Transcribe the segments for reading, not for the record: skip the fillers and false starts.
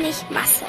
wenig Masse.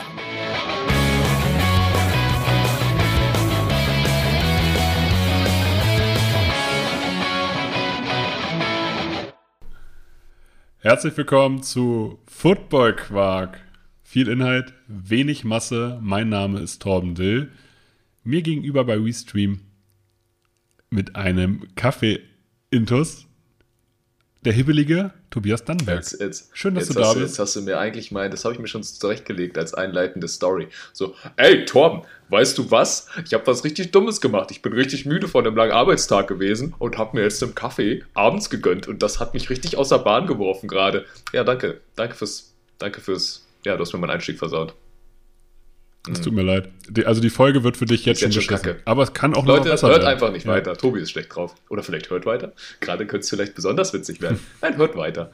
Herzlich willkommen zu Football Quark. Viel Inhalt, wenig Masse. Mein Name ist Torben Dill. Mir gegenüber bei WeStream mit einem Kaffee-Intus der hibbelige Tobias Dannenberg. Schön, dass du da bist. Jetzt hast du mir eigentlich das habe ich mir schon zurechtgelegt als einleitende Story. So, ey Torben, weißt du was? Ich habe was richtig Dummes gemacht. Ich bin richtig müde von einem langen Arbeitstag gewesen und habe mir jetzt einen Kaffee abends gegönnt und das hat mich richtig aus der Bahn geworfen gerade. Ja, danke. Danke fürs, ja, du hast mir meinen Einstieg versaut. Es tut mir leid. Also die Folge wird für dich jetzt schon beschissen. Aber es kann auch noch Leute, besser hört werden. einfach nicht weiter. Tobi ist schlecht drauf. Oder vielleicht hört weiter. Gerade könnte es vielleicht besonders witzig werden. Nein, hört weiter.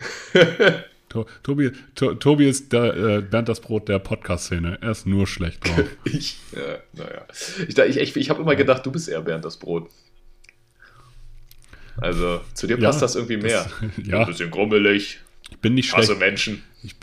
Tobi ist Bernd das Brot der Podcast-Szene. Er ist nur schlecht drauf. Ich habe immer gedacht, du bist eher Bernd das Brot. Also, zu dir passt das irgendwie mehr. Ja. Ein bisschen grummelig. Ich bin nicht schlecht. Hasse Menschen.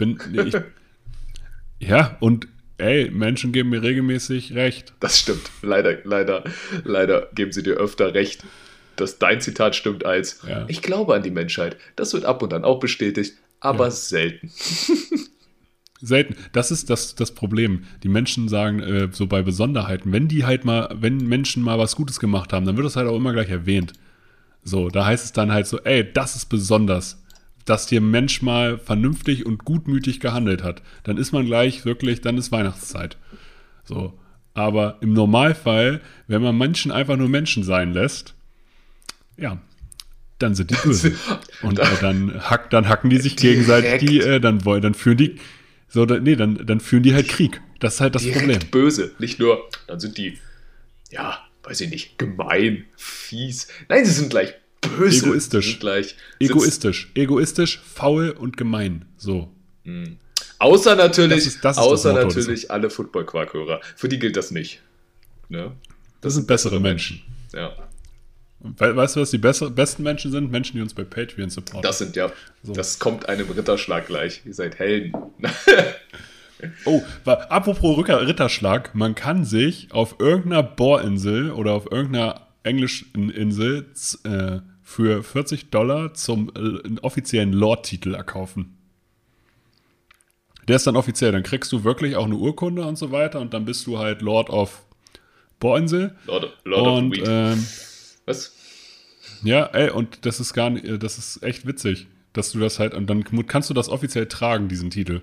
Ja, und ey, Menschen geben mir regelmäßig recht. Das stimmt. Leider geben sie dir öfter recht, dass dein Zitat stimmt als Ich glaube an die Menschheit. Das wird ab und an auch bestätigt, aber selten. Selten. Das ist das Problem. Die Menschen sagen so bei Besonderheiten, wenn Menschen mal was Gutes gemacht haben, dann wird das halt auch immer gleich erwähnt. So, da heißt es dann halt so, ey, das ist besonders, dass dir ein Mensch mal vernünftig und gutmütig gehandelt hat. Dann ist man gleich wirklich, dann ist Weihnachtszeit. So. Aber im Normalfall, wenn man Menschen einfach nur Menschen sein lässt, ja, dann sind die böse. Und dann hacken die sich gegenseitig, dann führen die halt Krieg. Das ist halt das Problem. Böse. Nicht nur, dann sind die, ja, weiß ich nicht, gemein, fies. Nein, sie sind gleich böse. Egoistisch, faul und gemein. So. Außer natürlich, das Motto, alle Football-Quark-Hörer. Für die gilt das nicht. Ne? Das sind bessere Menschen. Ja. Weißt du, was die besten Menschen sind? Menschen, die uns bei Patreon supporten. Das sind das kommt einem Ritterschlag gleich. Ihr seid Helden. Oh, apropos Ritterschlag, man kann sich auf irgendeiner Bohrinsel oder auf irgendeiner englischen Insel für $40 zum offiziellen Lord-Titel erkaufen. Der ist dann offiziell, dann kriegst du wirklich auch eine Urkunde und so weiter und dann bist du halt Lord of Bohrinsel. Lord of Weed. Was? Ja, ey, und das ist das ist echt witzig, dass du das halt, und dann kannst du das offiziell tragen, diesen Titel.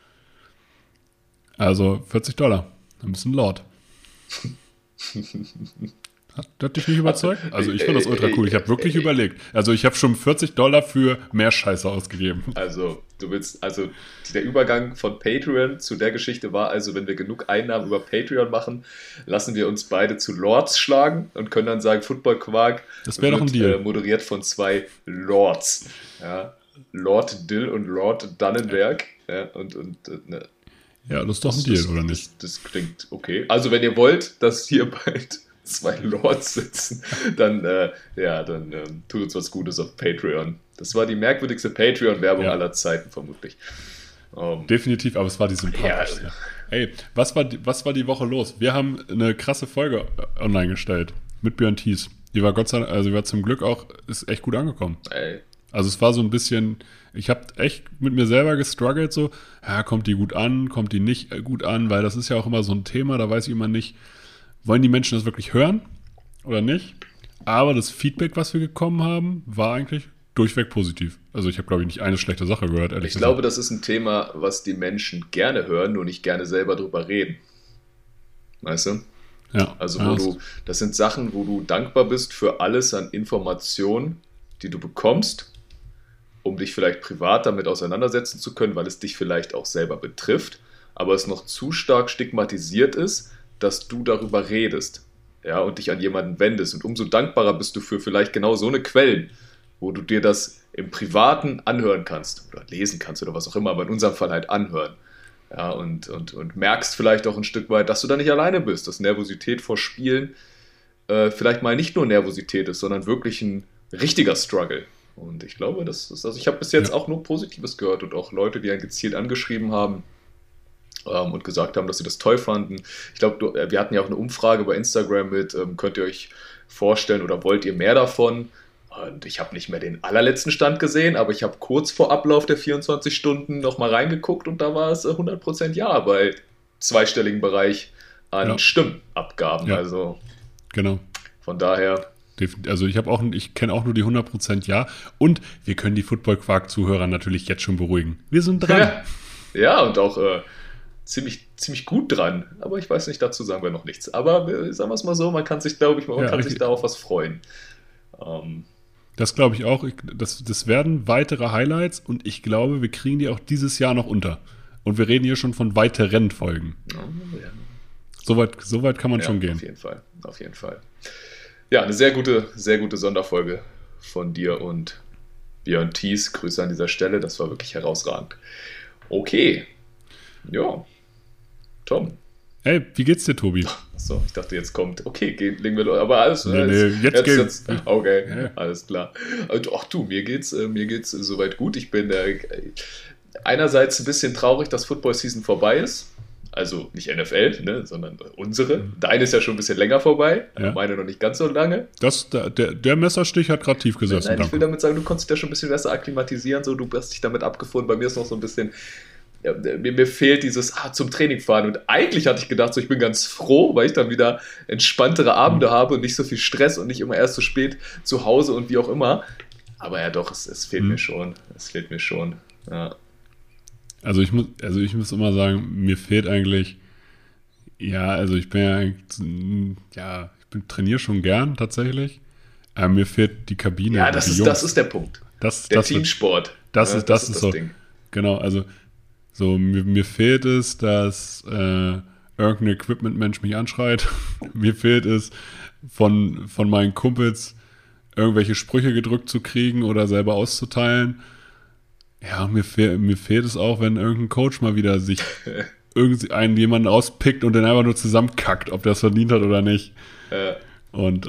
Also $40, dann bist du ein Lord. Hat dich nicht überzeugt? Also ich finde das ultra cool. Ich habe wirklich überlegt. Also ich habe schon $40 für mehr Scheiße ausgegeben. Also der Übergang von Patreon zu der Geschichte war wenn wir genug Einnahmen über Patreon machen, lassen wir uns beide zu Lords schlagen und können dann sagen, Football Quark wird moderiert von zwei Lords. Ja? Lord Dill und Lord Dannenberg. Ja, ja, das ist doch ein Deal, oder nicht? Das klingt okay. Also wenn ihr wollt, dass hier bald zwei Lords sitzen, dann tut uns was Gutes auf Patreon. Das war die merkwürdigste Patreon-Werbung aller Zeiten, vermutlich. Definitiv, aber es war die sympathischste. Ja. Ey, was war die Woche los? Wir haben eine krasse Folge online gestellt mit Björn Thies. Die war die war zum Glück auch, ist echt gut angekommen. Ey. Also es war so ein bisschen, ich habe echt mit mir selber gestruggelt, so, ja, kommt die gut an, kommt die nicht gut an, weil das ist ja auch immer so ein Thema, da weiß ich immer nicht, wollen die Menschen das wirklich hören oder nicht? Aber das Feedback, was wir bekommen haben, war eigentlich durchweg positiv. Also ich habe, glaube ich, nicht eine schlechte Sache gehört, ehrlich gesagt. Ich glaube, das ist ein Thema, was die Menschen gerne hören, nur nicht gerne selber drüber reden. Weißt du? Ja. Also das sind Sachen, wo du dankbar bist für alles an Informationen, die du bekommst, um dich vielleicht privat damit auseinandersetzen zu können, weil es dich vielleicht auch selber betrifft, aber es noch zu stark stigmatisiert ist, dass du darüber redest, ja, und dich an jemanden wendest. Und umso dankbarer bist du für vielleicht genau so eine Quellen, wo du dir das im Privaten anhören kannst oder lesen kannst oder was auch immer, aber in unserem Fall halt anhören. Ja, und merkst vielleicht auch ein Stück weit, dass du da nicht alleine bist, dass Nervosität vor Spielen vielleicht mal nicht nur Nervosität ist, sondern wirklich ein richtiger Struggle. Und ich glaube, ich habe bis jetzt auch nur Positives gehört und auch Leute, die einen gezielt angeschrieben haben, und gesagt haben, dass sie das toll fanden. Ich glaube, wir hatten ja auch eine Umfrage bei Instagram mit, könnt ihr euch vorstellen oder wollt ihr mehr davon? Und ich habe nicht mehr den allerletzten Stand gesehen, aber ich habe kurz vor Ablauf der 24 Stunden nochmal reingeguckt und da war es 100% ja bei zweistelligen Bereich an Stimmabgaben. Ja. Also Genau. von daher. Also ich kenne auch nur die 100% ja. Und wir können die Football-Quark-Zuhörer natürlich jetzt schon beruhigen. Wir sind dran. Ja, und auch ziemlich gut dran. Aber ich weiß nicht, dazu sagen wir noch nichts. Aber sagen wir es mal so, man kann sich, glaube ich, sich darauf was freuen. Das glaube ich auch. Das werden weitere Highlights und ich glaube, wir kriegen die auch dieses Jahr noch unter. Und wir reden hier schon von weiteren Folgen. Ja. Soweit kann man schon gehen. Auf jeden Fall. Ja, eine sehr gute Sonderfolge von dir und Björn Thies. Grüße an dieser Stelle, das war wirklich herausragend. Okay. Ja. Tom. Hey, wie geht's dir, Tobi? Achso, ich dachte, jetzt kommt. Okay, legen wir los. Aber alles. Jetzt. Okay, ja. Alles klar. Ach du, mir geht's soweit gut. Ich bin einerseits ein bisschen traurig, dass Football-Season vorbei ist. Also nicht NFL, ne, sondern unsere. Deine ist ja schon ein bisschen länger vorbei, meine noch nicht ganz so lange. Der Messerstich hat gerade tief gesessen. Nein, ich will damit sagen, du konntest dich ja schon ein bisschen besser akklimatisieren, so, du hast dich damit abgefunden. Bei mir ist noch so ein bisschen, mir fehlt dieses zum Training fahren. Und eigentlich hatte ich gedacht, so, ich bin ganz froh, weil ich dann wieder entspanntere Abende habe und nicht so viel Stress und nicht immer erst so spät zu Hause und wie auch immer. Aber ja doch, es fehlt mir schon. Es fehlt mir schon, ja. Also ich muss immer sagen, mir fehlt eigentlich, ich trainiere schon gern tatsächlich, aber mir fehlt die Kabine. Ja, das ist der Punkt. Der Teamsport. Das ist so. Ding. Genau, also so mir fehlt es, dass irgendein Equipment-Mensch mich anschreit. Mir fehlt es, von meinen Kumpels irgendwelche Sprüche gedrückt zu kriegen oder selber auszuteilen. Ja, mir fehlt es auch, wenn irgendein Coach mal wieder sich jemanden rauspickt und den einfach nur zusammenkackt, ob der es verdient hat oder nicht. Und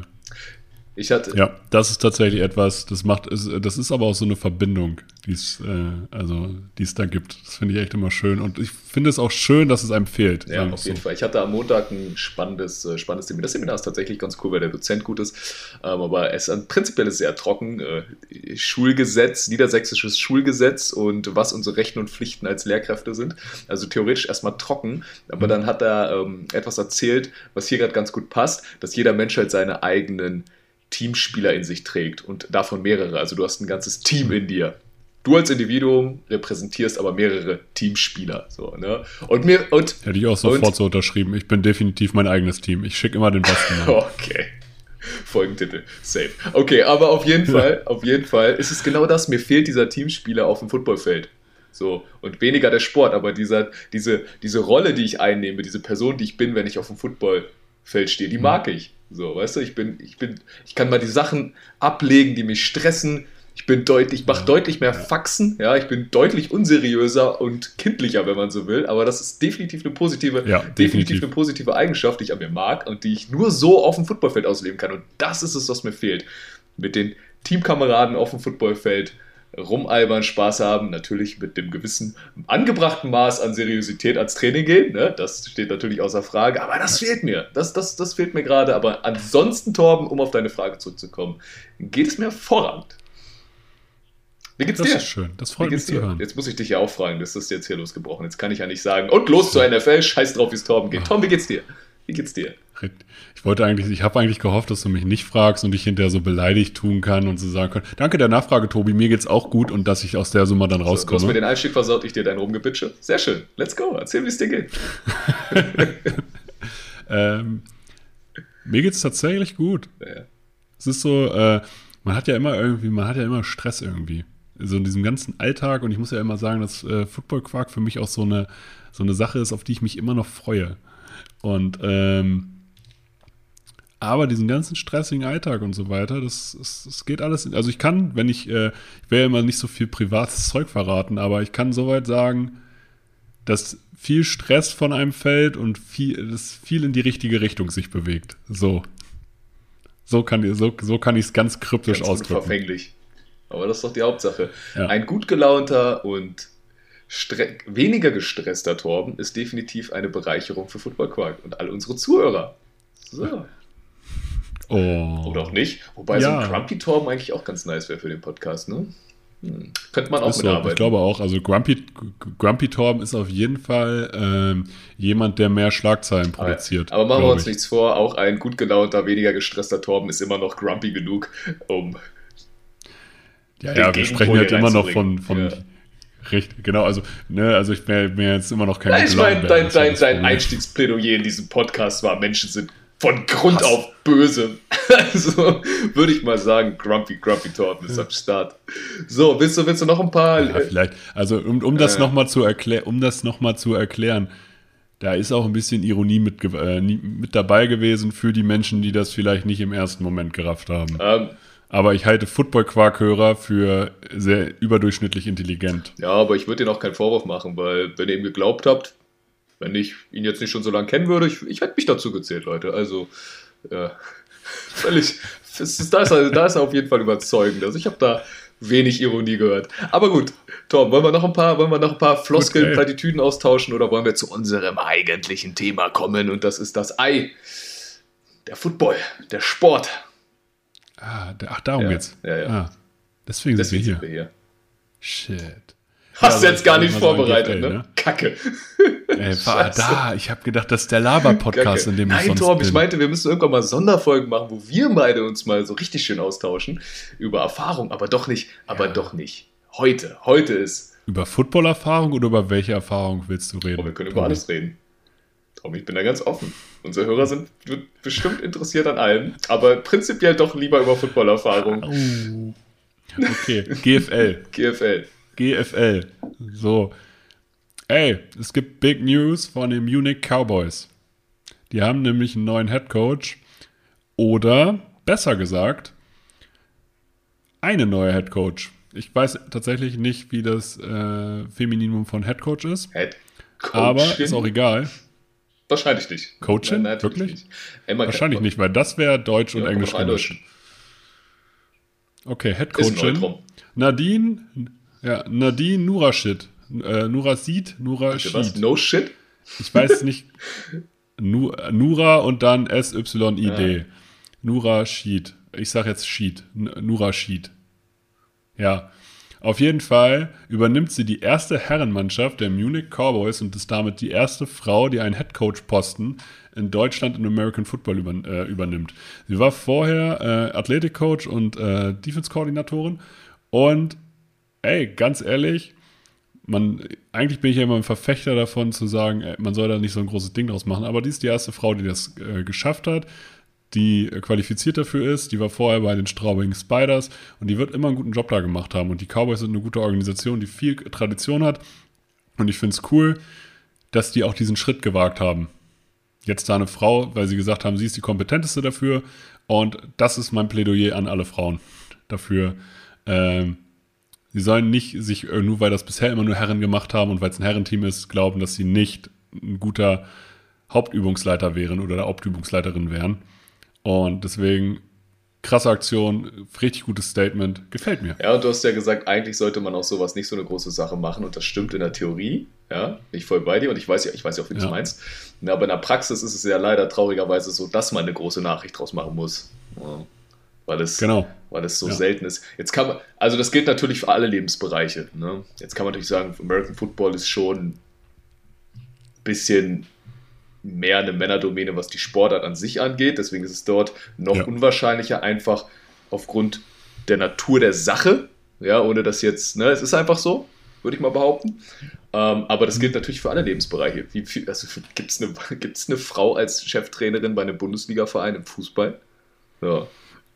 das ist tatsächlich etwas, das ist aber auch so eine Verbindung, die es da gibt. Das finde ich echt immer schön. Und ich finde es auch schön, dass es einem fehlt. Ja, auf jeden Fall. Ich hatte am Montag ein spannendes Seminar. Das Seminar ist tatsächlich ganz cool, weil der Dozent gut ist. Aber prinzipiell ist es sehr trocken. Schulgesetz, niedersächsisches Schulgesetz und was unsere Rechte und Pflichten als Lehrkräfte sind. Also theoretisch erstmal trocken. Aber dann hat er etwas erzählt, was hier gerade ganz gut passt, dass jeder Mensch halt seine eigenen Teamspieler in sich trägt und davon mehrere. Also du hast ein ganzes Team in dir. Du als Individuum repräsentierst aber mehrere Teamspieler. So, ne? Hätte ich auch sofort so unterschrieben. Ich bin definitiv mein eigenes Team. Ich schicke immer den besten Mann. Okay. Folgentitel. Safe. Okay, aber auf jeden Fall ist es genau das. Mir fehlt dieser Teamspieler auf dem Footballfeld. So, und weniger der Sport, aber diese Rolle, die ich einnehme, diese Person, die ich bin, wenn ich auf dem Footballfeld stehe, die mag ich. So, weißt du, ich kann mal die Sachen ablegen, die mich stressen. Ich mache deutlich mehr Faxen, ja, ich bin deutlich unseriöser und kindlicher, wenn man so will, aber das ist definitiv eine positive Eigenschaft, die ich an mir mag und die ich nur so auf dem Footballfeld ausleben kann. Und das ist es, was mir fehlt. Mit den Teamkameraden auf dem Footballfeld rumalbern, Spaß haben, natürlich mit dem gewissen angebrachten Maß an Seriosität ans Training gehen, ne? Das steht natürlich außer Frage, aber das fehlt mir, das fehlt mir gerade, aber ansonsten, Torben, um auf deine Frage zurückzukommen, geht es mir hervorragend. Wie geht's dir? Das ist schön, das freut mich zu hören. Jetzt muss ich dich ja auch fragen, das ist jetzt hier losgebrochen, jetzt kann ich ja nicht sagen, und los zur NFL, scheiß drauf, wie es Torben geht. Tom, wie geht's dir? Ich habe eigentlich gehofft, dass du mich nicht fragst und ich hinterher so beleidigt tun kann und so sagen kann, danke der Nachfrage, Tobi, mir geht's auch gut und dass ich aus der Summe dann rauskomme. Du hast mir den Einstieg versaut, ich dir dein Rumgebitsche. Sehr schön, let's go, erzähl, wie es dir geht. Mir geht's tatsächlich gut. Ja. Es ist so, man hat ja immer Stress irgendwie. So in diesem ganzen Alltag und ich muss ja immer sagen, dass Football-Quark für mich auch so eine Sache ist, auf die ich mich immer noch freue. Und aber diesen ganzen stressigen Alltag und so weiter, das geht alles. Also ich kann, ich will ja immer nicht so viel privates Zeug verraten, aber ich kann soweit sagen, dass viel Stress von einem fällt und dass viel in die richtige Richtung sich bewegt. So kann ich es ganz kryptisch ausdrücken. Verfänglich. Aber das ist doch die Hauptsache. Ja. Ein gut gelaunter und weniger gestresster Torben ist definitiv eine Bereicherung für Football Quark und all unsere Zuhörer. So. Oder auch nicht. Wobei so ein Grumpy Torben eigentlich auch ganz nice wäre für den Podcast, ne? Könnte man auch mitarbeiten. Ich glaube auch, also Grumpy Torben ist auf jeden Fall jemand, der mehr Schlagzeilen produziert. Aber machen wir uns nichts vor, auch ein gut gelaunter, weniger gestresster Torben ist immer noch grumpy genug, um wir sprechen halt immer noch von richtig, genau, also ich bin jetzt immer noch kein Ich meine, dein Einstiegsplädoyer in diesem Podcast war, Menschen sind von Grund auf böse. Also würde ich mal sagen, Grumpy Torben ist am Start. So, willst du noch ein paar... Ja, vielleicht, also um das nochmal zu erklären, da ist auch ein bisschen Ironie mit dabei gewesen für die Menschen, die das vielleicht nicht im ersten Moment gerafft haben. Aber ich halte Football-Quark-Hörer für sehr überdurchschnittlich intelligent. Ja, aber ich würde denen auch keinen Vorwurf machen, weil wenn ihr ihm geglaubt habt, wenn ich ihn jetzt nicht schon so lange kennen würde, ich hätte mich dazu gezählt, Leute. Also, völlig, da ist er auf jeden Fall überzeugend. Also ich habe da wenig Ironie gehört. Aber gut, Tom, wollen wir noch ein paar Floskeln, Plattitüden austauschen oder wollen wir zu unserem eigentlichen Thema kommen? Und das ist das Ei. Der Football, der Sport. Darum geht's. Ja. Deswegen sind wir hier. Shit. Hast du jetzt gar nicht vorbereitet, GFL, ne? Kacke. Ich habe gedacht, das ist der Laber-Podcast, in dem ich sonst bin. Nein, Torben, ich meinte, wir müssen irgendwann mal Sonderfolgen machen, wo wir beide uns mal so richtig schön austauschen über Erfahrung, aber doch nicht. Heute ist... Über Football-Erfahrung oder über welche Erfahrung willst du reden? Wir können über alles reden. Tom, ich bin da ganz offen. Unsere Hörer sind bestimmt interessiert an allem, aber prinzipiell doch lieber über Football-Erfahrung. Okay, GFL. So. Es gibt Big News von den Munich Cowboys. Die haben nämlich einen neuen Headcoach oder, besser gesagt, eine neue Headcoach. Ich weiß tatsächlich nicht, wie das Femininum von Headcoach ist. Aber ist auch egal. Wahrscheinlich nicht. Coachin? Nein, wirklich? Nicht. Wahrscheinlich nicht, weil das wäre Deutsch und Englisch gemischt. Okay, Headcoachin. Nadine Nuraschid. Nurasid? Was? No shit? Ich weiß nicht. Nura und dann SYID. Nuraschid. Ich sage jetzt Schied. Nuraschid. Ja. Auf jeden Fall übernimmt sie die erste Herrenmannschaft der Munich Cowboys und ist damit die erste Frau, die einen Headcoach-Posten in Deutschland im American Football übernimmt. Sie war vorher Athletikcoach und Defense-Koordinatorin und ganz ehrlich, eigentlich bin ich ja immer ein Verfechter davon zu sagen, man soll da nicht so ein großes Ding draus machen, aber die ist die erste Frau, die das geschafft hat, die qualifiziert dafür ist, die war vorher bei den Straubing Spiders und die wird immer einen guten Job da gemacht haben und die Cowboys sind eine gute Organisation, die viel Tradition hat und ich finde es cool, dass die auch diesen Schritt gewagt haben. Jetzt da eine Frau, weil sie gesagt haben, sie ist die kompetenteste dafür und das ist mein Plädoyer an alle Frauen dafür. Sie sollen nicht sich, nur weil das bisher immer nur Herren gemacht haben und weil es ein Herrenteam ist, glauben, dass sie nicht ein guter Hauptübungsleiter wären oder Hauptübungsleiterin wären. Und deswegen, krasse Aktion, richtig gutes Statement, gefällt mir. Ja, und du hast ja gesagt, eigentlich sollte man aus sowas nicht so eine große Sache machen und das stimmt in der Theorie, ja, bin ich voll bei dir und ich weiß ja auch, wie du es meinst. Aber in der Praxis ist es ja leider traurigerweise so, dass man eine große Nachricht draus machen muss. Ja. Weil es so selten ist. Jetzt kann man, also das gilt natürlich für alle Lebensbereiche. Ne? Jetzt kann man natürlich sagen, American Football ist schon ein bisschen mehr eine Männerdomäne, was die Sportart an sich angeht. Deswegen ist es dort noch unwahrscheinlicher, einfach aufgrund der Natur der Sache. Ja, ohne das jetzt, es ist einfach so, würde ich mal behaupten. Aber das gilt natürlich für alle Lebensbereiche. Gibt es eine Frau als Cheftrainerin bei einem Bundesliga-Verein im Fußball? Ja.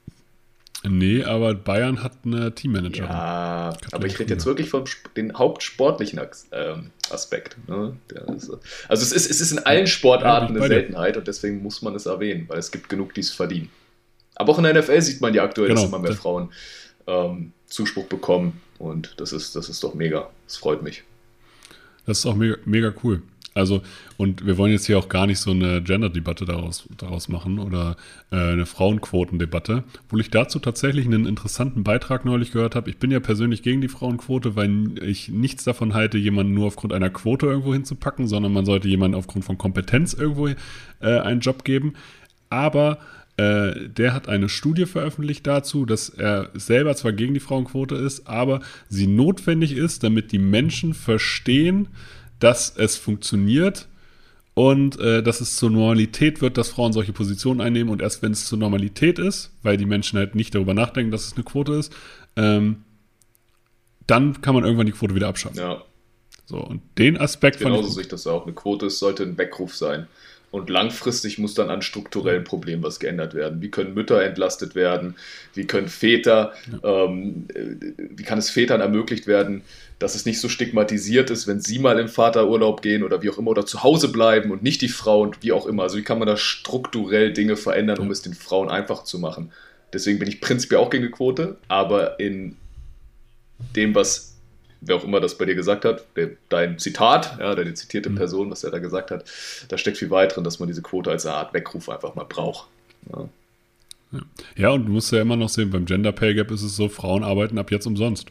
Nee, aber Bayern hat eine Teammanagerin. Ja, aber ich rede jetzt wirklich vom den hauptsportlichen Aspekt. Ne? Also es ist in allen Sportarten eine Seltenheit und deswegen muss man es erwähnen, weil es gibt genug, die es verdienen. Aber auch in der NFL sieht man ja aktuell, dass immer mehr Frauen Zuspruch bekommen und das ist doch mega. Das freut mich. Das ist auch mega, mega cool. Also, und wir wollen jetzt hier auch gar nicht so eine Gender-Debatte daraus machen oder eine Frauenquotendebatte, obwohl ich dazu tatsächlich einen interessanten Beitrag neulich gehört habe. Ich bin ja persönlich gegen die Frauenquote, weil ich nichts davon halte, jemanden nur aufgrund einer Quote irgendwo hinzupacken, sondern man sollte jemanden aufgrund von Kompetenz irgendwo einen Job geben. Aber der hat eine Studie veröffentlicht dazu, dass er selber zwar gegen die Frauenquote ist, aber sie notwendig ist, damit die Menschen verstehen, dass es funktioniert und dass es zur Normalität wird, dass Frauen solche Positionen einnehmen, und erst wenn es zur Normalität ist, weil die Menschen halt nicht darüber nachdenken, dass es eine Quote ist, dann kann man irgendwann die Quote wieder abschaffen. Ja. So, und den Aspekt genauso sehe ich das auch. Eine Quote sollte ein Weckruf sein. Und langfristig muss dann an strukturellen Problemen was geändert werden. Wie können Mütter entlastet werden? Wie können Väter, wie kann es Vätern ermöglicht werden, dass es nicht so stigmatisiert ist, wenn sie mal im Vaterurlaub gehen oder wie auch immer oder zu Hause bleiben und nicht die Frau und wie auch immer. Also wie kann man da strukturell Dinge verändern, um es den Frauen einfach zu machen? Deswegen bin ich prinzipiell auch gegen die Quote, aber in dem, was wer auch immer das bei dir gesagt hat, dein Zitat, ja, deine zitierte Person, was er da gesagt hat, da steckt viel weit drin, dass man diese Quote als eine Art Weckruf einfach mal braucht. Ja. Ja, und du musst ja immer noch sehen, beim Gender Pay Gap ist es so, Frauen arbeiten ab jetzt umsonst.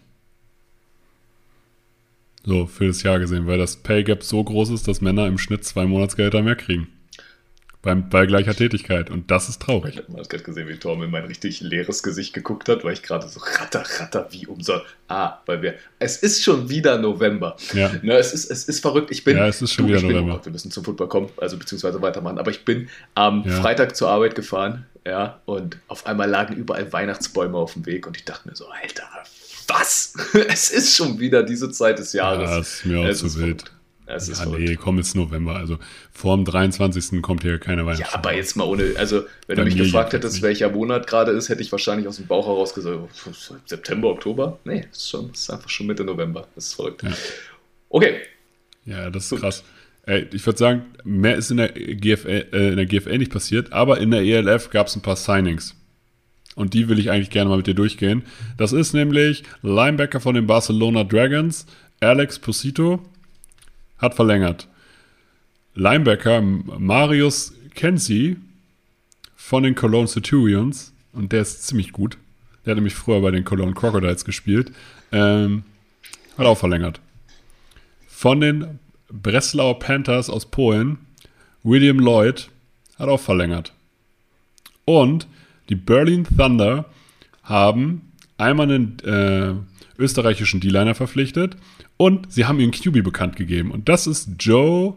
So, für das Jahr gesehen, weil das Pay Gap so groß ist, dass Männer im Schnitt 2 Monatsgehälter mehr kriegen. Bei gleicher Tätigkeit. Und das ist traurig. Ich habe mal gerade gesehen, wie Torm in mein richtig leeres Gesicht geguckt hat, weil ich gerade so ratter, wie umsonst. Es ist schon wieder November. Ja. Ne, es ist verrückt. Es ist schon wieder November. Wir müssen zum Football kommen, also beziehungsweise weitermachen. Aber ich bin am Freitag zur Arbeit gefahren, ja, und auf einmal lagen überall Weihnachtsbäume auf dem Weg und ich dachte mir so, Alter, was? Es ist schon wieder diese Zeit des Jahres. Ja, ist mir auch zu wild. Komm, ist November. Also vor dem 23. kommt hier keine Weihnachten. Ja, aber jetzt mal ohne, also wenn du mich gefragt hättest, welcher Monat gerade ist, hätte ich wahrscheinlich aus dem Bauch heraus gesagt, September, Oktober? Nee, es ist einfach schon Mitte November. Das ist verrückt. Ja. Okay. Ja, das ist krass. Ich würde sagen, mehr ist in der GFL nicht passiert, aber in der ELF gab es ein paar Signings. Und die will ich eigentlich gerne mal mit dir durchgehen. Das ist nämlich Linebacker von den Barcelona Dragons, Alex Posito, hat verlängert. Linebacker Marius Kenzie von den Cologne Centurions, und der ist ziemlich gut. Der hat nämlich früher bei den Cologne Crocodiles gespielt. Hat auch verlängert. Von den Breslauer Panthers aus Polen, William Lloyd, hat auch verlängert. Und die Berlin Thunder haben einmal einen österreichischen D-Liner verpflichtet und sie haben ihren QB bekannt gegeben. Und das ist Joe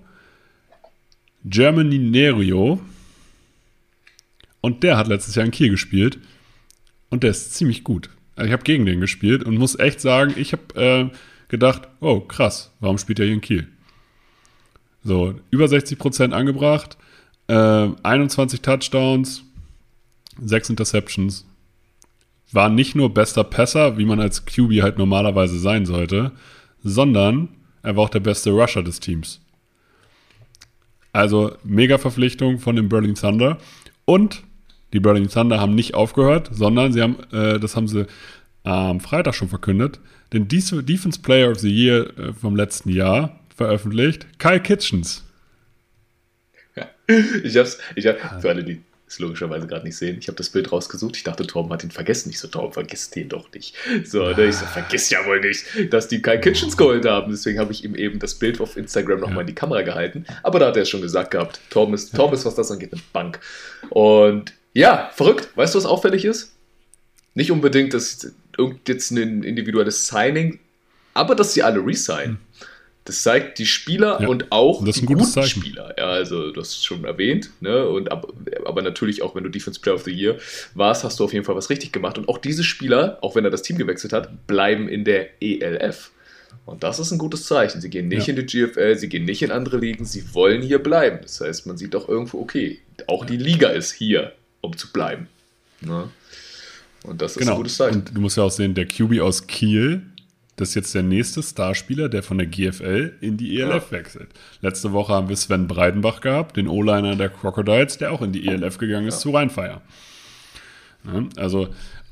Germinerio. Und der hat letztes Jahr in Kiel gespielt. Und der ist ziemlich gut. Also ich habe gegen den gespielt und muss echt sagen, ich habe gedacht, oh krass, warum spielt er hier in Kiel? So, über 60% angebracht, 21 Touchdowns, 6 Interceptions. War nicht nur bester Passer, wie man als QB halt normalerweise sein sollte, sondern er war auch der beste Rusher des Teams. Also mega Verpflichtung von den Berlin Thunder. Und die Berlin Thunder haben nicht aufgehört, sondern sie haben, das haben sie am Freitag schon verkündet, den Defense Player of the Year vom letzten Jahr veröffentlicht, Kyle Kitchens. Ja, für alle, die es logischerweise gerade nicht sehen, ich habe das Bild rausgesucht, ich dachte, Torben hat ihn vergessen. Ich so, Torben, vergiss den doch nicht. So, ich so, vergiss ja wohl nicht, dass die Kyle Kitchens geholt haben. Deswegen habe ich ihm eben das Bild auf Instagram nochmal in die Kamera gehalten. Aber da hat er es schon gesagt gehabt. Torben ist, was das angeht, eine Bank. Und ja, verrückt. Weißt du, was auffällig ist? Nicht unbedingt, dass jetzt ein individuelles Signing, aber dass sie alle resignen. Das zeigt die Spieler und auch die guten Spieler. Ja, also du hast es schon erwähnt, ne? Und aber natürlich auch, wenn du Defense Player of the Year warst, hast du auf jeden Fall was richtig gemacht. Und auch diese Spieler, auch wenn er das Team gewechselt hat, bleiben in der ELF. Und das ist ein gutes Zeichen. Sie gehen nicht in die GFL, sie gehen nicht in andere Ligen, sie wollen hier bleiben. Das heißt, man sieht auch irgendwo, okay, auch die Liga ist hier, um zu bleiben. Ne? Und das ist ein gutes Zeichen. Und du musst ja auch sehen, der QB aus Kiel, das ist jetzt der nächste Starspieler, der von der GFL in die ELF wechselt. Letzte Woche haben wir Sven Breidenbach gehabt, den O-Liner der Crocodiles, der auch in die ELF gegangen ist, zu Rheinfeier. Ja, also,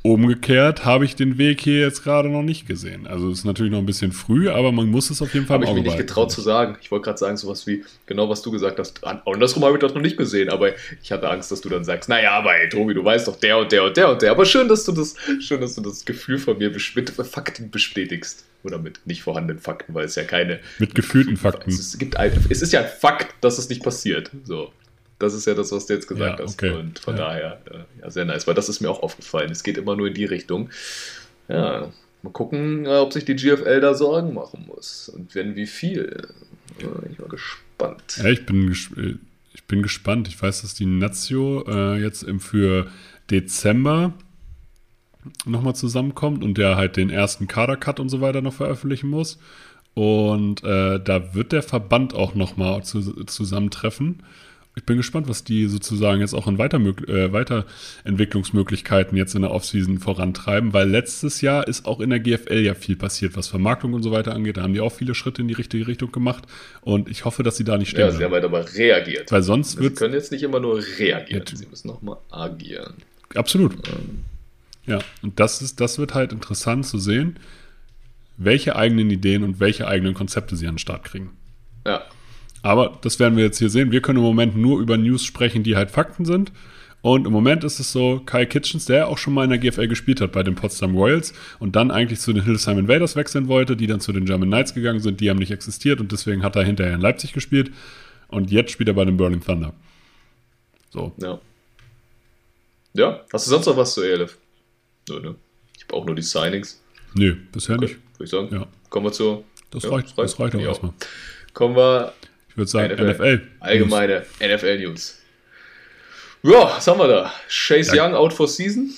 Umgekehrt habe ich den Weg hier jetzt gerade noch nicht gesehen. Also es ist natürlich noch ein bisschen früh, aber man muss es auf jeden Fall im Auge behalten. Habe ich mir nicht getraut zu sagen. Ich wollte gerade sagen, sowas wie, genau was du gesagt hast. Andersrum habe ich das noch nicht gesehen, aber ich hatte Angst, dass du dann sagst, naja, aber ey, Tobi, du weißt doch, der und der und der und der. Aber schön, dass du das Gefühl von mir mit Fakten bestätigst. Oder mit nicht vorhandenen Fakten, weil es ja keine... Mit gefühlten Fakten. Es ist ja ein Fakt, dass es nicht passiert. So. Das ist ja das, was du jetzt gesagt hast. Okay. Und von daher, ja, sehr nice. Weil das ist mir auch aufgefallen. Es geht immer nur in die Richtung. Ja, mal gucken, ob sich die GFL da Sorgen machen muss. Und wenn, wie viel. Ich war gespannt. Ja, ich bin gespannt. Ich weiß, dass die Nazio jetzt für Dezember nochmal zusammenkommt und der halt den ersten Kader-Cut und so weiter noch veröffentlichen muss. Und da wird der Verband auch nochmal zusammentreffen. Ich bin gespannt, was die sozusagen jetzt auch in Weiterentwicklungsmöglichkeiten jetzt in der Offseason vorantreiben, weil letztes Jahr ist auch in der GFL ja viel passiert, was Vermarktung und so weiter angeht. Da haben die auch viele Schritte in die richtige Richtung gemacht und ich hoffe, dass sie da nicht stehen. Ja, sie haben halt aber reagiert. Weil sonst sie können jetzt nicht immer nur reagieren, sie müssen auch mal agieren. Absolut. Ja, und das wird halt interessant zu sehen, welche eigenen Ideen und welche eigenen Konzepte sie an den Start kriegen. Ja. Aber das werden wir jetzt hier sehen. Wir können im Moment nur über News sprechen, die halt Fakten sind. Und im Moment ist es so, Kyle Kitchens, der auch schon mal in der GFL gespielt hat bei den Potsdam Royals und dann eigentlich zu den Hildesheim Invaders wechseln wollte, die dann zu den German Knights gegangen sind, die haben nicht existiert und deswegen hat er hinterher in Leipzig gespielt. Und jetzt spielt er bei den Berlin Thunder. So. Ja. Ja, hast du sonst noch was zu ELF? Nö, ne? Ich habe auch nur die Signings. Nö, bisher okay, nicht. Würde ich sagen. Ja. Kommen wir zu... Das reicht auch erstmal. Kommen wir... Ich würde sagen, NFL. Allgemeine NFL-News. Ja, was haben wir da? Chase Young out for season.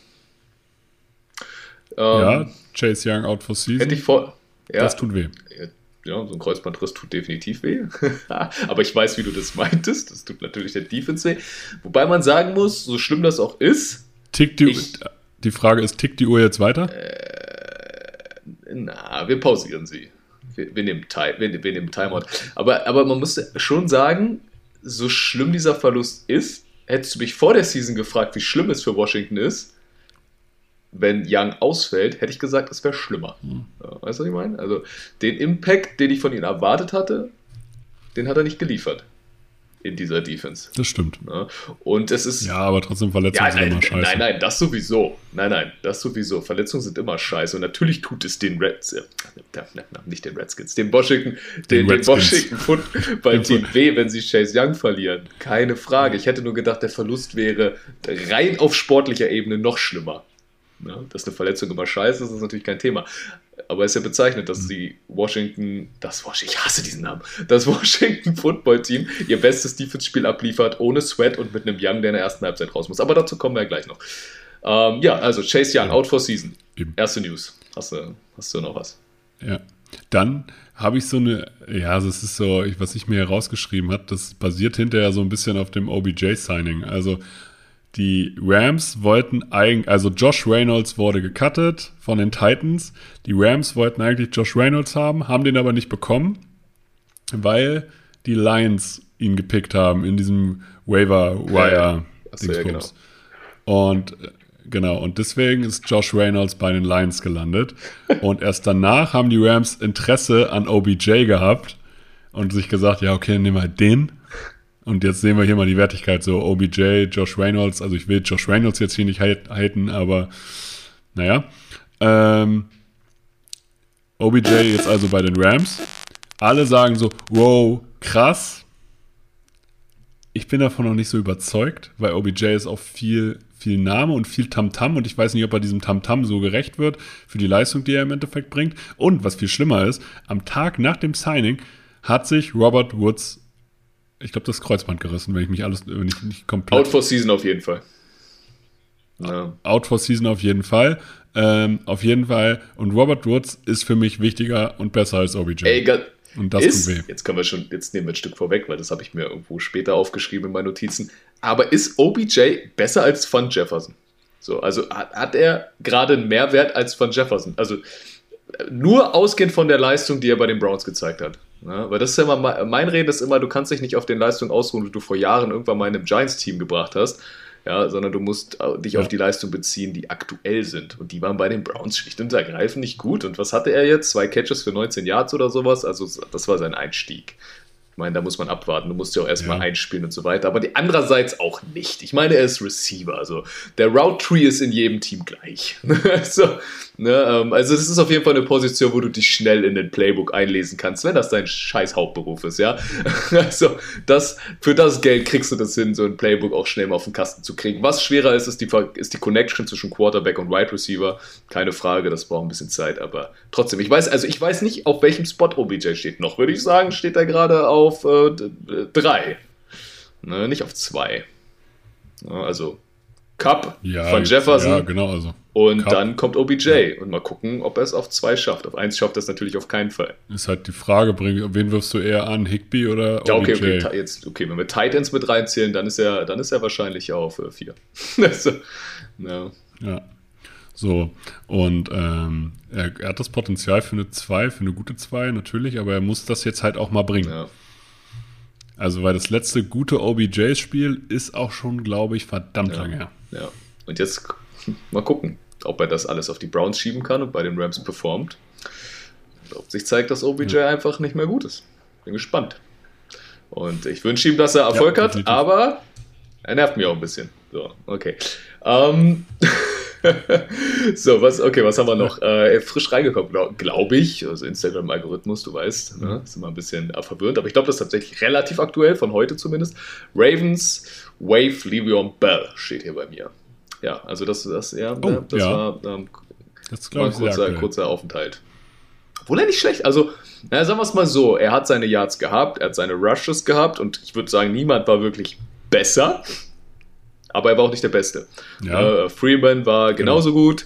Ja, Chase Young out for season. Hätte ich vor... Ja, das tut weh. Ja, so ein Kreuzbandriss tut definitiv weh. Aber ich weiß, wie du das meintest. Das tut natürlich der Defense weh. Wobei man sagen muss, so schlimm das auch ist... Die Frage ist, tickt die Uhr jetzt weiter? Wir pausieren sie. Wir nehmen Timeout. Aber man muss schon sagen, so schlimm dieser Verlust ist, hättest du mich vor der Season gefragt, wie schlimm es für Washington ist, wenn Young ausfällt, hätte ich gesagt, es wäre schlimmer. Ja, weißt du, was ich meine? Also den Impact, den ich von ihm erwartet hatte, den hat er nicht geliefert in dieser Defense. Das stimmt. Ja, und es ist... Ja, aber trotzdem Verletzungen sind immer scheiße. Nein, das sowieso. Das sowieso. Verletzungen sind immer scheiße. Und natürlich tut es den nicht den Redskins, den Washington Football-Team weh, wenn sie Chase Young verlieren. Keine Frage. Ich hätte nur gedacht, der Verlust wäre rein auf sportlicher Ebene noch schlimmer. Ja, dass eine Verletzung immer scheiße ist, ist natürlich kein Thema. Aber es ist ja bezeichnet, dass ich hasse diesen Namen, das Washington Football Team ihr bestes Defense-Spiel abliefert, ohne Sweat und mit einem Young, der in der ersten Halbzeit raus muss. Aber dazu kommen wir ja gleich noch. Also Chase Young, out for season. Eben. Erste News. Hast du noch was? Ja. Dann habe ich so eine, das ist so, was ich mir hier rausgeschrieben habe, das basiert hinterher so ein bisschen auf dem OBJ-Signing. Also die Rams wollten also Josh Reynolds wurde gecuttet von den Titans. Die Rams wollten eigentlich Josh Reynolds haben den aber nicht bekommen, weil die Lions ihn gepickt haben in diesem Waiver-Wire-Dingsbums. Und deswegen ist Josh Reynolds bei den Lions gelandet. Und erst danach haben die Rams Interesse an OBJ gehabt und sich gesagt, ja okay, nehmen wir den. Und jetzt sehen wir hier mal die Wertigkeit, so OBJ, Josh Reynolds, also ich will Josh Reynolds jetzt hier nicht haten, aber naja. OBJ jetzt also bei den Rams. Alle sagen so, wow, krass. Ich bin davon noch nicht so überzeugt, weil OBJ ist auch viel Name und viel Tamtam und ich weiß nicht, ob er diesem Tamtam so gerecht wird für die Leistung, die er im Endeffekt bringt. Und was viel schlimmer ist, am Tag nach dem Signing hat sich Robert Woods, ich glaube, das Kreuzband gerissen, wenn ich nicht komplett... Out for season auf jeden Fall. Ja. Out for season auf jeden Fall. Auf jeden Fall. Und Robert Woods ist für mich wichtiger und besser als OBJ. Und das tut weh. Jetzt nehmen wir ein Stück vorweg, weil das habe ich mir irgendwo später aufgeschrieben in meinen Notizen. Aber ist OBJ besser als Van Jefferson? So, also hat er gerade einen Mehrwert als Van Jefferson? Also nur ausgehend von der Leistung, die er bei den Browns gezeigt hat. Ja, weil das ist ja immer, mein Reden ist immer, du kannst dich nicht auf den Leistungen ausruhen, die du vor Jahren irgendwann mal in einem Giants-Team gebracht hast. ja, sondern du musst dich auf die Leistung beziehen, die aktuell sind. Und die waren bei den Browns schlicht und ergreifend nicht gut. Und was hatte er jetzt? 2 Catches für 19 Yards oder sowas? Also das war sein Einstieg. Ich meine, da muss man abwarten. Du musst ja auch erstmal einspielen und so weiter. Aber andererseits auch nicht. Ich meine, er ist Receiver. Also der Route Tree ist in jedem Team gleich. Also das ist auf jeden Fall eine Position, wo du dich schnell in den Playbook einlesen kannst, wenn das dein scheiß Hauptberuf ist, ja. Also für das Geld kriegst du das hin, so ein Playbook auch schnell mal auf den Kasten zu kriegen. Was schwerer ist die Connection zwischen Quarterback und Wide Receiver. Keine Frage, das braucht ein bisschen Zeit, aber trotzdem. Ich weiß nicht, auf welchem Spot OBJ steht. Noch würde ich sagen, steht er gerade auf 3. Ne, nicht auf 2. Also Cup von Jefferson. Ja, genau, also. Und Cup. Dann kommt OBJ und mal gucken, ob er es auf 2 schafft. Auf 1 schafft er es natürlich auf keinen Fall. Ist halt die Frage, wen wirfst du eher an, Higbee oder OBJ? Okay, wenn wir Titans mit reinzählen, dann ist er wahrscheinlich auf 4. Also, ja. So, und er hat das Potenzial für eine 2, für eine gute 2 natürlich, aber er muss das jetzt halt auch mal bringen. Ja. Also, weil das letzte gute OBJ-Spiel ist auch schon, glaube ich, verdammt lang her. Ja, und jetzt mal gucken, ob er das alles auf die Browns schieben kann und bei den Rams performt. Und ob sich zeigt, dass OBJ einfach nicht mehr gut ist. Bin gespannt. Und ich wünsche ihm, dass er Erfolg hat, definitiv. Aber er nervt mich auch ein bisschen. So, okay. So, was haben wir noch? Frisch reingekommen, glaube ich. Also Instagram-Algorithmus, du weißt, ne? Ist immer ein bisschen verwirrend, aber ich glaube, das ist tatsächlich relativ aktuell, von heute zumindest. Ravens, Wave, Le'Veon Bell steht hier bei mir. Ja, also das war ein kurzer Aufenthalt. Obwohl er nicht schlecht, also, sagen wir es mal so, er hat seine Yards gehabt, er hat seine Rushes gehabt und ich würde sagen, niemand war wirklich besser. Aber er war auch nicht der Beste. Ja. Freeman war genauso gut.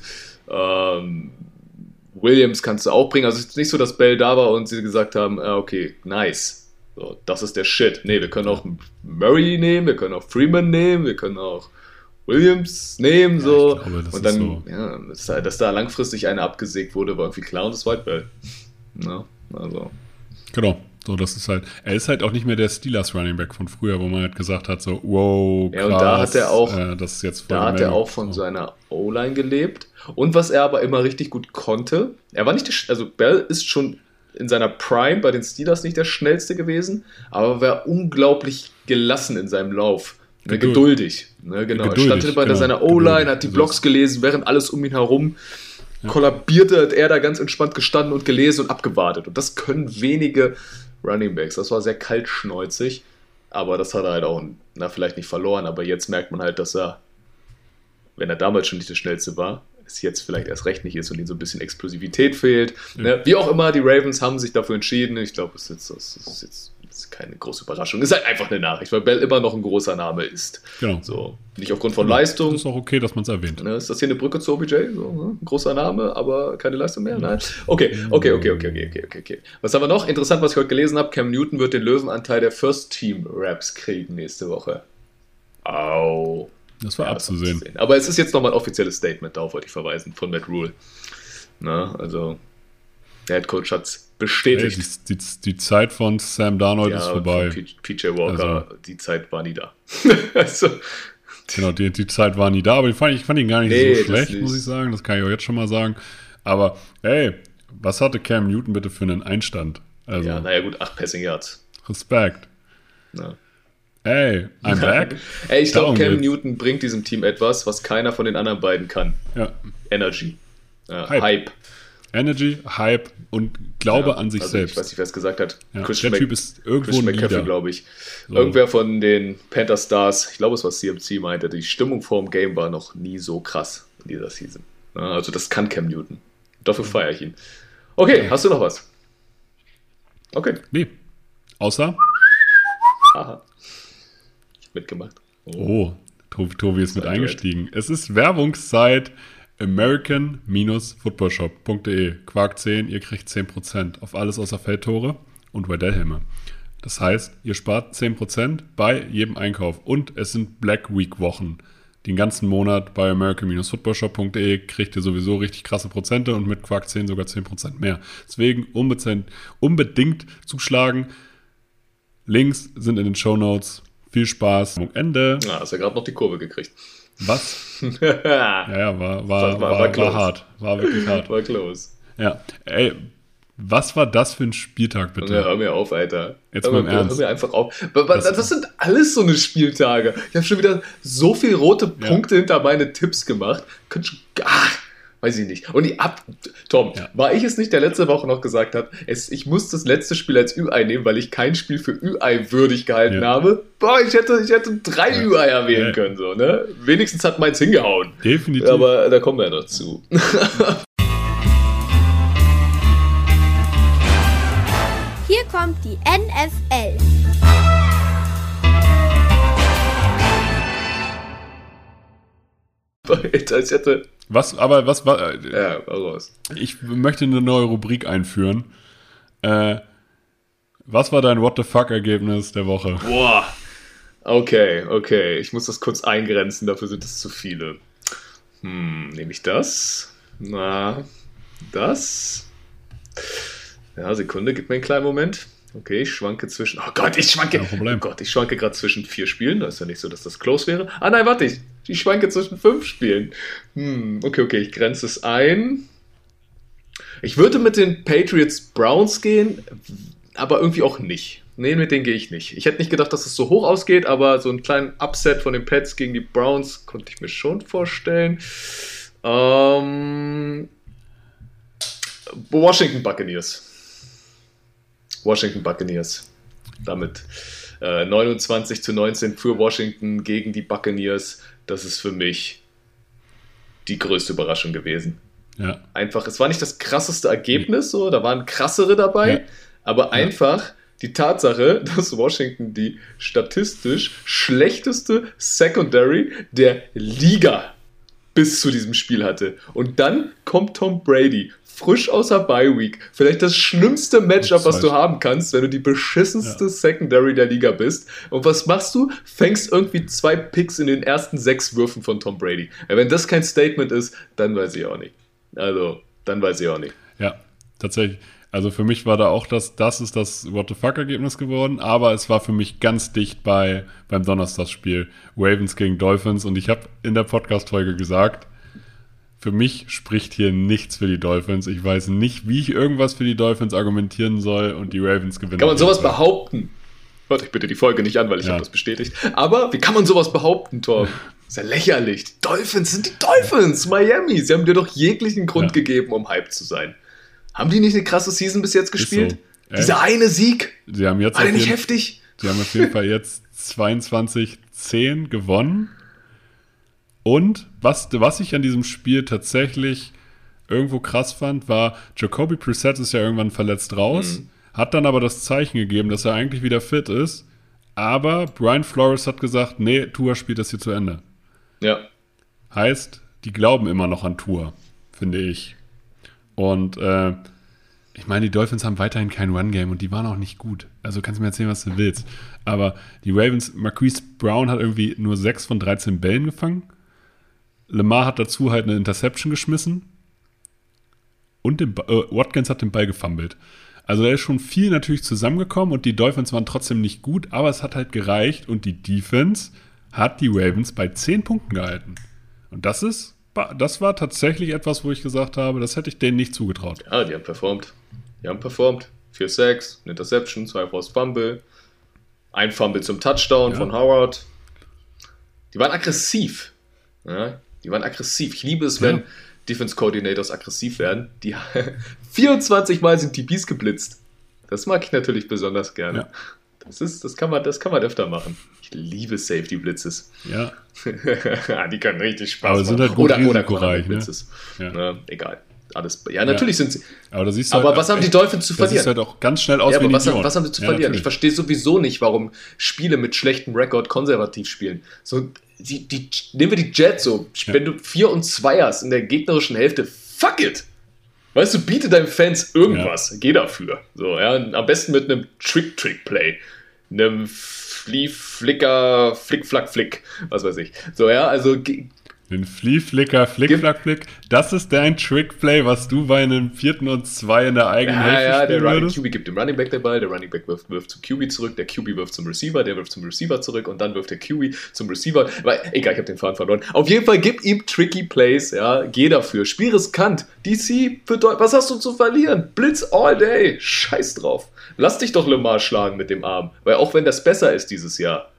Williams kannst du auch bringen. Also es ist nicht so, dass Bell da war und sie gesagt haben, okay, nice. So, das ist der Shit. Nee, wir können auch Murray nehmen, wir können auch Freeman nehmen, wir können auch Williams nehmen. So. Ja, ich glaube, und dann, so. Dass da langfristig einer abgesägt wurde, war irgendwie klar und das war halt Bell. Ja, also. Genau. So, das ist halt, er ist halt auch nicht mehr der Steelers Running Back von früher, wo man halt gesagt hat, so, wow, krass, ja, und da hat er auch, das ist jetzt voll da hat er auch von seiner O-Line gelebt. Und was er aber immer richtig gut konnte, er war nicht, also Bell ist schon in seiner Prime bei den Steelers nicht der schnellste gewesen, aber war unglaublich gelassen in seinem Lauf. Geduldig. Ne, genau. Er stand bei seiner O-Line, hat die Blocks gelesen, während alles um ihn herum kollabierte, hat er da ganz entspannt gestanden und gelesen und abgewartet. Und das können wenige Running Backs. Das war sehr kaltschnäuzig, aber das hat er halt auch, vielleicht nicht verloren, aber jetzt merkt man halt, dass er, wenn er damals schon nicht der Schnellste war, es jetzt vielleicht erst recht nicht ist und ihm so ein bisschen Explosivität fehlt. Ja. Ne? Wie auch immer, die Ravens haben sich dafür entschieden. Ich glaube, das ist jetzt keine große Überraschung. Es ist halt einfach eine Nachricht, weil Bell immer noch ein großer Name ist. Genau. So, nicht aufgrund von Leistung. Das ist auch okay, dass man es erwähnt. Ne? Ist das hier eine Brücke zu OBJ? So, ne? Ein großer Name, aber keine Leistung mehr? Nein. Okay. Was haben wir noch? Interessant, was ich heute gelesen habe. Cam Newton wird den Löwenanteil der First-Team-Raps kriegen nächste Woche. Au. Das war abzusehen. Aber es ist jetzt nochmal ein offizielles Statement, darauf wollte ich verweisen, von Matt Rule. Na, also, der Head Coach hat es bestätigt. Hey, die Zeit von Sam Darnold ist vorbei. PJ Walker, also, die Zeit war nie da. Also, genau, die Zeit war nie da, aber ich fand ihn gar nicht so schlecht, muss ich sagen. Das kann ich auch jetzt schon mal sagen. Aber, hey, was hatte Cam Newton bitte für einen Einstand? Also, ja, naja gut, 8 Passing Yards. Respekt. Na. Hey, I'm back. Ey, ich glaube, Cam Newton bringt diesem Team etwas, was keiner von den anderen beiden kann. Ja. Energy. Hype. Energy, Hype und Glaube an sich selbst. Ich weiß nicht, wer es gesagt hat. Ja, Typ ist irgendwo McCaffrey, glaube ich. So. Irgendwer von den Panther Stars, ich glaube, es war CMC, meinte, die Stimmung vor dem Game war noch nie so krass in dieser Season. Also das kann Cam Newton. Dafür feiere ich ihn. Okay, hast du noch was? Okay. Nee. Außer? Aha. Mitgemacht. Oh, Tobi ist mit eingestiegen. Es ist Werbungszeit. American-footballshop.de. Quark 10, ihr kriegt 10% auf alles außer Feldtore und Waddell-Helme. Das heißt, ihr spart 10% bei jedem Einkauf. Und es sind Black Week Wochen. Den ganzen Monat bei American-footballshop.de kriegt ihr sowieso richtig krasse Prozente und mit Quark 10 sogar 10% mehr. Deswegen unbedingt zuschlagen. Links sind in den Shownotes. Viel Spaß. Ende. Ja, hast ja gerade noch die Kurve gekriegt. Was? Ja, war close. hart. War wirklich hart. War close. Ja, ey, was war das für ein Spieltag, bitte? Ja, hör mir auf, Alter. Jetzt mal im Ernst. Hör mir einfach auf. Das sind alles so eine Spieltage. Ich habe schon wieder so viel rote Punkte hinter meine Tipps gemacht. Weiß ich nicht. Und Tom, war ich es nicht, der letzte Woche noch gesagt hat, ich muss das letzte Spiel als Ü-Ei nehmen, weil ich kein Spiel für Ü-Ei würdig gehalten habe? Boah, ich hätte 3 Ü-Eier wählen können, so, ne? Wenigstens hat meins hingehauen. Definitiv. Aber da kommen wir ja noch zu. Hier kommt die NFL. Alter, ich hätte... Was war... Ja, raus. Ich möchte eine neue Rubrik einführen. Was war dein What-the-fuck-Ergebnis der Woche? Boah. Okay. Ich muss das kurz eingrenzen, dafür sind es zu viele. Nehme ich das? Das? Ja, Sekunde, gib mir einen kleinen Moment. Okay, ich schwanke zwischen... Oh Gott, ich schwanke gerade zwischen 4 Spielen. Das ist ja nicht so, dass das close wäre. Ah nein, warte, ich schwanke zwischen 5 Spielen. Okay, ich grenze es ein. Ich würde mit den Patriots-Browns gehen, aber irgendwie auch nicht. Nee, mit denen gehe ich nicht. Ich hätte nicht gedacht, dass es so hoch ausgeht, aber so einen kleinen Upset von den Pats gegen die Browns konnte ich mir schon vorstellen. Washington Buccaneers. Damit 29-19 für Washington gegen die Buccaneers. Das ist für mich die größte Überraschung gewesen. Ja. Einfach, es war nicht das krasseste Ergebnis, so, da waren krassere dabei, aber einfach die Tatsache, dass Washington die statistisch schlechteste Secondary der Liga bis zu diesem Spiel hatte. Und dann kommt Tom Brady, frisch aus der Bye-Week. Vielleicht das schlimmste Matchup, was du haben kannst, wenn du die beschissenste Secondary der Liga bist. Und was machst du? Fängst irgendwie 2 Picks in den ersten 6 Würfen von Tom Brady. Ja, wenn das kein Statement ist, dann weiß ich auch nicht. Ja, tatsächlich. Also für mich war da auch das ist das What-the-fuck-Ergebnis geworden, aber es war für mich ganz dicht beim Donnerstagsspiel Ravens gegen Dolphins und ich habe in der Podcast-Folge gesagt, für mich spricht hier nichts für die Dolphins. Ich weiß nicht, wie ich irgendwas für die Dolphins argumentieren soll und die Ravens gewinnen. Kann man sowas behaupten? Hört euch bitte die Folge nicht an, weil ich habe das bestätigt. Aber wie kann man sowas behaupten, Tom? Ist ja lächerlich. Die Dolphins sind die Dolphins, Miami. Sie haben dir doch jeglichen Grund gegeben, um hyped zu sein. Haben die nicht eine krasse Season bis jetzt gespielt? So. Dieser eine Sieg? Sie haben jetzt war der nicht heftig? Sie haben auf jeden Fall jetzt 22-10 gewonnen. Und was ich an diesem Spiel tatsächlich irgendwo krass fand, war, Jacoby Brissett ist ja irgendwann verletzt raus, hat dann aber das Zeichen gegeben, dass er eigentlich wieder fit ist. Aber Brian Flores hat gesagt, nee, Tua spielt das hier zu Ende. Ja. Heißt, die glauben immer noch an Tua, finde ich. Und ich meine, die Dolphins haben weiterhin kein Run-Game und die waren auch nicht gut. Also kannst du mir erzählen, was du willst. Aber die Ravens, Marquise Brown hat irgendwie nur 6 von 13 Bällen gefangen. Lamar hat dazu halt eine Interception geschmissen. Und Watkins hat den Ball gefummelt. Also da ist schon viel natürlich zusammengekommen und die Dolphins waren trotzdem nicht gut, aber es hat halt gereicht und die Defense hat die Ravens bei 10 Punkten gehalten. Und das war tatsächlich etwas, wo ich gesagt habe, das hätte ich denen nicht zugetraut. Ja, die haben performt. 4 Sacks, eine Interception, 2 Forced Fumble, ein Fumble zum Touchdown von Howard. Die waren aggressiv. Ja, Ich liebe es, wenn Defense Coordinators aggressiv werden. Die 24 Mal sind DBs geblitzt. Das mag ich natürlich besonders gerne. Ja. Das kann man öfter machen. Ich liebe Safety Blitzes. Ja. Die können richtig Spaß machen. Aber sind halt gut risikoreich, Blitzes. Ne? Ja. Egal. Alles. Ja, natürlich sind sie. Aber was haben die Dolphins zu verlieren? Das sieht halt auch ganz schnell aus wie ein Idiot. Was haben sie zu verlieren? Natürlich. Ich verstehe sowieso nicht, warum Spiele mit schlechtem Rekord konservativ spielen. So, nehmen wir die Jets so. Wenn du 4-2 hast in der gegnerischen Hälfte, fuck it! Weißt du, biete deinen Fans irgendwas. Geh dafür. So, ja, am besten mit einem Trick-Play. Einem Flick-Flack-Flick. Was weiß ich. So, ja, also Den Flea-Flicker, Flick-Flack-Flick, das ist dein Trick-Play, was du bei einem 4. und 2 in der eigenen Hälfte spielen würdest? Der QB gibt dem Running Back den Ball, der Running Back wirft zum QB zurück, der QB wirft zum Receiver, der wirft zum Receiver zurück und dann wirft der QB zum Receiver. Egal, ich habe den Faden verloren. Auf jeden Fall gib ihm tricky Plays, ja, geh dafür, spiel riskant. DC, was hast du zu verlieren? Blitz all day, scheiß drauf. Lass dich doch Lamar schlagen mit dem Arm, weil auch wenn das besser ist dieses Jahr,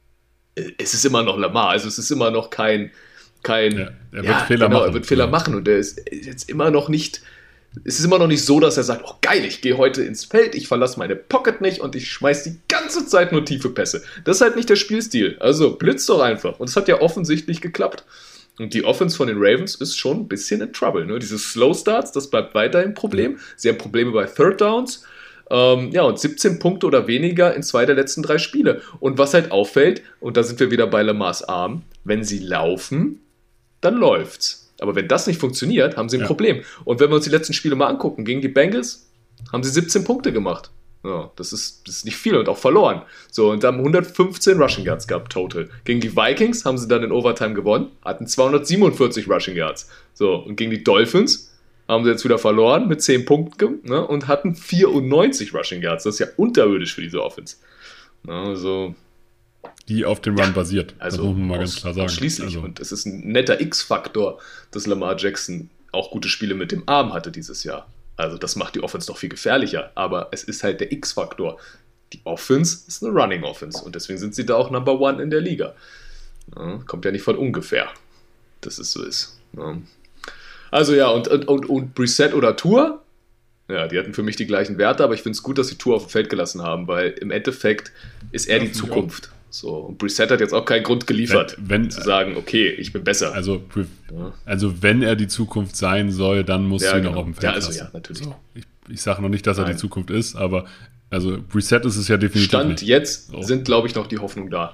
es ist immer noch Lamar, also es ist immer noch kein er wird Fehler machen. Er wird Fehler machen und er ist jetzt immer noch nicht, es ist immer noch nicht so, dass er sagt, oh geil, ich gehe heute ins Feld, ich verlasse meine Pocket nicht und ich schmeiß die ganze Zeit nur tiefe Pässe. Das ist halt nicht der Spielstil. Also blitz doch einfach. Und es hat ja offensichtlich geklappt. Und die Offense von den Ravens ist schon ein bisschen in Trouble. Ne? Diese Slow Starts, das bleibt weiterhin ein Problem. Sie haben Probleme bei Third Downs. Und 17 Punkte oder weniger in 2 der letzten 3 Spiele. Und was halt auffällt, und da sind wir wieder bei Lamars Arm, wenn sie laufen, dann läuft's. Aber wenn das nicht funktioniert, haben sie ein Problem. Und wenn wir uns die letzten Spiele mal angucken, gegen die Bengals haben sie 17 Punkte gemacht. Ja, das ist nicht viel und auch verloren. So, und haben 115 Rushing Yards gehabt, total. Gegen die Vikings haben sie dann in Overtime gewonnen, hatten 247 Rushing Yards. So, und gegen die Dolphins haben sie jetzt wieder verloren mit 10 Punkten, ne, und hatten 94 Rushing Yards. Das ist ja unterirdisch für diese Offense. Also... Die auf dem Run basiert. Also das muss man mal ganz klar sagen. Schließlich. Also. Und es ist ein netter X-Faktor, dass Lamar Jackson auch gute Spiele mit dem Arm hatte dieses Jahr. Also das macht die Offense doch viel gefährlicher. Aber es ist halt der X-Faktor. Die Offense ist eine Running Offense. Und deswegen sind sie da auch Number One in der Liga. Ja, kommt ja nicht von ungefähr, dass es so ist. Ja. Also ja, und Brissett oder Tour, ja, die hatten für mich die gleichen Werte, aber ich finde es gut, dass sie Tour auf dem Feld gelassen haben, weil im Endeffekt ist er die Zukunft. So, und Brissett hat jetzt auch keinen Grund geliefert, zu sagen, okay, ich bin besser. Also wenn er die Zukunft sein soll, dann muss sie noch auf dem Feld lassen. Ja, natürlich. So, ich sage noch nicht, dass er die Zukunft ist, aber also Brissett ist es ja definitiv Stand nicht. Jetzt sind, glaube ich, noch die Hoffnung da.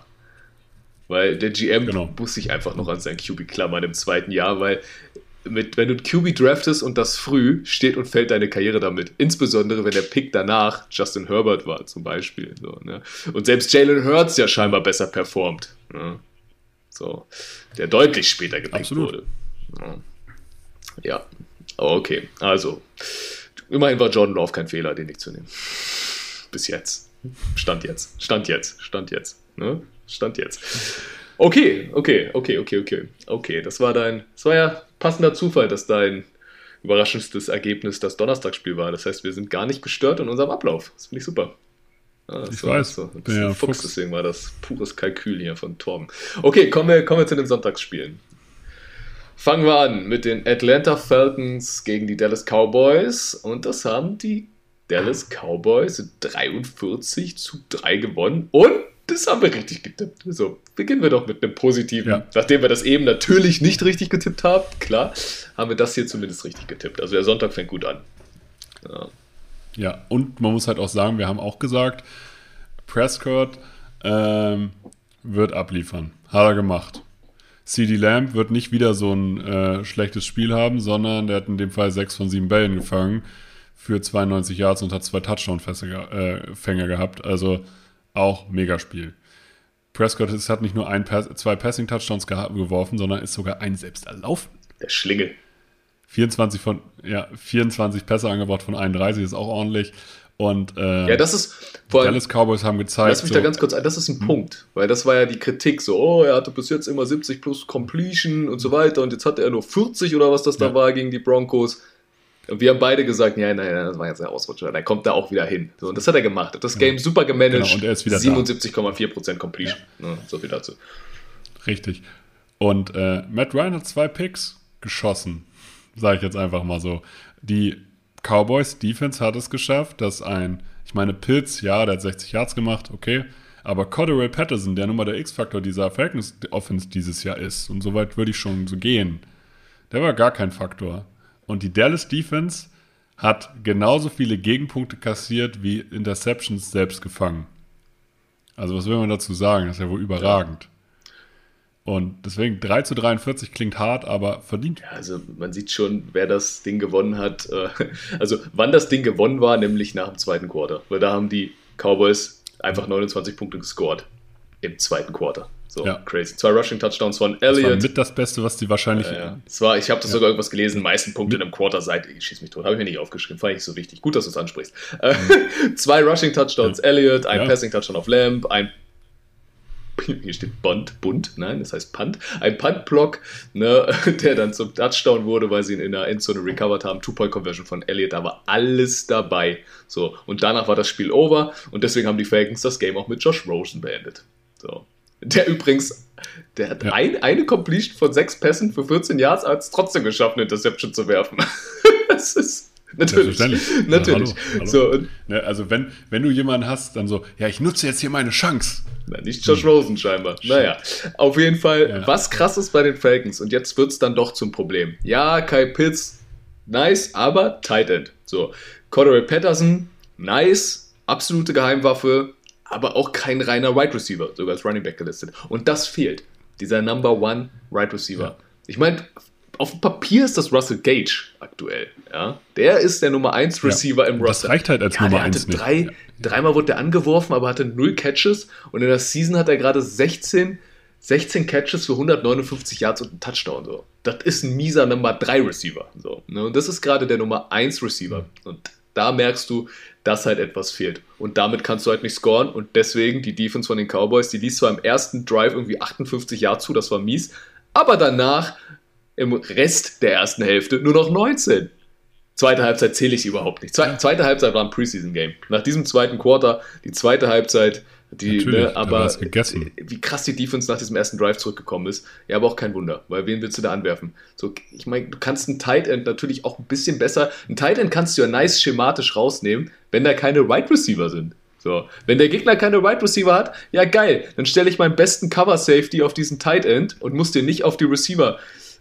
Weil der GM muss sich einfach noch an sein QB klammern im 2. Jahr, weil wenn du ein QB draftest und das früh, steht und fällt deine Karriere damit. Insbesondere, wenn der Pick danach Justin Herbert war, zum Beispiel. So, ne? Und selbst Jalen Hurts ja scheinbar besser performt. Ne? So, der deutlich später gepickt wurde. Ja, okay. Also, immerhin war Jordan Love kein Fehler, den nicht zu nehmen. Bis jetzt. Stand jetzt. Ne? Stand jetzt. Okay. Das war ja passender Zufall, dass dein überraschendstes Ergebnis das Donnerstagsspiel war. Das heißt, wir sind gar nicht gestört in unserem Ablauf. Das finde ich super. Ich weiß. So. Das ist ein Fuchs, deswegen war das pures Kalkül hier von Torben. Okay, kommen wir zu den Sonntagsspielen. Fangen wir an mit den Atlanta Falcons gegen die Dallas Cowboys. Und das haben die Dallas Cowboys 43-3 gewonnen. Und das haben wir richtig getippt. So, beginnen wir doch mit einem positiven. Ja. Nachdem wir das eben natürlich nicht richtig getippt haben, klar, haben wir das hier zumindest richtig getippt. Also der Sonntag fängt gut an. Ja, und man muss halt auch sagen, wir haben auch gesagt, Prescott wird abliefern. Hat er gemacht. CeeDee Lamb wird nicht wieder so ein schlechtes Spiel haben, sondern der hat in dem Fall 6 von 7 Bällen gefangen für 92 Yards und hat 2 Touchdown-Fänger gehabt. Also auch Megaspiel. Prescott hat nicht nur 2 Passing-Touchdowns geworfen, sondern ist sogar einen selbst erlaufen. Der Schlingel. 24 Pässe angebracht von 31, ist auch ordentlich. Und das ist die Dallas Cowboys haben gezeigt. Lass mich da ganz kurz ein, das ist ein Punkt, weil das war ja die Kritik, so, er hatte bis jetzt immer 70 plus Completion und so weiter und jetzt hatte er nur 40 oder was das da war gegen die Broncos. Und wir haben beide gesagt, nein, das war jetzt ein Ausrutscher, dann kommt er auch wieder hin. So, und das hat er gemacht, hat das Game super gemanagt, genau, und er ist wieder 77,4% Completion. Ja. So viel dazu. Richtig. Und Matt Ryan hat 2 Picks geschossen, sage ich jetzt einfach mal so. Die Cowboys Defense hat es geschafft, dass Pitts, der hat 60 Yards gemacht, okay, aber Cordarrelle Patterson, der nun mal der X-Faktor dieser Falcons Offense dieses Jahr ist, und soweit würde ich schon so gehen, der war gar kein Faktor. Und die Dallas Defense hat genauso viele Gegenpunkte kassiert wie Interceptions selbst gefangen. Also was will man dazu sagen? Das ist ja wohl überragend. Ja. Und deswegen 3-43 klingt hart, aber verdient. Ja, also man sieht schon, wer das Ding gewonnen hat. Also wann das Ding gewonnen war, nämlich nach dem 2. Quarter. Weil da haben die Cowboys einfach 29 Punkte gescored. im zweiten Quarter. So, Ja. crazy. 2 Rushing-Touchdowns von Das war Elliott. mit das Beste, was die wahrscheinlich. Ich habe das sogar irgendwas gelesen, meisten Punkte in einem Quarter seit, ich schieß mich tot, habe ich mir nicht aufgeschrieben, fand ich nicht so wichtig. Gut, dass du es ansprichst. 2 Rushing-Touchdowns Elliott, ein Passing-Touchdown auf Lamb, hier steht Punt, nein, das heißt Punt, ein Punt-Block, ne, der dann zum Touchdown wurde, weil sie ihn in der Endzone recovered haben, 2-Point-Conversion von Elliott, da war alles dabei. So, und danach war das Spiel over und deswegen haben die Falcons das Game auch mit Josh Rosen beendet. So. Der übrigens, der hat eine Completion von 6 Pässen für 14 Yards, hat es trotzdem geschafft, eine Interception zu werfen. Das ist natürlich. Hallo. So, und, Also wenn du jemanden hast, dann so, ja, ich nutze jetzt hier meine Chance. na, nicht Josh Rosen scheinbar. Naja, auf jeden Fall, was krass ist bei den Falcons, und jetzt wird es dann doch zum Problem. Ja, Kyle Pitts, nice, aber Tight End. So, Cordero Patterson, nice, absolute Geheimwaffe, aber auch kein reiner Wide Receiver, sogar als Running Back gelistet. Und das fehlt, dieser Number One Wide Receiver. Ja. Ich meine, auf dem Papier ist das Russell Gage aktuell. Ja? Der ist der Nummer 1 Receiver im Roster. Das reicht halt als Nummer 1 nicht. Dreimal wurde der angeworfen, aber hatte 0 Catches. Und in der Season hat er gerade 16 Catches für 159 Yards und einen Touchdown. So. Das ist ein mieser Nummer 3 Receiver. So, ne? Und das ist gerade der Nummer 1 Receiver. Und da merkst du, dass halt etwas fehlt. Und damit kannst du halt nicht scoren. Und deswegen die Defense von den Cowboys, die ließ zwar im ersten Drive irgendwie 58 Yards zu, das war mies. Aber danach im Rest der ersten Hälfte nur noch 19. Zweite Halbzeit zähle ich überhaupt nicht. Zweite Halbzeit war ein Preseason-Game. Nach diesem zweiten Quarter, die zweite Halbzeit, aber wie krass die Defense nach diesem ersten Drive zurückgekommen ist. Ja, aber auch kein Wunder, weil wen willst du da anwerfen? So, ich meine, du kannst einen Tight End natürlich auch ein bisschen besser. Einen Tight End kannst du ja nice schematisch rausnehmen, wenn da keine Wide Receiver sind. So, wenn der Gegner keine Wide Receiver hat, ja geil, dann stelle ich meinen besten Cover Safety auf diesen Tight End und muss den nicht auf die Receiver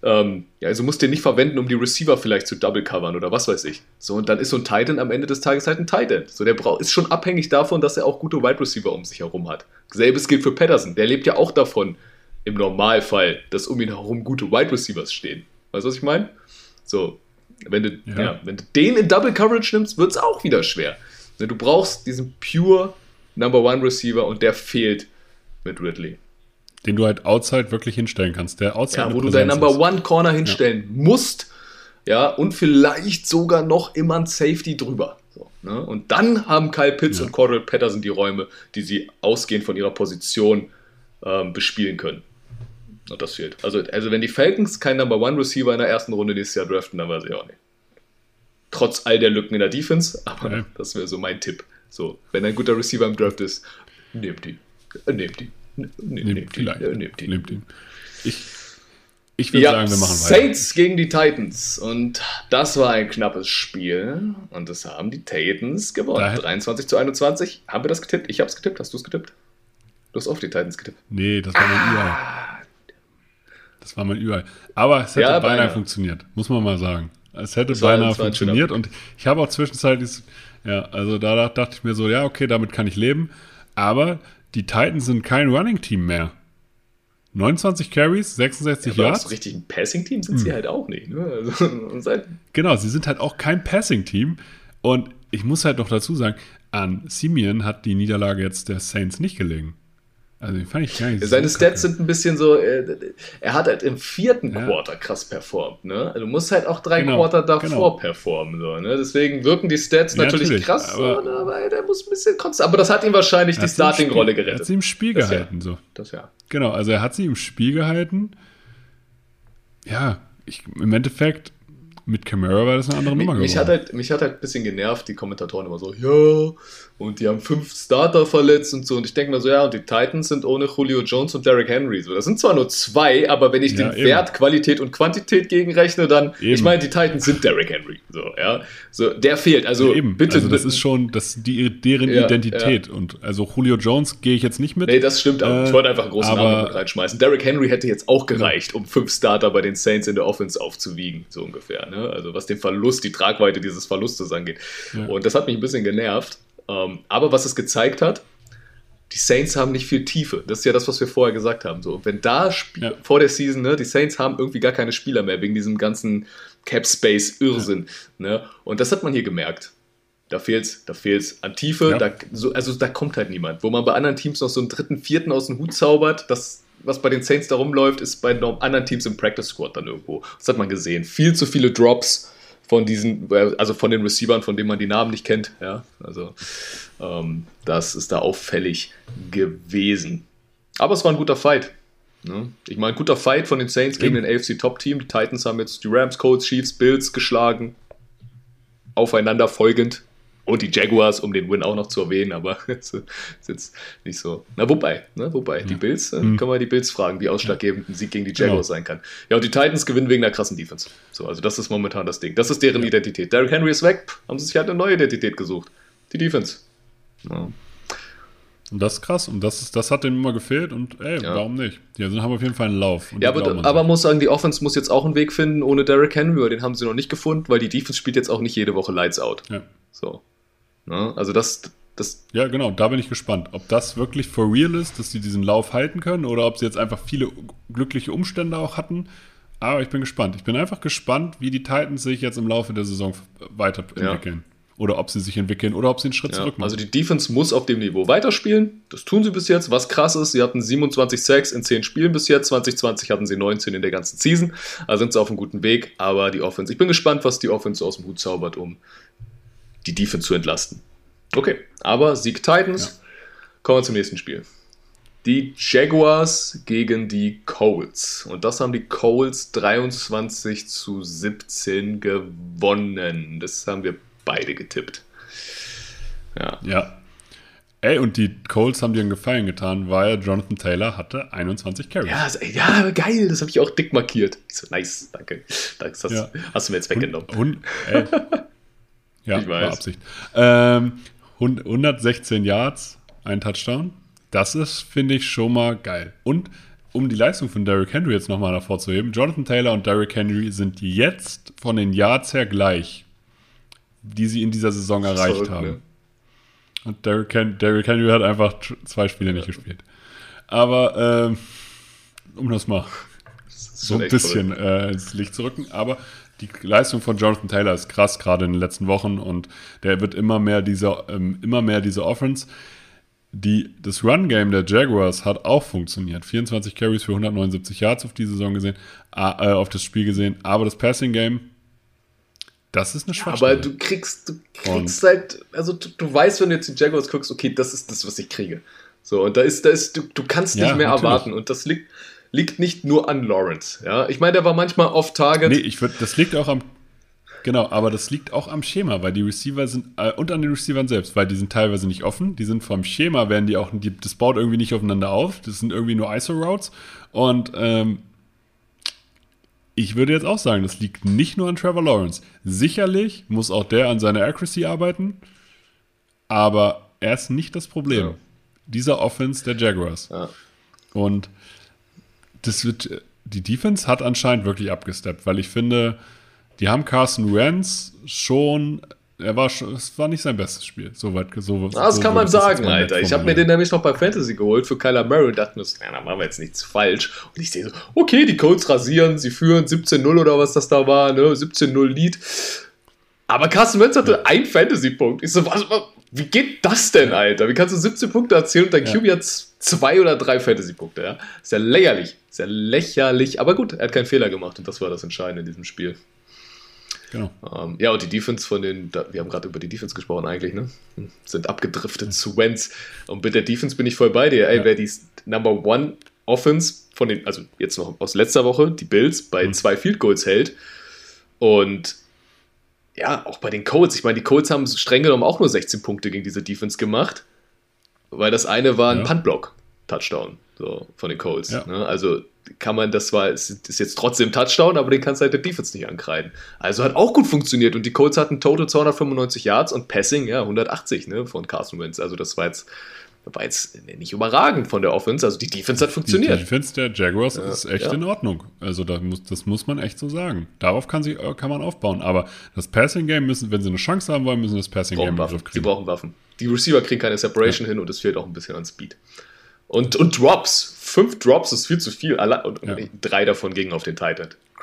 also musst du den nicht verwenden, um die Receiver vielleicht zu double covern oder was weiß ich. So, und dann ist so ein Tight End am Ende des Tages halt ein Tight End. So, der ist schon abhängig davon, dass er auch gute Wide Receiver um sich herum hat. Selbes gilt für Patterson. Der lebt ja auch davon, im Normalfall, dass um ihn herum gute Wide Receivers stehen. Weißt du, was ich meine? So, wenn du den in Double Coverage nimmst, wird es auch wieder schwer. Du brauchst diesen pure Number One Receiver und der fehlt mit Ridley. Den du halt outside wirklich hinstellen kannst. Der outside wo du deinen Number One Corner hinstellen musst, ja, und vielleicht sogar noch immer ein Safety drüber. So, ne? Und dann haben Kyle Pitts und Cordell Patterson die Räume, die sie ausgehend von ihrer Position bespielen können. Und das fehlt. Also wenn die Falcons keinen Number One Receiver in der ersten Runde nächstes Jahr draften, dann weiß ich auch nicht. Trotz all der Lücken in der Defense, aber das wäre so mein Tipp. So, wenn ein guter Receiver im Draft ist, nehmt ihn. Nehmt ihn. Ich würde sagen, wir machen weiter. Saints gegen die Titans. Und das war ein knappes Spiel. Und das haben die Titans gewonnen. 23-21. Haben wir das getippt? Ich habe es getippt. Hast du es getippt? Du hast auf die Titans getippt. Nee, das war mein Überall. Das war mein Überall. Aber es hätte beinahe funktioniert. Muss man mal sagen. Es hätte beinahe funktioniert. Und ich habe auch zwischenzeitlich, also da dachte ich mir so, ja, okay, damit kann ich leben. Aber die Titans sind kein Running-Team mehr. 29 Carries, 66 Yards. So richtig ein Passing-Team sind sie halt auch nicht. Ne? Genau, sie sind halt auch kein Passing-Team. Und ich muss halt noch dazu sagen, an Simeon hat die Niederlage jetzt der Saints nicht gelegen. Also den fand ich gar nicht Seine Stats sind ein bisschen so, er hat halt im vierten Quarter krass performt. Ne? Also du musst halt auch 3 Quarter davor performen. So, ne? Deswegen wirken die Stats natürlich krass, aber der muss ein bisschen konstant. Aber das hat ihm wahrscheinlich die Starting-Rolle gerettet. Er hat sie im Spiel gehalten. So. Genau, also er hat sie im Spiel gehalten. Ja, im Endeffekt mit Kamara war das eine andere Nummer geworden. Mich hat halt ein bisschen genervt, die Kommentatoren immer so, ja, und die haben 5 Starter verletzt und so. Und ich denke mir so, ja, und die Titans sind ohne Julio Jones und Derrick Henry. So, das sind zwar nur 2, aber wenn ich den Wert, Qualität und Quantität gegenrechne, dann, ich meine, die Titans sind Derrick Henry. So, ja, so, der fehlt. Also bitte. Also das ist schon deren Identität. Und also Julio Jones gehe ich jetzt nicht mit. Nee, das stimmt auch. Ich wollte einfach einen großen Namen mit reinschmeißen. Derrick Henry hätte jetzt auch gereicht, um 5 Starter bei den Saints in der Offense aufzuwiegen, so ungefähr. Ne? Also was den Verlust, die Tragweite dieses Verlustes angeht. Ja. Und das hat mich ein bisschen genervt. Aber was es gezeigt hat, die Saints haben nicht viel Tiefe. Das ist ja das, was wir vorher gesagt haben. So, wenn da vor der Season, ne, die Saints haben irgendwie gar keine Spieler mehr, wegen diesem ganzen Cap-Space-Irrsinn. Ne? Und das hat man hier gemerkt. Da fehlt's an Tiefe, Ja. da kommt halt niemand. Wo man bei anderen Teams noch so einen dritten, vierten aus dem Hut zaubert, das, was bei den Saints da rumläuft, ist bei anderen Teams im Practice Squad dann irgendwo. Das hat man gesehen. Viel zu viele Drops von den Receivern, von denen man die Namen nicht kennt. Ja, also das ist da auffällig gewesen. Aber es war ein guter Fight. Ne? Ich meine, ein guter Fight von den Saints gegen den AFC-Top-Team. Die Titans haben jetzt die Rams, Colts, Chiefs, Bills geschlagen. Aufeinander folgend. Und die Jaguars, um den Win auch noch zu erwähnen, aber ist jetzt nicht so. Na, wobei, die Bills, können wir die Bills fragen, wie ausschlaggebend ein Sieg gegen die Jaguars sein kann. Ja, und die Titans gewinnen wegen der krassen Defense. So, also das ist momentan das Ding. Das ist deren Identität. Derrick Henry ist weg, haben sie sich halt eine neue Identität gesucht. Die Defense. Ja. Und das ist krass. Und das hat denen immer gefehlt. Und warum nicht? Die haben auf jeden Fall einen Lauf. Und ja, aber muss sagen, die Offense muss jetzt auch einen Weg finden ohne Derrick Henry, weil den haben sie noch nicht gefunden, weil die Defense spielt jetzt auch nicht jede Woche Lights Out. Ja. So. Ja, also das. Ja, genau, da bin ich gespannt. Ob das wirklich for real ist, dass sie diesen Lauf halten können oder ob sie jetzt einfach viele glückliche Umstände auch hatten. Aber ich bin gespannt. Ich bin einfach gespannt, wie die Titans sich jetzt im Laufe der Saison weiterentwickeln. Ja. Oder ob sie sich entwickeln oder ob sie einen Schritt zurück machen. Also die Defense muss auf dem Niveau weiterspielen. Das tun sie bis jetzt. Was krass ist, sie hatten 27 Sacks in 10 Spielen bis jetzt. 2020 hatten sie 19 in der ganzen Season. Also sind sie auf einem guten Weg. Aber die Offense, ich bin gespannt, was die Offense aus dem Hut zaubert, um die Defense zu entlasten. Okay, aber Sieg Titans. Ja. Kommen wir zum nächsten Spiel. Die Jaguars gegen die Colts. Und das haben die Colts 23-17 gewonnen. Das haben wir beide getippt. Ja. Ey, und die Colts haben dir einen Gefallen getan, weil Jonathan Taylor hatte 21 Carries. Ja, geil, das habe ich auch dick markiert. Ich so, nice, danke. Das hast du mir jetzt weggenommen. Ja, ich weiß. War Absicht. 116 Yards, ein Touchdown. Das ist, finde ich, schon mal geil. Und um die Leistung von Derrick Henry jetzt nochmal hervorzuheben, Jonathan Taylor und Derrick Henry sind jetzt von den Yards her gleich, die sie in dieser Saison erreicht haben. Ne? Und Derrick Henry hat einfach 2 Spiele nicht gespielt. Aber um das mal so ein bisschen ins Licht zu rücken, aber die Leistung von Jonathan Taylor ist krass, gerade in den letzten Wochen, und der wird immer mehr diese Offense. Das Run-Game der Jaguars hat auch funktioniert. 24 Carries für 179 Yards auf die Saison gesehen, auf das Spiel gesehen, aber das Passing-Game, das ist eine Schwachstelle. Aber du kriegst halt, also du weißt, wenn du jetzt die Jaguars guckst, okay, das ist das, was ich kriege. So, und du kannst nicht mehr erwarten, und das liegt nicht nur an Lawrence. Ja? Ich meine, der war manchmal off-target. Nee, das liegt auch am Schema, weil die Receiver sind, und an den Receivern selbst, weil die sind teilweise nicht offen, die sind vom Schema, das baut irgendwie nicht aufeinander auf, das sind irgendwie nur ISO-Routes, und ich würde jetzt auch sagen, das liegt nicht nur an Trevor Lawrence. Sicherlich muss auch der an seiner Accuracy arbeiten, aber er ist nicht das Problem. Ja. Dieser Offense der Jaguars. Ja. Und die Defense hat anscheinend wirklich abgesteppt, weil ich finde, die haben Carson Wentz schon, es war nicht sein bestes Spiel. Das kann man sagen, Alter. Ich habe mir den nämlich noch bei Fantasy geholt für Kyler Murray und dachte mir, da machen wir jetzt nichts falsch. Und ich sehe so, okay, die Colts rasieren, sie führen 17-0 oder was das da war, ne? 17-0 Lead. Aber Carson Wentz hatte einen Fantasy-Punkt. Ich so, wie geht das denn, Alter? Wie kannst du 17 Punkte erzielen und dein QB hat 2 oder 3 Fantasy-Punkte? Ja? Ist ja lächerlich. Ist ja lächerlich. Aber gut, er hat keinen Fehler gemacht und das war das Entscheidende in diesem Spiel. Genau. Ja, und die Defense wir haben gerade über die Defense gesprochen eigentlich, ne? Sind abgedriftet zu Wentz. Und mit der Defense bin ich voll bei dir. Ey, wer die Number One Offense also jetzt noch aus letzter Woche, die Bills, bei 2 Field Goals hält. Und ja, auch bei den Colts. Ich meine, die Colts haben streng genommen auch nur 16 Punkte gegen diese Defense gemacht, weil das eine war ein Punt-Block-Touchdown von den Colts. Ja. Ne? Also kann man, ist jetzt trotzdem Touchdown, aber den kannst du halt der Defense nicht ankreiden. Also hat auch gut funktioniert, und die Colts hatten total 295 Yards und Passing, 180, ne, von Carson Wentz. Also das war jetzt nicht überragend von der Offense, also die Defense hat funktioniert. Die Defense der Jaguars ist echt in Ordnung. Also das muss man echt so sagen. Darauf kann man aufbauen, aber das Passing-Game wenn sie eine Chance haben wollen, müssen das Passing-Game kriegen. Sie brauchen Waffen. Die Receiver kriegen keine Separation hin, und es fehlt auch ein bisschen an Speed. Und Drops. 5 Drops ist viel zu viel. Und 3 davon gingen auf den Tight End.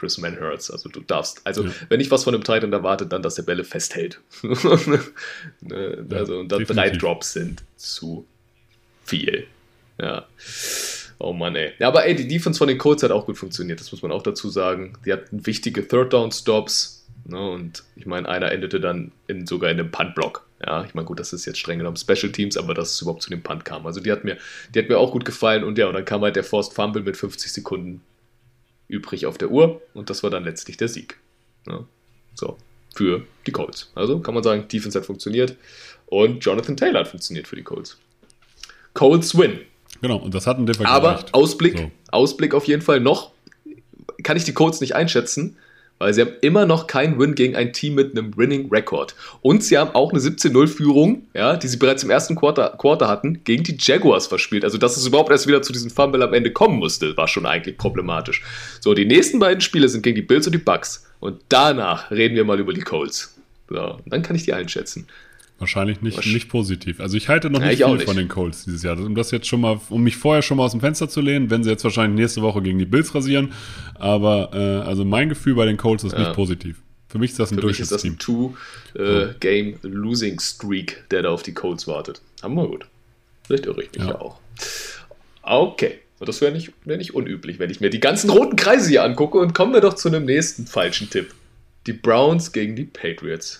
Chris Manhurts. Also du darfst, wenn ich was von einem Tight End erwarte, dann, dass er Bälle festhält. Und dann 3 Drops sind zu viel. Ja. Oh Mann, ey. Ja, aber die Defense von den Colts hat auch gut funktioniert, das muss man auch dazu sagen. Die hatten wichtige Third-Down-Stops, ne? Und ich meine, einer endete dann sogar in einem Punt-Block. Ja, ich meine, gut, das ist jetzt streng genommen Special Teams, aber dass es überhaupt zu dem Punt kam. Also die hat mir auch gut gefallen und dann kam halt der Forced Fumble mit 50 Sekunden übrig auf der Uhr und das war dann letztlich der Sieg. Ja, so, für die Colts. Also kann man sagen, Defense hat funktioniert und Jonathan Taylor hat funktioniert für die Colts. Colts win. Genau, und das hat ein Differ Aber gereicht. Ausblick auf jeden Fall noch, kann ich die Colts nicht einschätzen, weil sie haben immer noch keinen Win gegen ein Team mit einem Winning-Record. Und sie haben auch eine 17-0-Führung, ja, die sie bereits im ersten Quarter hatten, gegen die Jaguars verspielt. Also, dass es überhaupt erst wieder zu diesem Fumble am Ende kommen musste, war schon eigentlich problematisch. So, die nächsten beiden Spiele sind gegen die Bills und die Bucks. Und danach reden wir mal über die Colts. So, dann kann ich die einschätzen. Wahrscheinlich nicht positiv. Also ich halte noch nicht viel von den Colts dieses Jahr. Um das jetzt schon mal, mich vorher schon mal aus dem Fenster zu lehnen, wenn sie jetzt wahrscheinlich nächste Woche gegen die Bills rasieren. Aber also mein Gefühl bei den Colts ist nicht positiv. Für mich ist das ein Durchschnittsteam. Für mich ist das ein Two-Game-Losing-Streak, der da auf die Colts wartet. Aber mal gut. Vielleicht irre ich mich ja auch. Okay. Das wäre nicht unüblich, wenn ich mir die ganzen roten Kreise hier angucke. Und kommen wir doch zu einem nächsten falschen Tipp. Die Browns gegen die Patriots.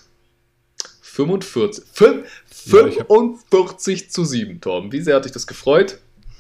45-7, Torben. Wie sehr hat dich das gefreut?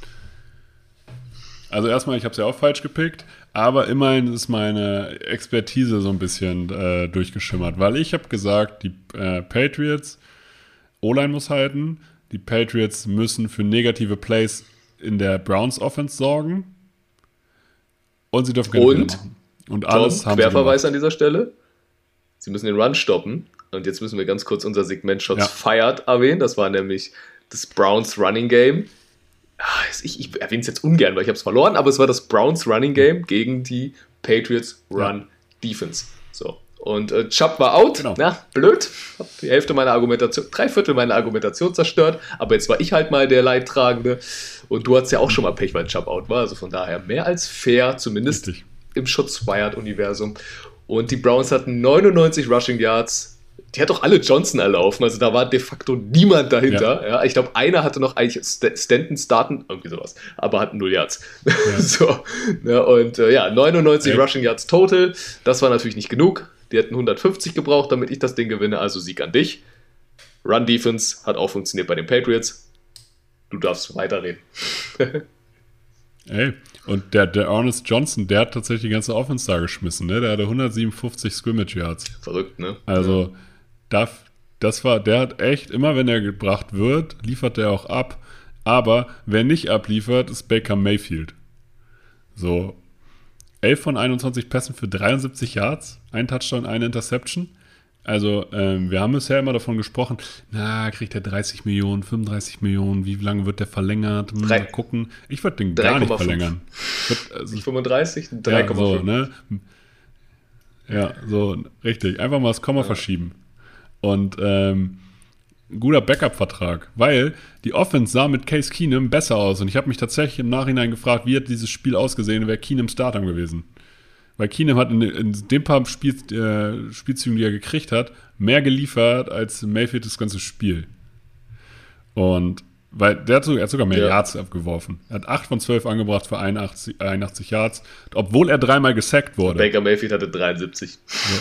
Also erstmal, ich habe es ja auch falsch gepickt, aber immerhin ist meine Expertise so ein bisschen durchgeschimmert, weil ich habe gesagt, die Patriots, O-Line muss halten, die Patriots müssen für negative Plays in der Browns Offense sorgen und sie dürfen keine Fehler machen. Und alles haben sie Querverweis an dieser Stelle. Sie müssen den Run stoppen. Und jetzt müssen wir ganz kurz unser Segment Shots Fired erwähnen. Das war nämlich das Browns Running Game. Ich erwähne es jetzt ungern, weil ich habe es verloren, aber es war das Browns Running Game gegen die Patriots Run Defense. So. Und Chubb war out. Genau. Na, blöd. Hab die Hälfte meiner Argumentation, 3/4 meiner Argumentation zerstört. Aber jetzt war ich halt mal der Leidtragende. Und du hattest ja auch schon mal Pech, weil Chubb out war. Also von daher mehr als fair, zumindest im Shots Fired Universum. Und die Browns hatten 99 Rushing Yards. Die hat doch alle Johnson erlaufen, also da war de facto niemand dahinter. Ja, ich glaube, einer hatte noch eigentlich Stanton starten, irgendwie sowas, aber hatten 0 Yards. Ja. So, ja, und 99 Rushing Yards total, das war natürlich nicht genug. Die hätten 150 gebraucht, damit ich das Ding gewinne, also Sieg an dich. Run Defense hat auch funktioniert bei den Patriots. Du darfst weiterreden. Ey, und der Ernest Johnson, der hat tatsächlich die ganze Offense da geschmissen, ne? Der hatte 157 Scrimmage Yards. Verrückt, ne? Also, der hat echt, immer wenn er gebracht wird, liefert er auch ab. Aber wer nicht abliefert, ist Baker Mayfield. So, 11 von 21 Pässen für 73 Yards, ein Touchdown, eine Interception. Also, wir haben bisher immer davon gesprochen, kriegt er 30 Millionen, 35 Millionen, wie lange wird der verlängert? Mal gucken. Ich würde den gar nicht verlängern. Nicht 35, 3,5. Ja, so, ne? Ja, so, richtig. Einfach mal das Komma verschieben. Und ein guter Backup-Vertrag, weil die Offense sah mit Case Keenum besser aus. Und ich habe mich tatsächlich im Nachhinein gefragt, wie hat dieses Spiel ausgesehen, wäre Keenum Starter gewesen. Weil Keenum hat in den paar Spielzügen, die er gekriegt hat, mehr geliefert als Mayfield das ganze Spiel. Und weil er hat sogar mehr Yards abgeworfen. Er hat 8 von 12 angebracht für 81 Yards, obwohl er 3-mal gesackt wurde. Baker Mayfield hatte 73.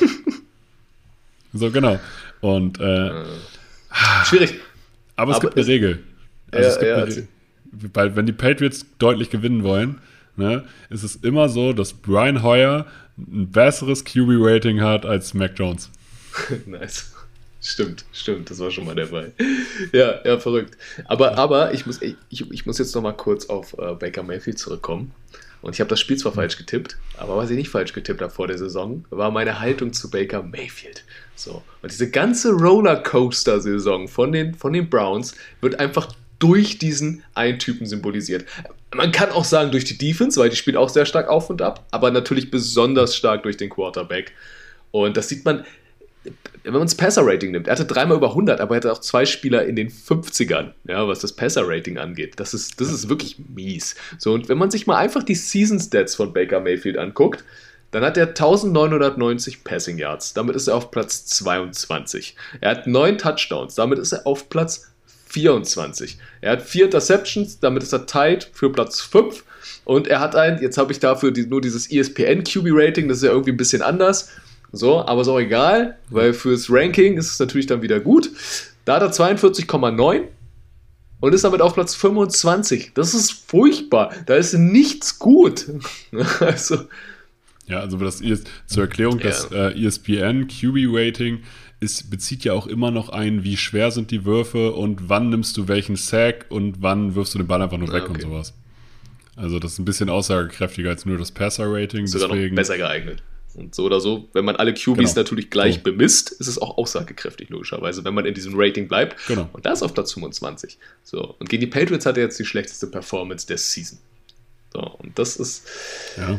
So, genau. Und schwierig. Aber es gibt eine Regel. Also wenn die Patriots deutlich gewinnen wollen, ne, ist es immer so, dass Brian Hoyer ein besseres QB-Rating hat als Mac Jones. Nice. Stimmt, das war schon mal der Fall. Ja, verrückt. Aber ich muss jetzt noch mal kurz auf Baker Mayfield zurückkommen. Und ich habe das Spiel zwar falsch getippt, aber was ich nicht falsch getippt habe vor der Saison, war meine Haltung zu Baker Mayfield. So. Und diese ganze Rollercoaster-Saison von den Browns wird einfach durch diesen einen Typen symbolisiert. Man kann auch sagen durch die Defense, weil die spielt auch sehr stark auf und ab, aber natürlich besonders stark durch den Quarterback. Und das sieht man, wenn man das Passer-Rating nimmt. Er hatte 3-mal über 100, aber er hatte auch 2 Spieler in den 50ern, ja, was das Passer-Rating angeht. Das ist wirklich mies. So, und wenn man sich mal einfach die Season-Stats von Baker Mayfield anguckt, Dann hat er 1990 Passing Yards. Damit ist er auf Platz 22. Er hat 9 Touchdowns. Damit ist er auf Platz 24. Er hat 4 Interceptions. Damit ist er tied für Platz 5. Und er hat jetzt habe ich dafür nur dieses ESPN QB-Rating. Das ist ja irgendwie ein bisschen anders. So, aber ist auch egal, weil fürs Ranking ist es natürlich dann wieder gut. Da hat er 42,9 und ist damit auf Platz 25. Das ist furchtbar. Da ist nichts gut. Also... Ja, also zur Erklärung, das ESPN QB-Rating bezieht ja auch immer noch ein, wie schwer sind die Würfe und wann nimmst du welchen Sack und wann wirfst du den Ball einfach nur weg und sowas. Also das ist ein bisschen aussagekräftiger als nur das Passer-Rating. Sogar noch besser geeignet. Und so oder so, wenn man alle QBs natürlich gleich bemisst, ist es auch aussagekräftig, logischerweise, wenn man in diesem Rating bleibt. Genau. Und da ist auf Platz 25. So. Und gegen die Patriots hat er jetzt die schlechteste Performance der Season. So, und das ist... Ja.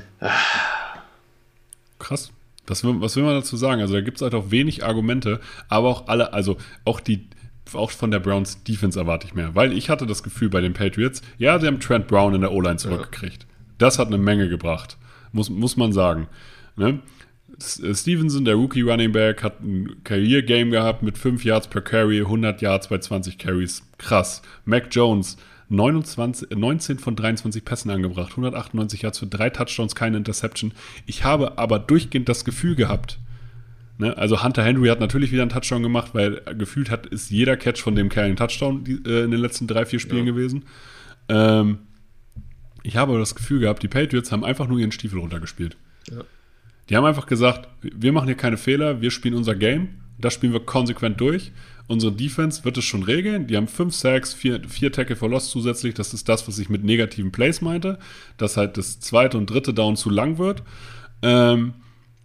Krass. Was will man dazu sagen? Also da gibt es halt auch wenig Argumente, aber auch alle, also auch von der Browns Defense erwarte ich mehr. Weil ich hatte das Gefühl bei den Patriots, ja, sie haben Trent Brown in der O-Line zurückgekriegt. Das hat eine Menge gebracht. Muss man sagen. Ne? Stevenson, der Rookie Running Back, hat ein Career-Game gehabt mit 5 Yards per Carry, 100 Yards bei 20 Carries. Krass. Mac Jones, 19 von 23 Pässen angebracht, 198 Yards für 3 Touchdowns, keine Interception. Ich habe aber durchgehend das Gefühl gehabt, ne? Also Hunter Henry hat natürlich wieder einen Touchdown gemacht, weil gefühlt ist jeder Catch von dem Kerl ein Touchdown in den letzten 3-4 Spielen gewesen. Ich habe aber das Gefühl gehabt, die Patriots haben einfach nur ihren Stiefel runtergespielt. Ja. Die haben einfach gesagt, wir machen hier keine Fehler, wir spielen unser Game, das spielen wir konsequent durch. Unsere Defense wird es schon regeln. Die haben 5 Sacks, 4 Tackle for Loss zusätzlich. Das ist das, was ich mit negativen Plays meinte. Dass halt das 2. und 3. Down zu lang wird. Aber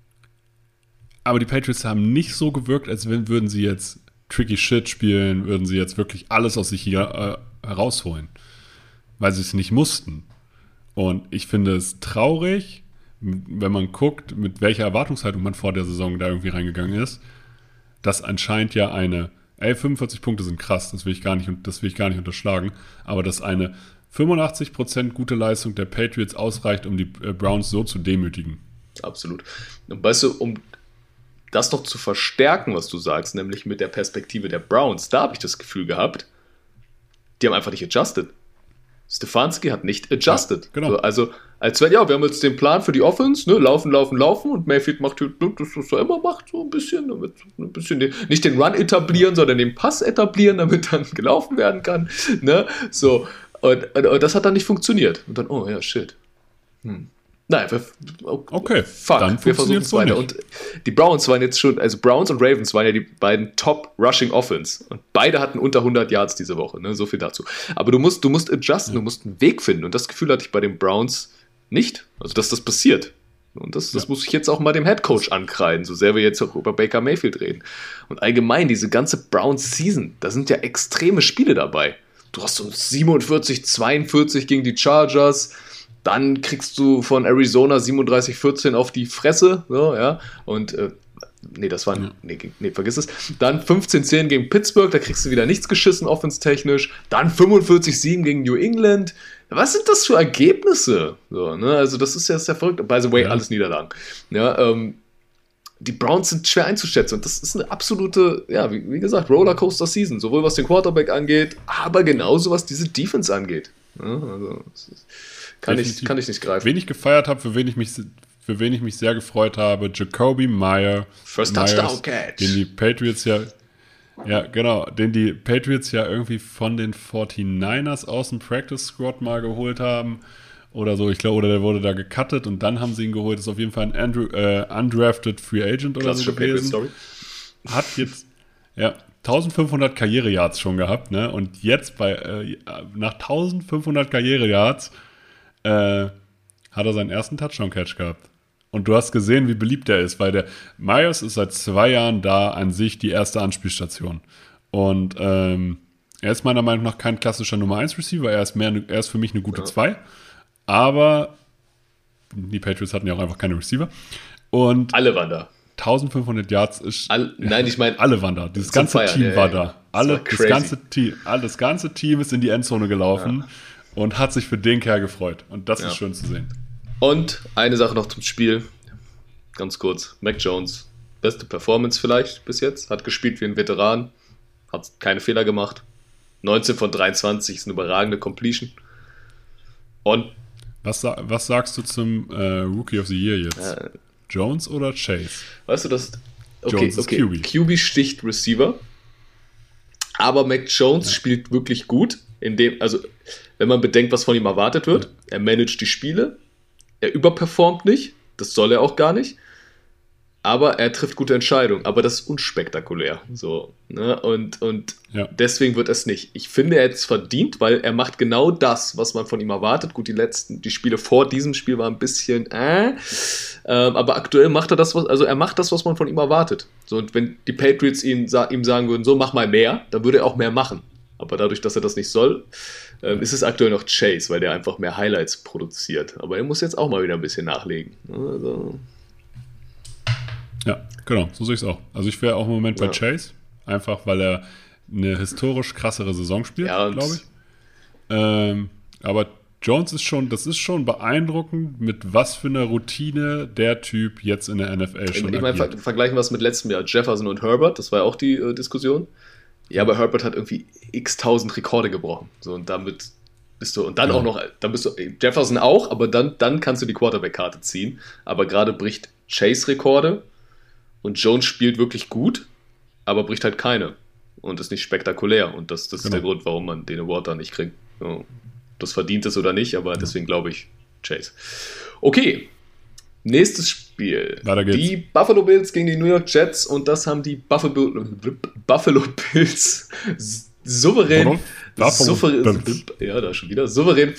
die Patriots haben nicht so gewirkt, als würden sie jetzt tricky Shit spielen, würden sie jetzt wirklich alles aus sich hier herausholen. Weil sie es nicht mussten. Und ich finde es traurig, wenn man guckt, mit welcher Erwartungshaltung man vor der Saison da irgendwie reingegangen ist, dass anscheinend ja 45 Punkte sind krass, das will ich gar nicht unterschlagen, aber dass eine 85% gute Leistung der Patriots ausreicht, um die Browns so zu demütigen. Absolut. Und weißt du, um das noch zu verstärken, was du sagst, nämlich mit der Perspektive der Browns, da habe ich das Gefühl gehabt, die haben einfach nicht adjusted. Stefanski hat nicht adjusted. Ja, genau. Also, als wenn, wir haben jetzt den Plan für die Offense, ne, laufen und Mayfield macht das, was er immer macht, so ein bisschen, damit nicht den Run etablieren, sondern den Pass etablieren, damit dann gelaufen werden kann, ne, so, und das hat dann nicht funktioniert. Und dann, oh ja, shit. Nein, okay, dann wir versuchen es weiter. Und die Browns waren jetzt schon, also Browns und Ravens waren ja die beiden Top-Rushing-Offense. Und beide hatten unter 100 Yards diese Woche, ne? So viel dazu. Aber du musst adjusten, du musst einen Weg finden. Und das Gefühl hatte ich bei den Browns nicht. Also, dass das passiert. Und das muss ich jetzt auch mal dem Headcoach ankreiden, so sehr wir jetzt auch über Baker Mayfield reden. Und allgemein, diese ganze Browns-Season, da sind ja extreme Spiele dabei. Du hast so 47-42 gegen die Chargers. Dann kriegst du von Arizona 37-14 auf die Fresse. So, ja. Und, vergiss es. Dann 15-10 gegen Pittsburgh, da kriegst du wieder nichts geschissen, offenstechnisch. Dann 45-7 gegen New England. Was sind das für Ergebnisse? So, ne? Also, das ist ja sehr verrückt. By the way, alles Niederlagen. Ja, die Browns sind schwer einzuschätzen. Und das ist eine absolute, ja, wie gesagt, Rollercoaster-Season. Sowohl was den Quarterback angeht, aber genauso was diese Defense angeht. Ja, also, kann ich nicht greifen. Wen ich gefeiert habe, für wen ich mich sehr gefreut habe, Jacoby Myers, Touchdown Catch. Den die Patriots ja irgendwie von den 49ers aus dem Practice Squad mal geholt haben oder so. Ich glaube, oder der wurde da gecuttet und dann haben sie ihn geholt. Das ist auf jeden Fall ein undrafted Free Agent oder so gewesen. Story. Hat jetzt 1500 Karriere-Yards schon gehabt, ne? Und jetzt nach 1500 Karriere-Yards hat er seinen ersten Touchdown-Catch gehabt. Und du hast gesehen, wie beliebt er ist, weil der Myers ist seit 2 Jahren da an sich die erste Anspielstation. Und er ist meiner Meinung nach kein klassischer Nummer 1 Receiver, er ist für mich eine gute 2. Aber die Patriots hatten ja auch einfach keine Receiver. Und alle waren da. 1500 Yards ist. Ich meine. Alle waren da. Das ganze Team war da. Das ganze Team ist in die Endzone gelaufen. Ja. Und hat sich für den Kerl gefreut. Und das ist schön zu sehen. Und eine Sache noch zum Spiel. ganz kurz. Mac Jones, beste Performance vielleicht bis jetzt, hat gespielt wie ein Veteran, hat keine Fehler gemacht. 19 von 23 ist eine überragende Completion. Und Was sagst du zum Rookie of the Year jetzt? Jones oder Chase? weißt du, das Jones ist QB. QB sticht Receiver, aber Mac Jones spielt wirklich gut, also wenn man bedenkt, was von ihm erwartet wird, er managt die Spiele, er überperformt nicht, das soll er auch gar nicht, aber er trifft gute Entscheidungen, aber das ist unspektakulär, so, ne? Und deswegen wird es nicht. Ich finde, er hat es verdient, weil er macht genau das, was man von ihm erwartet. Gut, die Spiele vor diesem Spiel waren ein bisschen aber aktuell macht er er macht das, was man von ihm erwartet. So, und wenn die Patriots ihm sagen würden, so, mach mal mehr, dann würde er auch mehr machen. Aber dadurch, dass er das nicht soll, ist es aktuell noch Chase, weil der einfach mehr Highlights produziert. Aber er muss jetzt auch mal wieder ein bisschen nachlegen. Also ja, genau, so sehe ich es auch. Also ich wäre auch im Moment bei Chase, einfach weil er eine historisch krassere Saison spielt, glaube ich. Aber Jones ist schon beeindruckend, mit was für einer Routine der Typ jetzt in der NFL schon agiert. Vergleichen wir es mit letztem Jahr, Jefferson und Herbert, das war ja auch die Diskussion. Ja, aber Herbert hat irgendwie x-tausend Rekorde gebrochen. So, und damit bist du, und dann auch noch, dann bist du, Jefferson auch, aber dann kannst du die Quarterback-Karte ziehen. Aber gerade bricht Chase Rekorde und Jones spielt wirklich gut, aber bricht halt keine. Und ist nicht spektakulär. Und das ist der Grund, warum man den Award da nicht kriegt. So. Das verdient es oder nicht, aber deswegen glaube ich Chase. Okay, nächstes Spiel. Weiter geht's. Die Buffalo Bills gegen die New York Jets und das haben die Buffalo Bills souverän, ja, da schon wieder, souverän,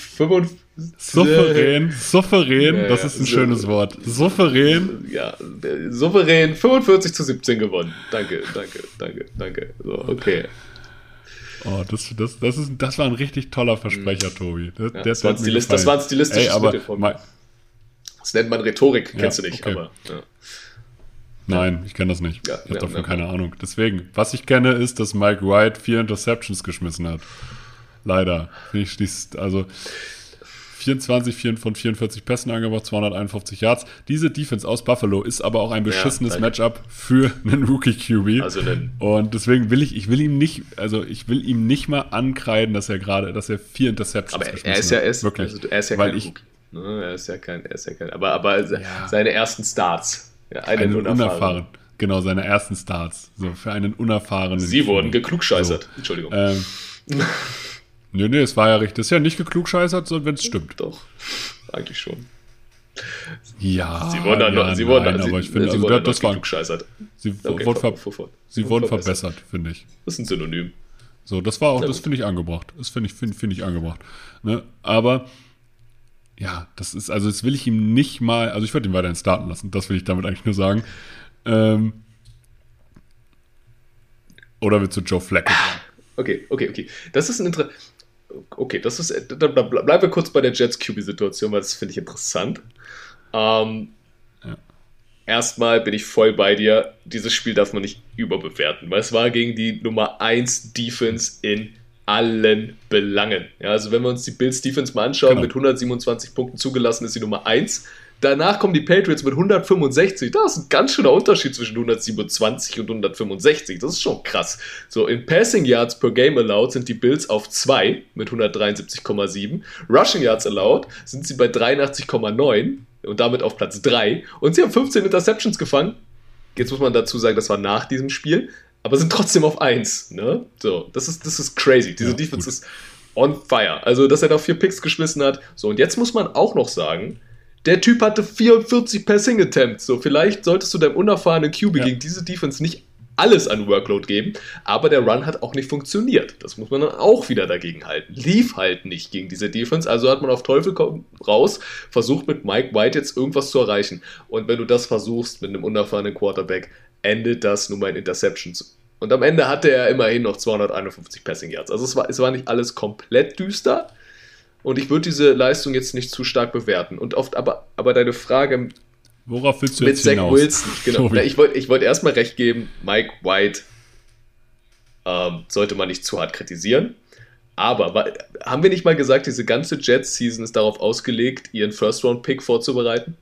das ist ein schönes Wort. Souverän. Ja, souverän 45-17 gewonnen. Danke. So, okay. Oh, das war ein richtig toller Versprecher, Tobi. Das war ein stilistisches Mittel von mir. Das nennt man Rhetorik, kennst du nicht, okay. Aber. Ja. Nein, ich kenne das nicht. Ich habe davon keine Ahnung. Deswegen, was ich kenne, ist, dass Mike White 4 Interceptions geschmissen hat. Leider. Also 24 von 44 Pässen angebracht, 251 Yards. Diese Defense aus Buffalo ist aber auch ein beschissenes Matchup für einen Rookie-QB. Und deswegen will ich will ihm nicht mal ankreiden, dass er 4 Interceptions geschmissen hat. Wirklich. Also er ist ja kein Rookie. Er ist ja kein, aber seine ersten Starts. Ja, einen unerfahren. Genau, seine ersten Starts. So, für einen unerfahrenen. Sie wurden geklugscheißert. So. Entschuldigung. Nee, es war ja richtig. Das ist ja nicht geklugscheißert, sondern wenn es stimmt. Doch, eigentlich schon. Ja, sie wurden aber ich finde, das war geklugscheißert. Sie wurden verbessert, finde ich. Das ist ein Synonym. So, das war auch, das finde ich angebracht. Das finde ich angebracht. Ne? Aber ja, das will ich ihm nicht mal, also ich würde ihn weiterhin starten lassen, das will ich damit eigentlich nur sagen. Oder willst du Joe Flacco sagen? Okay. Das ist dann bleiben wir kurz bei der Jets-QB-Situation, weil das finde ich interessant. Erstmal bin ich voll bei dir, dieses Spiel darf man nicht überbewerten, weil es war gegen die Nummer 1 Defense in allen Belangen. Ja, also wenn wir uns die Bills Defense mal anschauen, mit 127 Punkten zugelassen ist die Nummer 1. Danach kommen die Patriots mit 165. Das ist ein ganz schöner Unterschied zwischen 127 und 165. Das ist schon krass. So, in Passing Yards per Game allowed sind die Bills auf 2 mit 173,7. Rushing Yards allowed sind sie bei 83,9 und damit auf Platz 3. Und sie haben 15 Interceptions gefangen. Jetzt muss man dazu sagen, das war nach diesem Spiel. Aber sind trotzdem auf 1. Ne? So, das ist crazy. Diese Defense ist on fire. Also, dass er da 4 Picks geschmissen hat. So, und jetzt muss man auch noch sagen, der Typ hatte 44 Passing Attempts. So, vielleicht solltest du deinem unerfahrenen QB gegen diese Defense nicht alles an Workload geben, aber der Run hat auch nicht funktioniert. Das muss man dann auch wieder dagegen halten. Lief halt nicht gegen diese Defense, also hat man auf Teufel komm raus versucht, mit Mike White jetzt irgendwas zu erreichen. Und wenn du das versuchst mit einem unerfahrenen Quarterback, endet das nun mal in Interceptions. Und am Ende hatte er immerhin noch 251 Passing Yards. Also es war nicht alles komplett düster. Und ich würde diese Leistung jetzt nicht zu stark bewerten. Und oft, aber deine Frage, worauf willst du mit jetzt Zach hinaus? Wilson, genau. Ich wollte erstmal recht geben, Mike White sollte man nicht zu hart kritisieren. Aber haben wir nicht mal gesagt, diese ganze Jets-Season ist darauf ausgelegt, ihren First-Round-Pick vorzubereiten?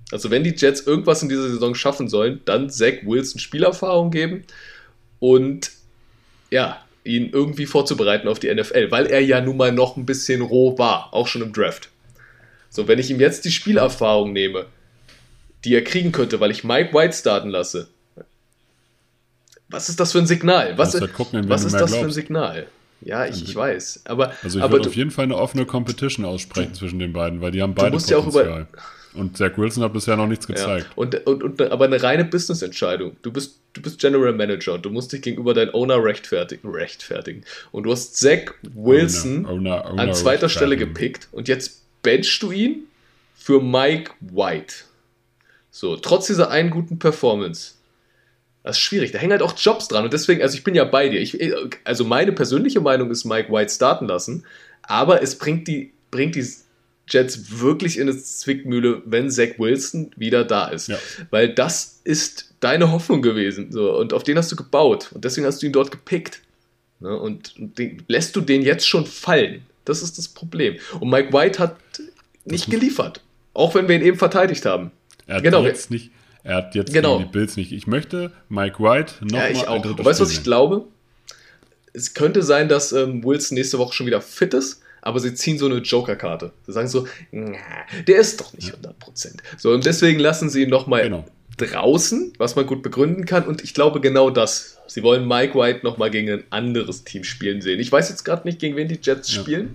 Also wenn die Jets irgendwas in dieser Saison schaffen sollen, dann Zach Wilson Spielerfahrung geben und ja, ihn irgendwie vorzubereiten auf die NFL, weil er ja nun mal noch ein bisschen roh war, auch schon im Draft. So, wenn ich ihm jetzt die Spielerfahrung nehme, die er kriegen könnte, weil ich Mike White starten lasse, was ist das für ein Signal? Was ist das für ein Signal? Ja, ich weiß. Aber ich würde auf jeden Fall eine offene Competition aussprechen zwischen den beiden, weil die haben beide Potenzial. Und Zach Wilson hat bisher noch nichts gezeigt. Ja. Aber eine reine Business-Entscheidung. Du bist General Manager und du musst dich gegenüber deinem Owner rechtfertigen. Und du hast Zach Wilson an zweiter Stelle gepickt und jetzt benchst du ihn für Mike White. So, trotz dieser einen guten Performance. Das ist schwierig, da hängen halt auch Jobs dran und deswegen, also ich bin ja bei dir. Also meine persönliche Meinung ist, Mike White starten lassen, aber es bringt die Jets wirklich in eine Zwickmühle, wenn Zach Wilson wieder da ist. Ja. Weil das ist deine Hoffnung gewesen. So, und auf den hast du gebaut. Und deswegen hast du ihn dort gepickt. Ne, und lässt du den jetzt schon fallen. Das ist das Problem. Und Mike White hat nicht geliefert. Auch wenn wir ihn eben verteidigt haben. Er hat jetzt gegen die Bills nicht. Ich möchte Mike White nochmal ein drittes Weißt du, was ich glaube? Es könnte sein, dass Wilson nächste Woche schon wieder fit ist, aber sie ziehen so eine Joker-Karte. Sie sagen so, der ist doch nicht 100%. So, und deswegen lassen sie ihn nochmal draußen, was man gut begründen kann. Und ich glaube genau das. Sie wollen Mike White nochmal gegen ein anderes Team spielen sehen. Ich weiß jetzt gerade nicht, gegen wen die Jets spielen.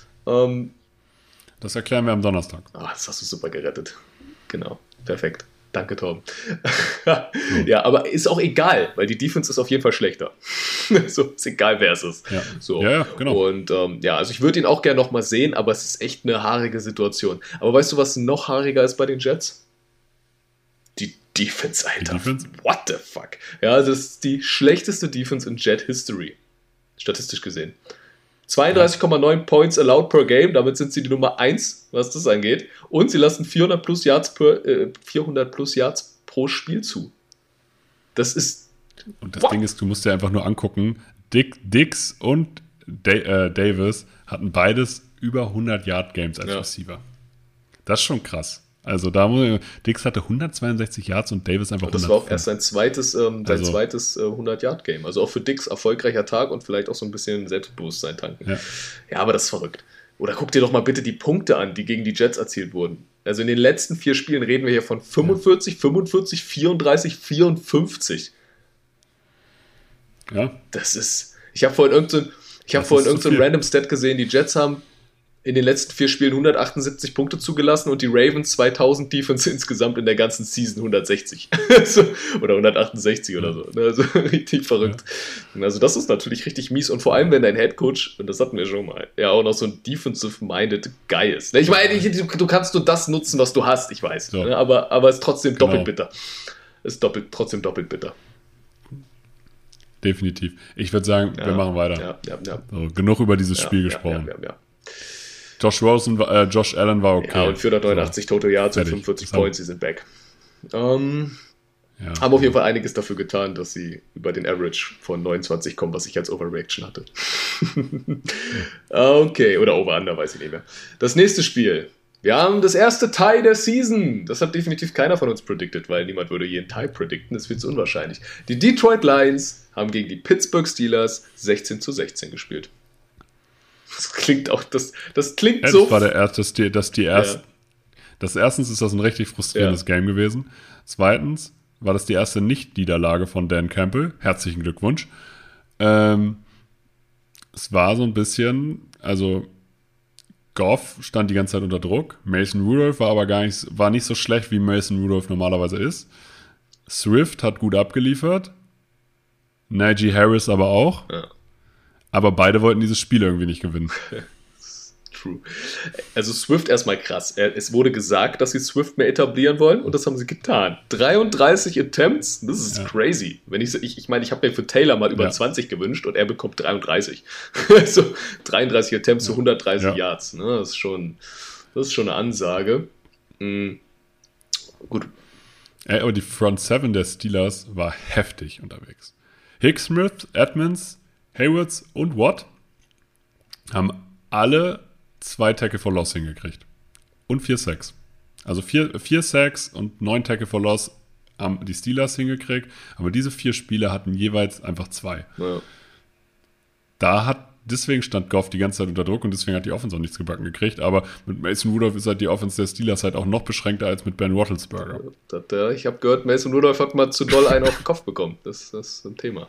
Das erklären wir am Donnerstag. Das hast du super gerettet. Genau, perfekt. Danke, Tom. Ja, aber ist auch egal, weil die Defense ist auf jeden Fall schlechter. So, ist egal, wer es ist. Ja, so. Ja, genau. Und also ich würde ihn auch gerne nochmal sehen, aber es ist echt eine haarige Situation. Aber weißt du, was noch haariger ist bei den Jets? Die Defense, Alter. What the fuck? Ja, das ist die schlechteste Defense in Jet History. Statistisch gesehen. 32,9 Points allowed per Game, damit sind sie die Nummer 1, was das angeht. Und sie lassen 400 plus Yards pro Spiel zu. Das ist... Und das Ding ist, du musst dir einfach nur angucken, Dix und Davis hatten beides über 100 Yard Games als Receiver. Das ist schon krass. Also Dix hatte 162 Yards und Davis einfach 100. Das war auch erst sein zweites 100-Yard-Game. Also auch für Dix erfolgreicher Tag und vielleicht auch so ein bisschen Selbstbewusstsein tanken. Ja, aber das ist verrückt. Oder guck dir doch mal bitte die Punkte an, die gegen die Jets erzielt wurden. Also in den letzten 4 Spielen reden wir hier von 45, 45, 34, 54. Ja. Das ist... Ich habe vorhin irgendeinen random Stat gesehen, die Jets haben in den letzten 4 Spielen 178 Punkte zugelassen und die Ravens 2000 Defense insgesamt in der ganzen Season 160. Oder 168 oder so. Also richtig verrückt. Ja. Also das ist natürlich richtig mies und vor allem, wenn dein Headcoach, und das hatten wir schon mal, ja auch noch so ein defensive-minded Guy ist. Ich meine, du kannst nur das nutzen, was du hast, ich weiß. So. Aber es ist trotzdem doppelt bitter. Trotzdem doppelt bitter. Definitiv. Ich würde sagen, wir machen weiter. Ja. So, genug über dieses Spiel gesprochen. Ja. Josh Allen war okay. Ja, und 489 Total Yards und 45 Points, sie sind back. Haben auf jeden Fall einiges dafür getan, dass sie über den Average von 29 kommen, was ich als Overreaction hatte. Okay, oder Over-Under, weiß ich nicht mehr. Das nächste Spiel. Wir haben das erste Tie der Season. Das hat definitiv keiner von uns predicted, weil niemand würde jeden Tie predikten. Das ist viel zu unwahrscheinlich. Die Detroit Lions haben gegen die Pittsburgh Steelers 16-16 gespielt. Das klingt so... Das war der erste, erstens ist das ein richtig frustrierendes Game gewesen. Zweitens war das die erste Nicht-Niederlage von Dan Campbell. Herzlichen Glückwunsch. Es war so ein bisschen, also Goff stand die ganze Zeit unter Druck. Mason Rudolph war aber war nicht so schlecht, wie Mason Rudolph normalerweise ist. Swift hat gut abgeliefert. Najee Harris aber auch. Ja. Aber beide wollten dieses Spiel irgendwie nicht gewinnen. True. Also Swift erstmal krass. Es wurde gesagt, dass sie Swift mehr etablieren wollen und das haben sie getan. 33 Attempts, das ist crazy. Wenn ich meine, ich habe mir für Taylor mal über 20 gewünscht und er bekommt 33. So 33 Attempts zu 130 Yards. Ne? Das ist schon eine Ansage. Gut. Aber die Front 7 der Steelers war heftig unterwegs. Hicksmith, Edmonds, Haywards und Watt haben alle 2 Tackle for Loss hingekriegt. Und 4 Sacks. Also 4 Sacks und 9 Tackle for Loss haben die Steelers hingekriegt, aber diese 4 Spieler hatten jeweils einfach 2. Ja. Deswegen stand Goff die ganze Zeit unter Druck und deswegen hat die Offense auch nichts gebacken gekriegt, aber mit Mason Rudolph ist halt die Offense der Steelers halt auch noch beschränkter als mit Ben Roethlisberger. Ich habe gehört, Mason Rudolph hat mal zu doll einen auf den Kopf bekommen. Das ist ein Thema.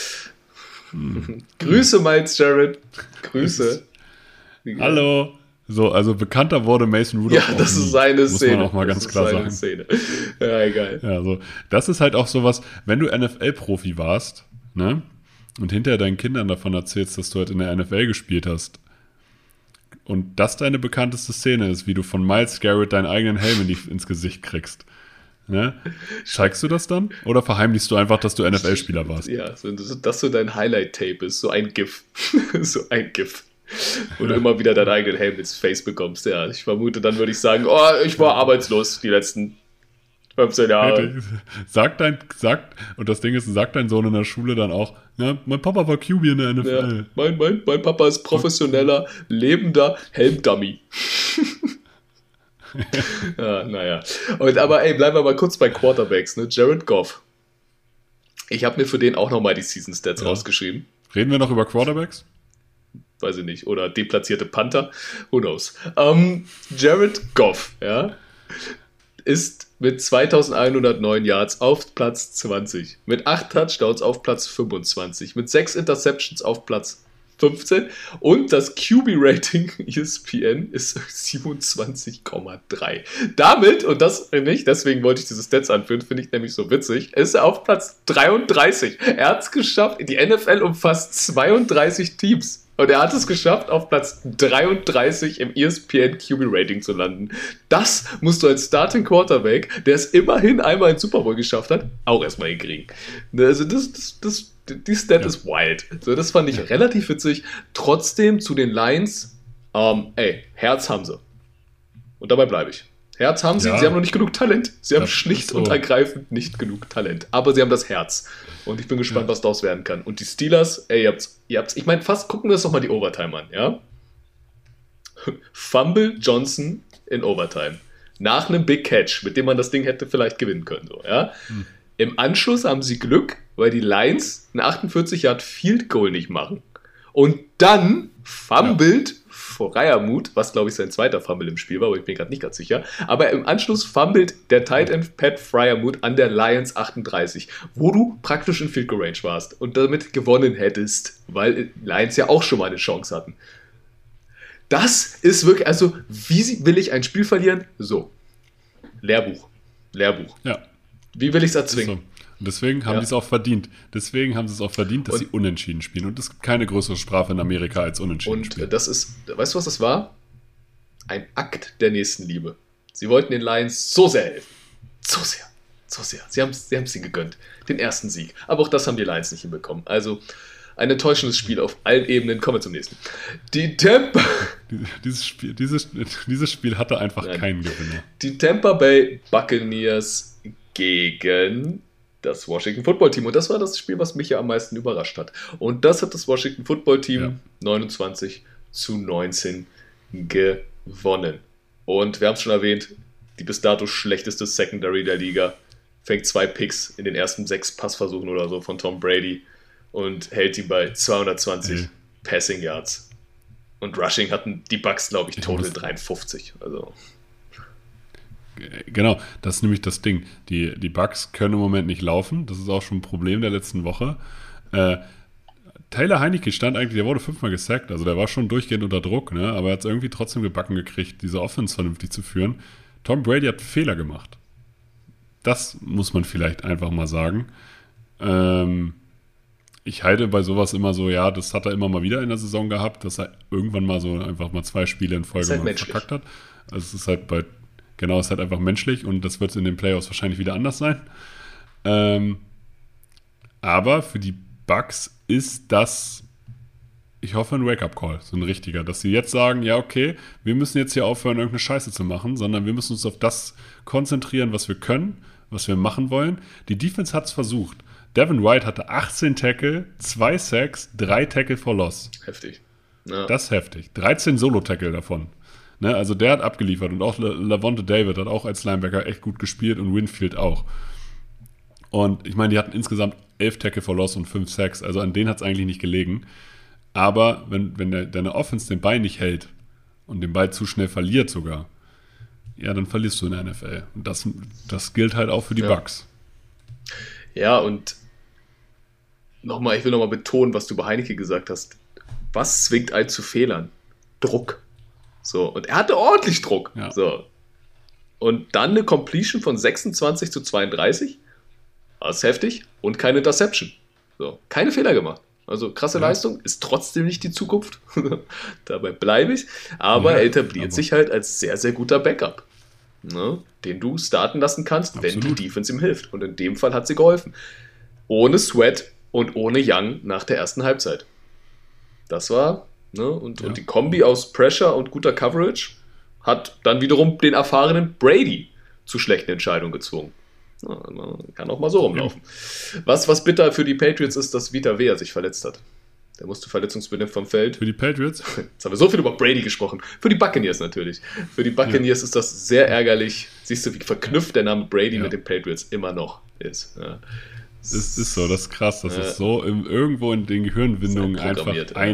Grüße, Miles Jarrett. Grüße. Hallo. So, also bekannter wurde Mason Rudolph. Ja, das ist seine Szene. Muss man auch mal ganz klar sagen. Szene. Ja, egal. Ja, so. Das ist halt auch sowas, wenn du NFL-Profi warst, ne? Und hinterher deinen Kindern davon erzählst, dass du halt in der NFL gespielt hast und das deine bekannteste Szene ist, wie du von Myles Garrett deinen eigenen Helm ins Gesicht kriegst. Ne? Zeigst du das dann? Oder verheimlichst du einfach, dass du NFL-Spieler warst? Ja, dass so dein Highlight-Tape ist, so ein GIF. So ein GIF. Wo du immer wieder deinen eigenen Helm ins Face bekommst. Ja, ich vermute, dann würde ich sagen, ich war arbeitslos die letzten 15 Jahre. Und das Ding ist, sagt dein Sohn in der Schule dann auch, ja, mein Papa war QB in der NFL. Ja, mein Papa ist professioneller, lebender Helmdummy. Ja, naja. Aber bleiben wir mal kurz bei Quarterbacks, ne? Jared Goff. Ich habe mir für den auch nochmal die Season Stats rausgeschrieben. Reden wir noch über Quarterbacks? Weiß ich nicht. Oder deplatzierte Panther. Who knows? Jared Goff, ja, ist mit 2109 Yards auf Platz 20, mit 8 Touchdowns auf Platz 25, mit 6 Interceptions auf Platz 15 und das QB-Rating ESPN ist 27,3. Damit, und das nicht, deswegen wollte ich diese Stats anführen, finde ich nämlich so witzig, ist er auf Platz 33. Er hat es geschafft, die NFL umfasst 32 Teams. Und er hat es geschafft, auf Platz 33 im ESPN QB-Rating zu landen. Das musst du als Starting Quarterback, der es immerhin einmal in Super Bowl geschafft hat, auch erstmal hinkriegen. Also die Stat ist wild. So, das fand ich relativ witzig. Trotzdem zu den Lions, Herz haben sie. Und dabei bleibe ich. Herz haben sie, sie haben noch nicht genug Talent. Sie haben schlicht und ergreifend nicht genug Talent. Aber sie haben das Herz. Und ich bin gespannt, was daraus werden kann. Und die Steelers, ihr habt's. Ich meine, gucken wir uns doch mal die Overtime an, ja? Fumble Johnson in Overtime. Nach einem Big Catch, mit dem man das Ding hätte vielleicht gewinnen können, so, ja? Im Anschluss haben sie Glück, weil die Lions ein 48-Yard Field Goal nicht machen. Und dann fummelt Freiermuth, was glaube ich sein zweiter Fumble im Spiel war, aber ich bin gerade nicht ganz sicher. Aber im Anschluss fummelt der Tight End Pat Freiermuth an der Lions 38, wo du praktisch in Field Goal Range warst und damit gewonnen hättest, weil Lions ja auch schon mal eine Chance hatten. Das ist wirklich, also wie will ich ein Spiel verlieren? So, Lehrbuch. Ja. Wie will ich es erzwingen? Und deswegen haben die es auch verdient. Dass sie unentschieden spielen. Und es gibt keine größere Strafe in Amerika als unentschieden spielen. Und das ist, weißt du, was das war? Ein Akt der Nächstenliebe. Sie wollten den Lions so sehr helfen. So sehr. Sie haben es ihnen gegönnt. Den ersten Sieg. Aber auch das haben die Lions nicht hinbekommen. Also ein enttäuschendes Spiel auf allen Ebenen. Kommen wir zum nächsten. Die Tampa... Dieses Spiel hatte einfach keinen Gewinner. Die Tampa Bay Buccaneers gegen das Washington Football Team. Und das war das Spiel, was mich ja am meisten überrascht hat. Und das hat das Washington Football Team 29-19 gewonnen. Und wir haben es schon erwähnt, die bis dato schlechteste Secondary der Liga fängt 2 Picks in den ersten 6 Passversuchen oder so von Tom Brady und hält die bei 220 Passing Yards. Und Rushing hatten die Bucks, glaube ich, total 53. Also... Genau, das ist nämlich das Ding. Die Bucks können im Moment nicht laufen. Das ist auch schon ein Problem der letzten Woche. Taylor Heinicke stand eigentlich, der wurde 5-mal gesackt, also der war schon durchgehend unter Druck, ne? Aber er hat es irgendwie trotzdem gebacken gekriegt, diese Offense vernünftig zu führen. Tom Brady hat Fehler gemacht. Das muss man vielleicht einfach mal sagen. Ich halte bei sowas immer so, ja, das hat er immer mal wieder in der Saison gehabt, dass er irgendwann mal so einfach mal 2 Spiele in Folge mal verkackt hat. Also es ist halt ist halt einfach menschlich und das wird in den Playoffs wahrscheinlich wieder anders sein. Aber für die Bucks ist das, ich hoffe, ein Wake-up-Call, so ein richtiger, dass sie jetzt sagen, ja okay, wir müssen jetzt hier aufhören, irgendeine Scheiße zu machen, sondern wir müssen uns auf das konzentrieren, was wir können, was wir machen wollen. Die Defense hat es versucht. Devin White hatte 18 Tackle, 2 Sacks, 3 Tackle for Loss. Heftig. Ja. Das ist heftig. 13 Solo-Tackle davon. Ne? Also der hat abgeliefert und auch Lavonte David hat auch als Linebacker echt gut gespielt und Winfield auch. Und ich meine, die hatten insgesamt 11 Tackle for Loss und 5 Sacks, also an denen hat es eigentlich nicht gelegen. Aber wenn deine Offense den Ball nicht hält und den Ball zu schnell verliert sogar, ja, dann verlierst du in der NFL. Und das gilt halt auch für die Bucks. Ja, und ich will nochmal betonen, was du bei Heineke gesagt hast. Was zwingt einen zu Fehlern? Druck. So, und er hatte ordentlich Druck. Ja. So. Und dann eine Completion von 26-32. Das ist heftig. Und keine Interception. So, keine Fehler gemacht. Also krasse Leistung, ist trotzdem nicht die Zukunft. Dabei bleibe ich. Aber er etabliert sich halt als sehr, sehr guter Backup. Ne? Den du starten lassen kannst, wenn die Defense ihm hilft. Und in dem Fall hat sie geholfen. Ohne Sweat und ohne Young nach der ersten Halbzeit. Das war, ne? Und die Kombi aus Pressure und guter Coverage hat dann wiederum den erfahrenen Brady zu schlechten Entscheidungen gezwungen. Ja, man kann auch mal so rumlaufen. Ja. Was bitter für die Patriots ist, dass Vita Vea sich verletzt hat. Der musste verletzungsbedingt vom Feld. Für die Patriots? Jetzt haben wir so viel über Brady gesprochen. Für die Buccaneers natürlich. Für die Buccaneers ist das sehr ärgerlich. Siehst du, wie verknüpft der Name Brady mit den Patriots immer noch ist. Ja. Es ist so, das ist krass, dass es so irgendwo in den Gehirnwindungen einfach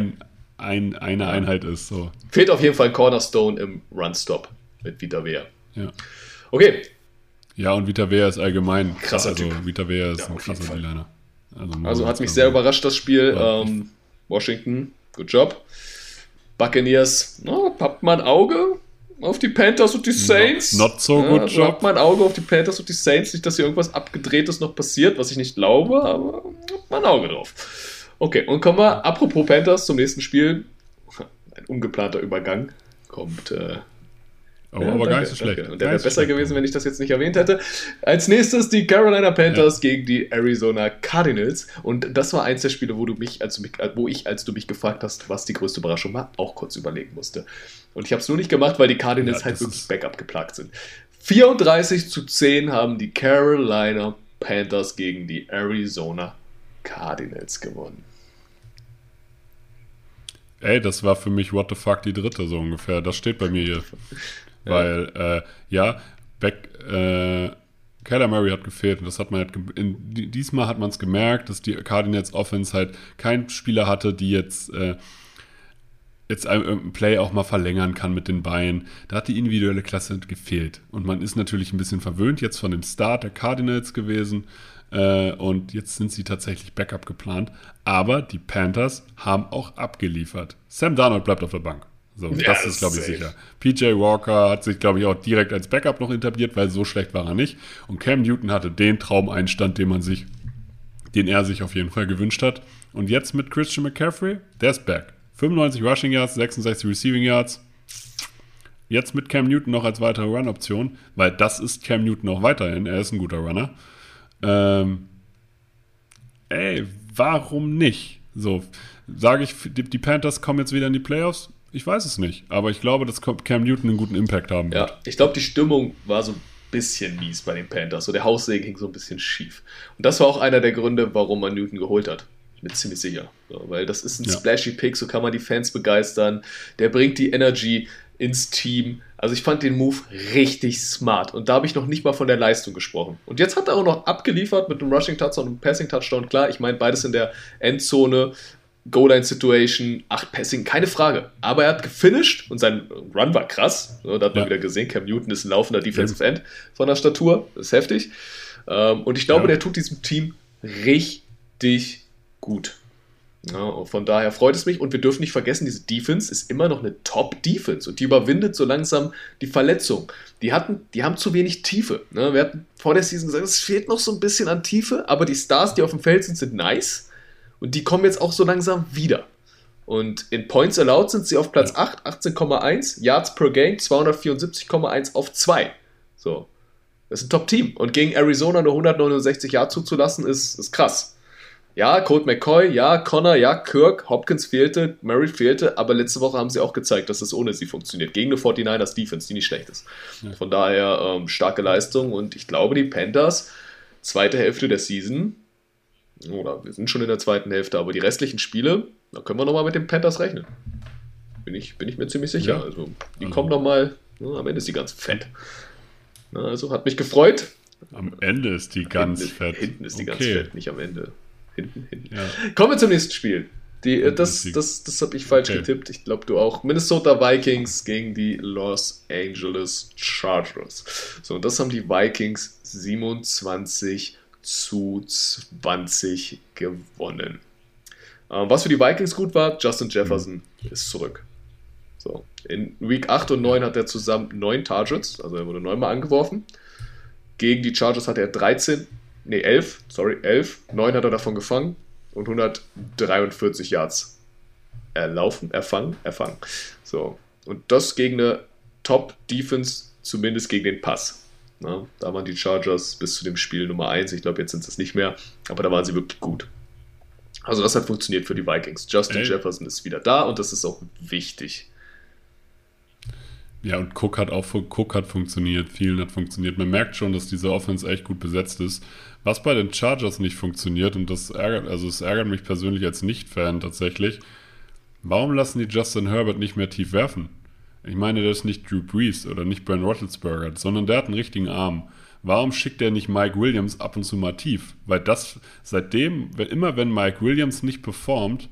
eine Einheit ist. So. Fehlt auf jeden Fall ein Cornerstone im Run-Stop mit Vita Vea. Ja. Okay. Ja, und Vita Vea ist allgemein krasser Typ. Vita Vea ist ein krasser D-Liner. Also hat mich sehr überrascht, das Spiel. Washington, good job. Buccaneers, habt mal ein Auge auf die Panthers und die Saints. Not so good job. Habt mal ein Auge auf die Panthers und die Saints. Nicht, dass hier irgendwas Abgedrehtes noch passiert, was ich nicht glaube, aber habt mal ein Auge drauf. Okay, und kommen wir, apropos Panthers, zum nächsten Spiel. Ein ungeplanter Übergang kommt... aber gar nicht so schlecht. Und der wäre besser gewesen, wenn ich das jetzt nicht erwähnt hätte. Als nächstes die Carolina Panthers gegen die Arizona Cardinals. Und das war eins der Spiele, wo ich, als du mich gefragt hast, was die größte Überraschung war, auch kurz überlegen musste. Und ich habe es nur nicht gemacht, weil die Cardinals halt wirklich Backup geplagt sind. 34-10 haben die Carolina Panthers gegen die Arizona Cardinals gewonnen. Ey, das war für mich what the fuck die dritte so ungefähr. Das steht bei mir hier. Weil, Kyler Murray hat gefehlt und das hat man halt diesmal hat man es gemerkt, dass die Cardinals Offense halt keinen Spieler hatte, die jetzt ein Play auch mal verlängern kann mit den Beinen. Da hat die individuelle Klasse gefehlt. Und man ist natürlich ein bisschen verwöhnt jetzt von dem Start der Cardinals gewesen. Und jetzt sind sie tatsächlich Backup geplant. Aber die Panthers haben auch abgeliefert. Sam Darnold bleibt auf der Bank. So, das ist, glaube ich, sicher. PJ Walker hat sich, glaube ich, auch direkt als Backup noch etabliert, weil so schlecht war er nicht. Und Cam Newton hatte den Traumeinstand, den er sich auf jeden Fall gewünscht hat. Und jetzt mit Christian McCaffrey, der ist back. 95 Rushing Yards, 66 Receiving Yards. Jetzt mit Cam Newton noch als weitere Run-Option, weil das ist Cam Newton auch weiterhin. Er ist ein guter Runner. Warum nicht? So, sage ich, die Panthers kommen jetzt wieder in die Playoffs? Ich weiß es nicht, aber ich glaube, dass Cam Newton einen guten Impact haben wird. Ja, ich glaube, die Stimmung war so ein bisschen mies bei den Panthers. So der Haussegen hing so ein bisschen schief. Und das war auch einer der Gründe, warum man Newton geholt hat. Ich bin ziemlich sicher. So, weil das ist ein splashy Pick, so kann man die Fans begeistern. Der bringt die Energy ins Team. Also ich fand den Move richtig smart. Und da habe ich noch nicht mal von der Leistung gesprochen. Und jetzt hat er auch noch abgeliefert mit einem Rushing-Touchdown und einem Passing-Touchdown. Klar, ich meine, beides in der Endzone. Goal-Line-Situation, 8 Passing, keine Frage. Aber er hat gefinisht und sein Run war krass. Da hat man wieder gesehen, Cam Newton ist ein laufender Defensive End von der Statur. Das ist heftig. Und ich glaube, der tut diesem Team richtig gut. Ja, und von daher freut es mich. Und wir dürfen nicht vergessen, diese Defense ist immer noch eine Top-Defense. Und die überwindet so langsam die Verletzung. Die haben zu wenig Tiefe. Ne? Wir hatten vor der Season gesagt, es fehlt noch so ein bisschen an Tiefe. Aber die Stars, die auf dem Feld sind nice. Und die kommen jetzt auch so langsam wieder. Und in Points Allowed sind sie auf Platz 8, 18,1. Yards per Game, 274,1 auf 2. So. Das ist ein Top-Team. Und gegen Arizona nur 169 Yards zuzulassen, ist krass. Ja, Colt McCoy, ja, Connor, ja, Kirk, Hopkins fehlte, Murray fehlte, aber letzte Woche haben sie auch gezeigt, dass es ohne sie funktioniert. Gegen eine 49ers Defense, die nicht schlecht ist. Ja. Von daher starke Leistung. Und ich glaube, die Panthers, zweite Hälfte der Season, oder wir sind schon in der zweiten Hälfte, aber die restlichen Spiele, da können wir nochmal mit den Panthers rechnen. Bin Bin ich mir ziemlich sicher. Ja. Also, die kommen nochmal, am Ende ist die ganz fett. Also, hat mich gefreut. Am Ende ist die ganz fett. Hinten ist die ganz fett, nicht am Ende. Hinten. Ja. Kommen wir zum nächsten Spiel. Das habe ich falsch getippt. Ich glaube, du auch. Minnesota Vikings gegen die Los Angeles Chargers. So, und das haben die Vikings 27-20 gewonnen. Was für die Vikings gut war, Justin Jefferson ist zurück. So, in Week 8 und 9 hat er zusammen 9 Targets, also er wurde 9-mal angeworfen. Gegen die Chargers hatte er 11. 9 hat er davon gefangen und 143 Yards erfangen. So, und das gegen eine Top-Defense, zumindest gegen den Pass. Da waren die Chargers bis zu dem Spiel Nummer 1. Ich glaube, jetzt sind es nicht mehr, aber da waren sie wirklich gut. Also das hat funktioniert für die Vikings. Justin Jefferson ist wieder da und das ist auch wichtig. Ja, und Cook hat funktioniert, vielen hat funktioniert. Man merkt schon, dass diese Offense echt gut besetzt ist. Was bei den Chargers nicht funktioniert, und es ärgert mich persönlich als Nicht-Fan tatsächlich, warum lassen die Justin Herbert nicht mehr tief werfen? Ich meine, der ist nicht Drew Brees oder nicht Ben Roethlisberger, sondern der hat einen richtigen Arm. Warum schickt er nicht Mike Williams ab und zu mal tief? Weil wenn Mike Williams nicht performt,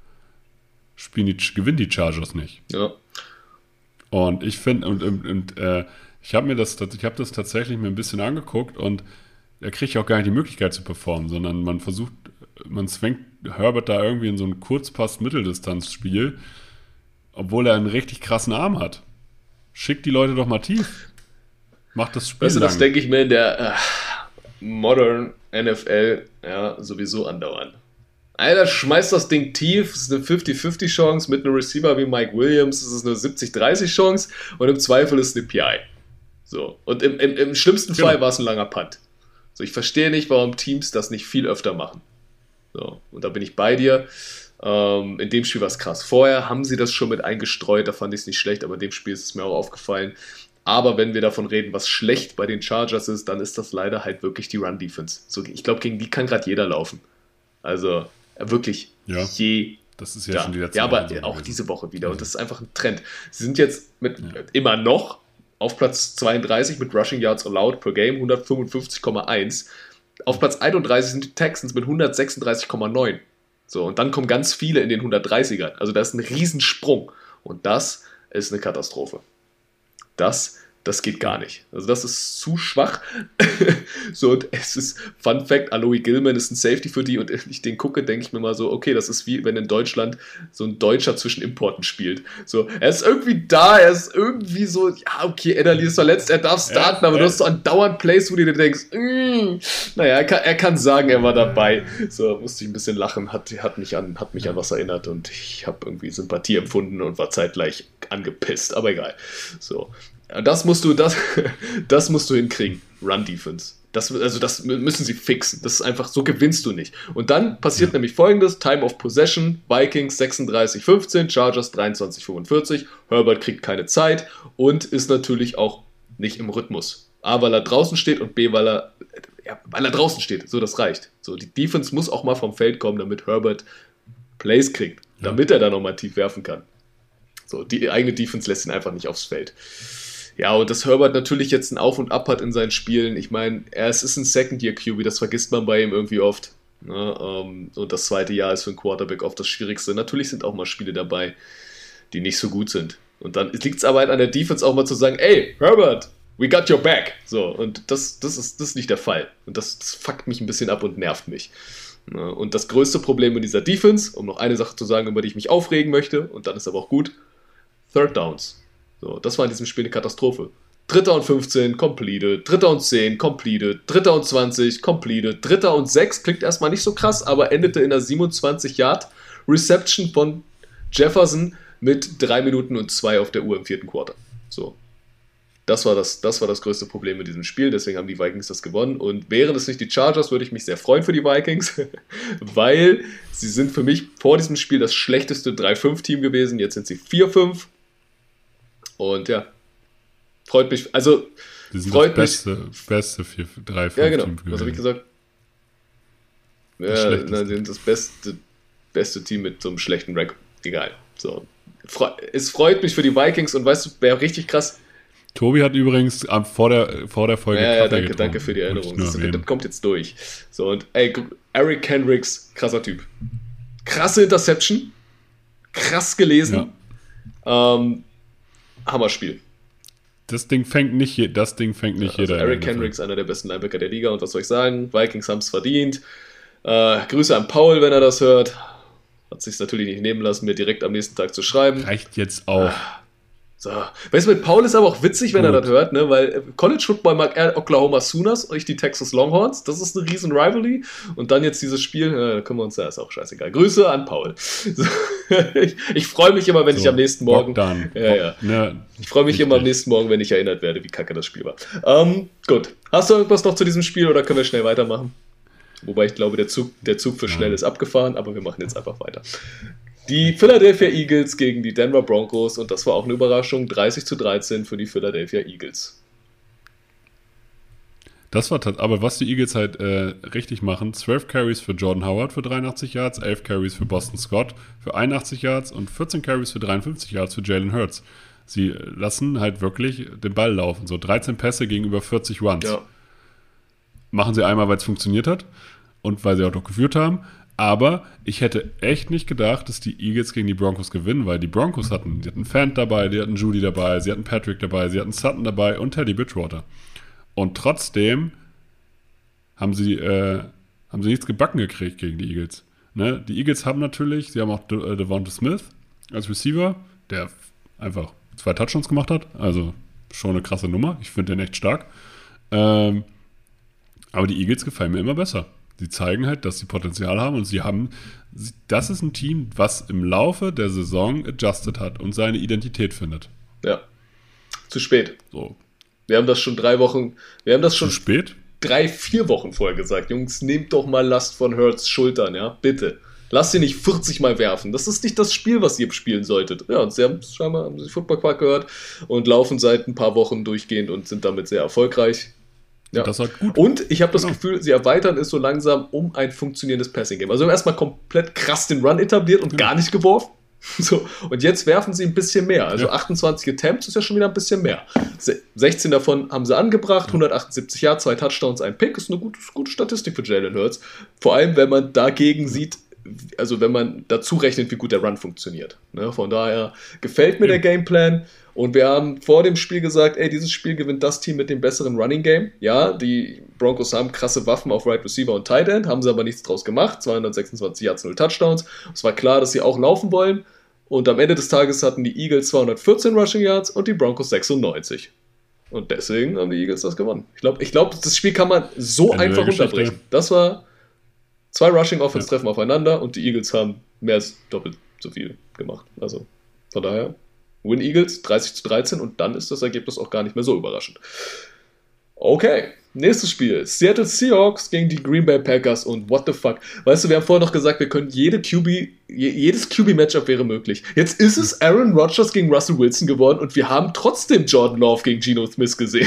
gewinnen die Chargers nicht. Ja. Und ich finde, ich habe das tatsächlich mir ein bisschen angeguckt und er kriegt ja auch gar nicht die Möglichkeit zu performen, sondern man zwängt Herbert da irgendwie in so ein Kurzpass-Mitteldistanzspiel, obwohl er einen richtig krassen Arm hat. Schickt die Leute doch mal tief. Macht das Spiel lang. Das denke ich mir in der Modern NFL sowieso andauernd. Alter, schmeißt das Ding tief, es ist eine 50-50 Chance, mit einem Receiver wie Mike Williams ist es eine 70-30 Chance und im Zweifel ist es eine PI. So. Und im schlimmsten Fall war es ein langer Punt. So, ich verstehe nicht, warum Teams das nicht viel öfter machen. So. Und da bin ich bei dir. In dem Spiel war es krass. Vorher haben sie das schon mit eingestreut, da fand ich es nicht schlecht, aber in dem Spiel ist es mir auch aufgefallen. Aber wenn wir davon reden, was schlecht bei den Chargers ist, dann ist das leider halt wirklich die Run-Defense. So, ich glaube, gegen die kann gerade jeder laufen. Also wirklich jeder. Das ist ja schon die letzte Woche. Ja, aber auch diese Woche wieder. Und das ist einfach ein Trend. Sie sind jetzt immer noch auf Platz 32 mit Rushing Yards Allowed per Game, 155,1. Auf Platz 31 sind die Texans mit 136,9. So, und dann kommen ganz viele in den 130ern. Also da ist ein Riesensprung. Und das ist eine Katastrophe. Das geht gar nicht. Also das ist zu schwach. So, und es ist, Fun Fact, Aloy Gilman ist ein Safety für die und wenn ich den gucke, denke ich mir mal so, okay, das ist wie wenn in Deutschland so ein Deutscher zwischen Importen spielt. So, er ist irgendwie da, er ist irgendwie so, ja, okay, Ederli ist verletzt, er darf starten, aber du hast so andauernd Plays, wo du dir denkst, naja, er kann sagen, er war dabei. So, musste ich ein bisschen lachen, hat mich an was erinnert und ich habe irgendwie Sympathie empfunden und war zeitgleich angepisst, aber egal. So. Das musst du hinkriegen. Run-Defense. Das müssen sie fixen. Das ist einfach, so gewinnst du nicht. Und dann passiert nämlich Folgendes: Time of Possession, Vikings 36-15, Chargers 23-45. Herbert kriegt keine Zeit und ist natürlich auch nicht im Rhythmus. A, weil er draußen steht und B, weil er draußen steht. So, das reicht. So, die Defense muss auch mal vom Feld kommen, damit Herbert Plays kriegt. Damit er da nochmal tief werfen kann. So, die eigene Defense lässt ihn einfach nicht aufs Feld. Ja, und dass Herbert natürlich jetzt ein Auf und Ab hat in seinen Spielen. Ich meine, es ist ein Second-Year-QB, das vergisst man bei ihm irgendwie oft. Ne? Und das zweite Jahr ist für einen Quarterback oft das Schwierigste. Natürlich sind auch mal Spiele dabei, die nicht so gut sind. Und dann liegt es aber halt an der Defense auch mal zu sagen, ey, Herbert, we got your back. So, und das ist nicht der Fall. Und das fuckt mich ein bisschen ab und nervt mich. Ne? Und das größte Problem in dieser Defense, um noch eine Sache zu sagen, über die ich mich aufregen möchte, und dann ist aber auch gut, Third Downs. So, das war in diesem Spiel eine Katastrophe. 3. und 15, completed. 3. und 10, completed. 3. und 20, completed. 3. und 6 klingt erstmal nicht so krass, aber endete in einer 27-Yard-Reception von Jefferson mit 3 Minuten und 2 auf der Uhr im 4. Quarter. So. Das war das größte Problem in diesem Spiel, deswegen haben die Vikings das gewonnen. Und wären es nicht die Chargers, würde ich mich sehr freuen für die Vikings, weil sie sind für mich vor diesem Spiel das schlechteste 3-5-Team gewesen. Jetzt sind sie 4-5. Und ja, freut mich. Also, die sind freut das beste 3-5-Team. Ja, genau. Was habe ich gesagt? Ja, die sind das beste Team mit so einem schlechten Rekord. Egal. So, Es freut mich für die Vikings und weißt du, wäre richtig krass. Tobi hat übrigens vor der Folge Ja, danke für die Erinnerung. Das kommt jetzt durch. So, und Eric Kendricks, krasser Typ. Krasse Interception. Krass gelesen. Ja. Hammerspiel. Das Ding fängt nicht jeder. Eric Kendricks, einer der besten Linebacker der Liga. Und was soll ich sagen? Vikings haben es verdient. Grüße an Paul, wenn er das hört. Hat sich natürlich nicht nehmen lassen, mir direkt am nächsten Tag zu schreiben. Reicht jetzt auch. So. Weißt du, mit Paul ist aber auch witzig, wenn er das hört, ne? Weil College Football mag er Oklahoma Sooners und ich die Texas Longhorns. Das ist eine riesen Rivalry. Und dann jetzt dieses Spiel, da können wir uns, ist auch scheißegal. Grüße an Paul. So. Ich freue mich immer, wenn ich am nächsten Morgen. Ich freue mich immer am nächsten Morgen, wenn ich erinnert werde, wie kacke das Spiel war. Gut. Hast du irgendwas noch zu diesem Spiel oder können wir schnell weitermachen? Wobei ich glaube, der Zug für schnell ist abgefahren, aber wir machen jetzt einfach weiter. Die Philadelphia Eagles gegen die Denver Broncos und das war auch eine Überraschung, 30-13 für die Philadelphia Eagles. Das war aber was die Eagles halt richtig machen, 12 Carries für Jordan Howard für 83 Yards, 11 Carries für Boston Scott für 81 Yards und 14 Carries für 53 Yards für Jalen Hurts. Sie lassen halt wirklich den Ball laufen, so 13 Pässe gegenüber 40 Runs. Ja. Machen sie einmal, weil es funktioniert hat und weil sie auch noch geführt haben. Aber ich hätte echt nicht gedacht, dass die Eagles gegen die Broncos gewinnen, weil die Broncos die hatten Fant dabei, die hatten Judy dabei, sie hatten Patrick dabei, sie hatten Sutton dabei und Teddy Bridgewater. Und trotzdem haben sie nichts gebacken gekriegt gegen die Eagles. Ne? Die Eagles haben natürlich, sie haben auch Devonta Smith als Receiver, der einfach 2 Touchdowns gemacht hat, also schon eine krasse Nummer. Ich finde den echt stark. Aber die Eagles gefallen mir immer besser. Sie zeigen halt, dass sie Potenzial haben und das ist ein Team, was im Laufe der Saison adjusted hat und seine Identität findet. Ja, zu spät. So. Wir haben das schon 3 Wochen, zu spät? 3-4 Wochen vorher gesagt. Jungs, nehmt doch mal Last von Hurts Schultern, ja, bitte. Lasst ihr nicht 40 Mal werfen. Das ist nicht das Spiel, was ihr spielen solltet. Ja, und sie haben Football Quark gehört und laufen seit ein paar Wochen durchgehend und sind damit sehr erfolgreich. Ja. Das hat gut. Und ich habe das Gefühl, sie erweitern es so langsam um ein funktionierendes Passing-Game. Also wir haben erstmal komplett krass den Run etabliert und gar nicht geworfen. So, und jetzt werfen sie ein bisschen mehr. Also 28 Attempts ist ja schon wieder ein bisschen mehr. 16 davon haben sie angebracht, 178 Yards, 2 Touchdowns, 1 Pick. Ist eine gute Statistik für Jalen Hurts. Vor allem, wenn man dagegen sieht, also wenn man dazu rechnet, wie gut der Run funktioniert. Ne? Von daher gefällt mir der Gameplan. Und wir haben vor dem Spiel gesagt, dieses Spiel gewinnt das Team mit dem besseren Running Game. Ja, die Broncos haben krasse Waffen auf Right Receiver und Tight End, haben sie aber nichts draus gemacht. 226 Yards, 0 Touchdowns. Es war klar, dass sie auch laufen wollen. Und am Ende des Tages hatten die Eagles 214 Rushing Yards und die Broncos 96. Und deswegen haben die Eagles das gewonnen. Ich glaube, das Spiel kann man so einfach runterbrechen. Das war 2 Rushing Offense treffen aufeinander und die Eagles haben mehr als doppelt so viel gemacht. Also von daher Win Eagles 30-13 und dann ist das Ergebnis auch gar nicht mehr so überraschend. Okay, nächstes Spiel. Seattle Seahawks gegen die Green Bay Packers und what the fuck. Weißt du, wir haben vorher noch gesagt, wir können jedes QB-Matchup wäre möglich. Jetzt ist es Aaron Rodgers gegen Russell Wilson geworden und wir haben trotzdem Jordan Love gegen Geno Smith gesehen.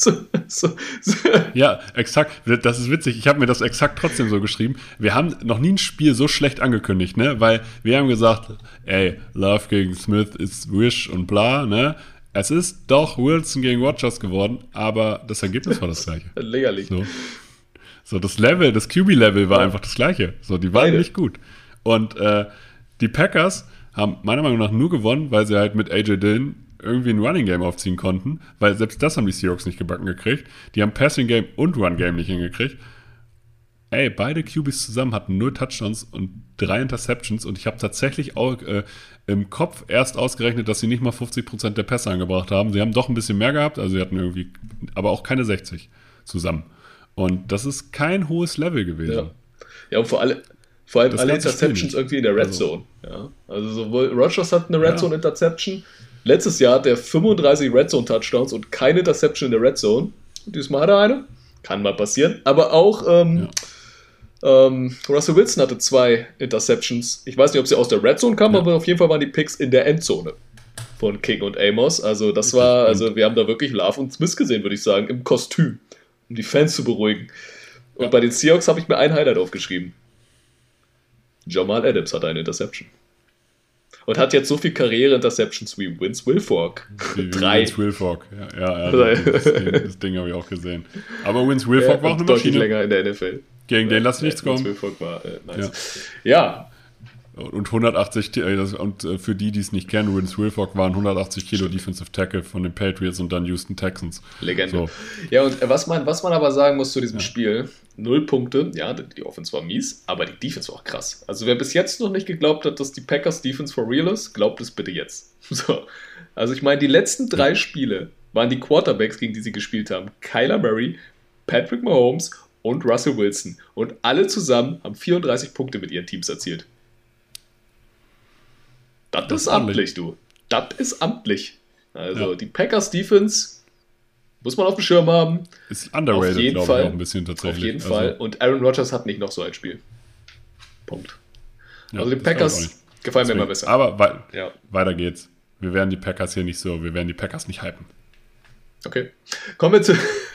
Ja, exakt. Das ist witzig. Ich habe mir das exakt trotzdem so geschrieben. Wir haben noch nie ein Spiel so schlecht angekündigt, ne? Weil wir haben gesagt, Love gegen Smith ist Wish und bla, ne? Es ist doch Wilson gegen Rodgers geworden, aber das Ergebnis war das gleiche. Lächerlich. So das Level, das QB-Level war einfach das gleiche. So, die waren nicht gut. Und die Packers haben meiner Meinung nach nur gewonnen, weil sie halt mit AJ Dillon irgendwie ein Running-Game aufziehen konnten, weil selbst das haben die Seahawks nicht gebacken gekriegt. Die haben Passing-Game und Run-Game nicht hingekriegt. Beide QBs zusammen hatten 0 Touchdowns und 3 Interceptions und ich habe tatsächlich auch im Kopf erst ausgerechnet, dass sie nicht mal 50% der Pässe angebracht haben. Sie haben doch ein bisschen mehr gehabt, also sie hatten irgendwie, aber auch keine 60 zusammen. Und das ist kein hohes Level gewesen. Ja, und vor allem alle Interceptions irgendwie in der Red Zone. Ja. Also sowohl Rodgers hat eine Red Zone Interception, letztes Jahr hat er 35 Red Zone Touchdowns und keine Interception in der Red Zone. Diesmal hat er eine. Kann mal passieren. Aber auch Russell Wilson hatte 2 Interceptions. Ich weiß nicht, ob sie aus der Red Zone kamen, aber auf jeden Fall waren die Picks in der Endzone von King und Amos. Also das war, wir haben da wirklich Love und Smith gesehen, würde ich sagen, im Kostüm, um die Fans zu beruhigen. Und bei den Seahawks habe ich mir ein Highlight aufgeschrieben. Jamal Adams hatte eine Interception. und hat jetzt so viel Karriere-Interceptions wie Vince Wilfork. 3. Vince Wilfork, ja das Ding habe ich auch gesehen. Aber Vince Wilfork war auch eine deutlich Maschine. länger in der NFL. Gegen den lasse ich nichts kommen. Vince Wilfork war nice. Ja. Und 180, und für die es nicht kennen, Vince Wilfork waren 180 Kilo Defensive Tackle von den Patriots und dann Houston Texans. Legende. So. Ja, und was man aber sagen muss zu diesem Spiel, 0 Punkte, ja, die Offense war mies, aber die Defense war auch krass. Also wer bis jetzt noch nicht geglaubt hat, dass die Packers Defense for real ist, glaubt es bitte jetzt. So. Also ich meine, die letzten 3 Spiele waren die Quarterbacks, gegen die sie gespielt haben, Kyler Murray, Patrick Mahomes und Russell Wilson. Und alle zusammen haben 34 Punkte mit ihren Teams erzielt. Das ist amtlich, du. Das ist amtlich. Also die Packers Defense muss man auf dem Schirm haben. Ist underrated, glaube ich, auch ein bisschen tatsächlich. Auf jeden Fall. Und Aaron Rodgers hat nicht noch so ein Spiel. Punkt. Ja, also die Packers gefallen mir immer besser. Aber weiter geht's. Wir werden die Packers nicht hypen. Okay. Kommen wir zu...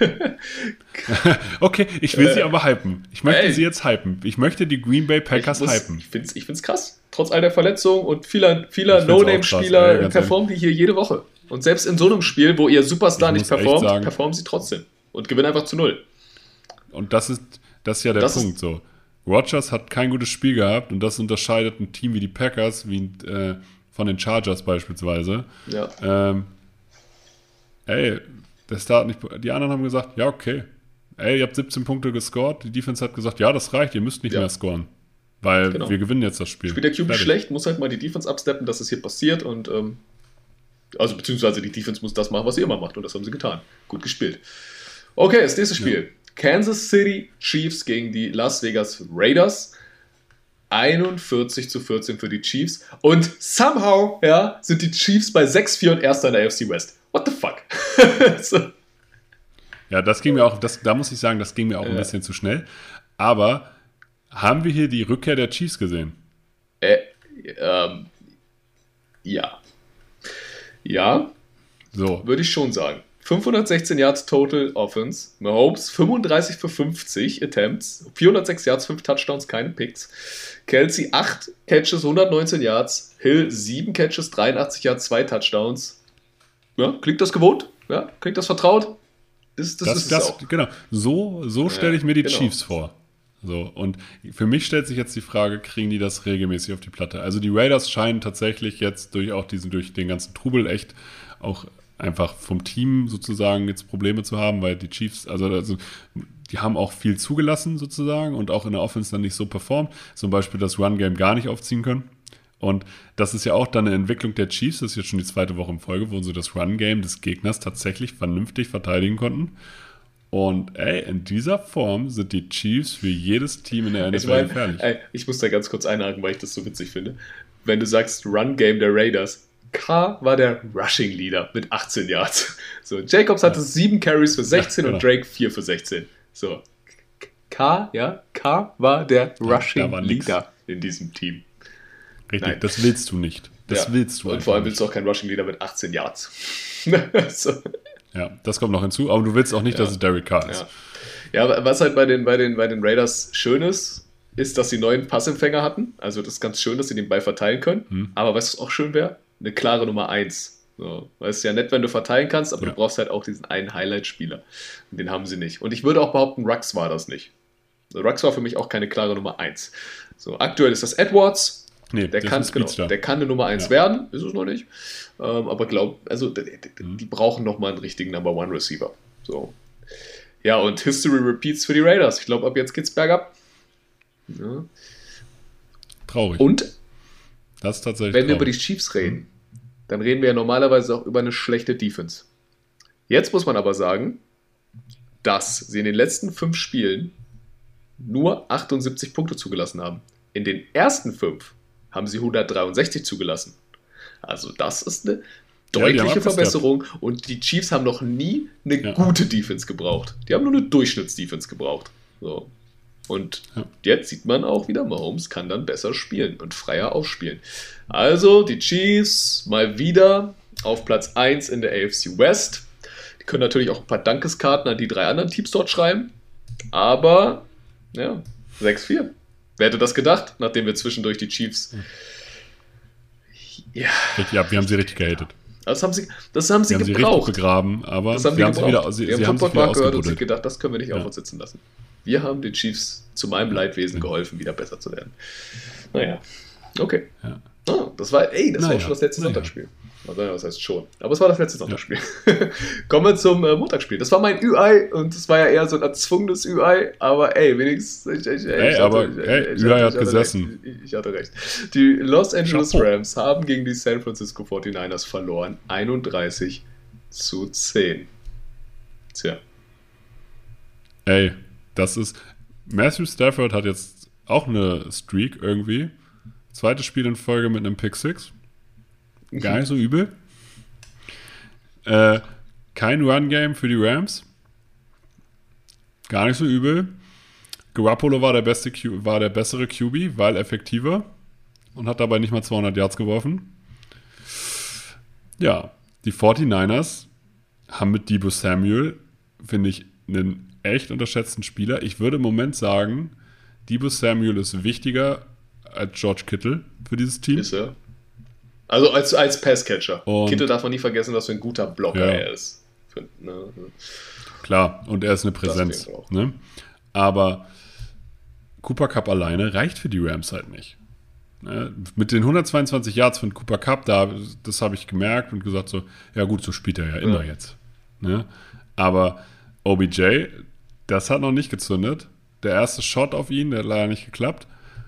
Okay, ich will sie aber hypen. Ich möchte sie jetzt hypen. Ich möchte die Green Bay Packers hypen. Ich find's krass. Trotz all der Verletzungen und vieler No-Name-Spieler performen die hier jede Woche. Und selbst in so einem Spiel, wo ihr Superstar nicht performt, performen sie trotzdem. Und gewinnen einfach zu 0. Und das ist ja der Punkt. So. Rodgers hat kein gutes Spiel gehabt und das unterscheidet ein Team wie die Packers, von den Chargers beispielsweise. Ja. Der Start nicht. Die anderen haben gesagt, ja, okay. Ihr habt 17 Punkte gescored. Die Defense hat gesagt, ja, das reicht, ihr müsst nicht mehr scoren. Weil wir gewinnen jetzt das Spiel. Spielt der QB schlecht, muss halt mal die Defense absteppen, dass es hier passiert und also beziehungsweise die Defense muss das machen, was sie immer macht und das haben sie getan. Gut gespielt. Okay, das nächste Spiel. Kansas City Chiefs gegen die Las Vegas Raiders. 41-14 für die Chiefs. Und somehow, sind die Chiefs bei 6-4 und Erster in der AFC West. What the fuck? So. Ja, das ging mir auch, da muss ich sagen, das ging mir auch ein bisschen zu schnell. Aber haben wir hier die Rückkehr der Chiefs gesehen? Ja. Ja, so. Würde ich schon sagen. 516 Yards Total Offense. Mahomes 35 für 50 Attempts. 406 Yards, 5 Touchdowns, keine Picks. Kelsey 8 Catches, 119 Yards. Hill 7 Catches, 83 Yards, 2 Touchdowns. Ja, klingt das gewohnt? Ja, klingt das vertraut? Das ist auch. Genau. So stelle ich mir die Chiefs vor. So, und für mich stellt sich jetzt die Frage, kriegen die das regelmäßig auf die Platte? Also die Raiders scheinen tatsächlich jetzt durch den ganzen Trubel echt auch einfach vom Team sozusagen jetzt Probleme zu haben, weil die Chiefs, also die haben auch viel zugelassen sozusagen und auch in der Offense dann nicht so performt. Zum Beispiel das Run-Game gar nicht aufziehen können. Und das ist ja auch dann eine Entwicklung der Chiefs, das ist jetzt schon die 2. Woche in Folge, wo sie das Run-Game des Gegners tatsächlich vernünftig verteidigen konnten. Und in dieser Form sind die Chiefs für jedes Team in der NFL gefährlich. Ich muss da ganz kurz einhaken, weil ich das so witzig finde. Wenn du sagst Run-Game der Raiders, Carr war der Rushing-Leader mit 18 Yards. So, Jacobs hatte 7 Carries für 16 und Drake 4 für 16. So, Carr war der Rushing-Leader in diesem Team. Richtig, Nein. Das willst du nicht. Willst du und vor allem willst du auch keinen Rushing-Leader mit 18 Yards. So. Ja, das kommt noch hinzu, aber du willst auch nicht, dass es Derek Carr ist. Ja, was halt bei den Raiders schön ist, dass sie 9 Passempfänger hatten. Also das ist ganz schön, dass sie den Ball verteilen können. Aber weißt du, was auch schön wäre? Eine klare Nummer 1. So, weil es ist ja nett, wenn du verteilen kannst, aber du brauchst halt auch diesen einen Highlight-Spieler. Und den haben sie nicht. Und ich würde auch behaupten, Rux war das nicht. Also Rux war für mich auch keine klare Nummer 1. So, aktuell ist das Edwards. Nee, der kann eine Nummer 1 werden, ist es noch nicht. Aber die brauchen nochmal einen richtigen Number 1 Receiver. So. Ja, und History repeats für die Raiders. Ich glaube, ab jetzt geht's bergab. Ja. Traurig. Und das ist tatsächlich wenn wir über die Chiefs reden, dann reden wir ja normalerweise auch über eine schlechte Defense. Jetzt muss man aber sagen, dass sie in den letzten 5 Spielen nur 78 Punkte zugelassen haben. In den ersten 5 haben sie 163 zugelassen. Also das ist eine deutliche Verbesserung und die Chiefs haben noch nie eine gute Defense gebraucht. Die haben nur eine Durchschnittsdefense gebraucht. So. Und jetzt sieht man auch wieder, Mahomes kann dann besser spielen und freier aufspielen. Also die Chiefs mal wieder auf Platz 1 in der AFC West. Die können natürlich auch ein paar Dankeskarten an die 3 anderen Teams dort schreiben. Aber 6-4. Wer hätte das gedacht, nachdem wir zwischendurch die Chiefs Ja. Richtig ab, wir haben sie richtig gehatet. Das haben sie Wir haben sie richtig gebraucht. begraben, aber Das haben sie haben gebraucht. sie wieder, sie Wir haben haben sich Football wieder Quark gehört und sich ausgebuddelt. gedacht, das können wir nicht auf uns sitzen lassen. Wir haben den Chiefs zu meinem Leidwesen geholfen, wieder besser zu werden. Naja, okay. Ja. Das war auch schon das letzte Sonntagsspiel. Also, was heißt schon? Aber es war das letzte Sonntagsspiel. Kommen wir zum Montagsspiel. Das war mein Ü-Ei und es war ja eher so ein erzwungenes Ü-Ei, aber wenigstens. ÜEi hat gesessen. Ich hatte recht. Die Los Angeles Chapeau. Rams haben gegen die San Francisco 49ers verloren. 31-10. Tja. Das ist. Matthew Stafford hat jetzt auch eine Streak irgendwie. Zweites Spiel in Folge mit einem Pick 6. Gar nicht so übel. Kein Run-Game für die Rams. Gar nicht so übel. Garoppolo war der bessere QB, weil effektiver. Und hat dabei nicht mal 200 Yards geworfen. Ja, die 49ers haben mit Deebo Samuel, finde ich, einen echt unterschätzten Spieler. Ich würde im Moment sagen, Deebo Samuel ist wichtiger als George Kittle für dieses Team. Ist er. Also als Passcatcher. Und Kittle darf man nie vergessen, was für ein guter Blocker er ist. Klar, und er ist eine Präsenz. Ne? Aber Cooper Kupp alleine reicht für die Rams halt nicht. Ne? Mit den 122 Yards von Cooper Kupp, das habe ich gemerkt und gesagt so, ja gut, so spielt er ja immer jetzt. Ne? Aber OBJ, das hat noch nicht gezündet. Der erste Shot auf ihn, der hat leider nicht geklappt.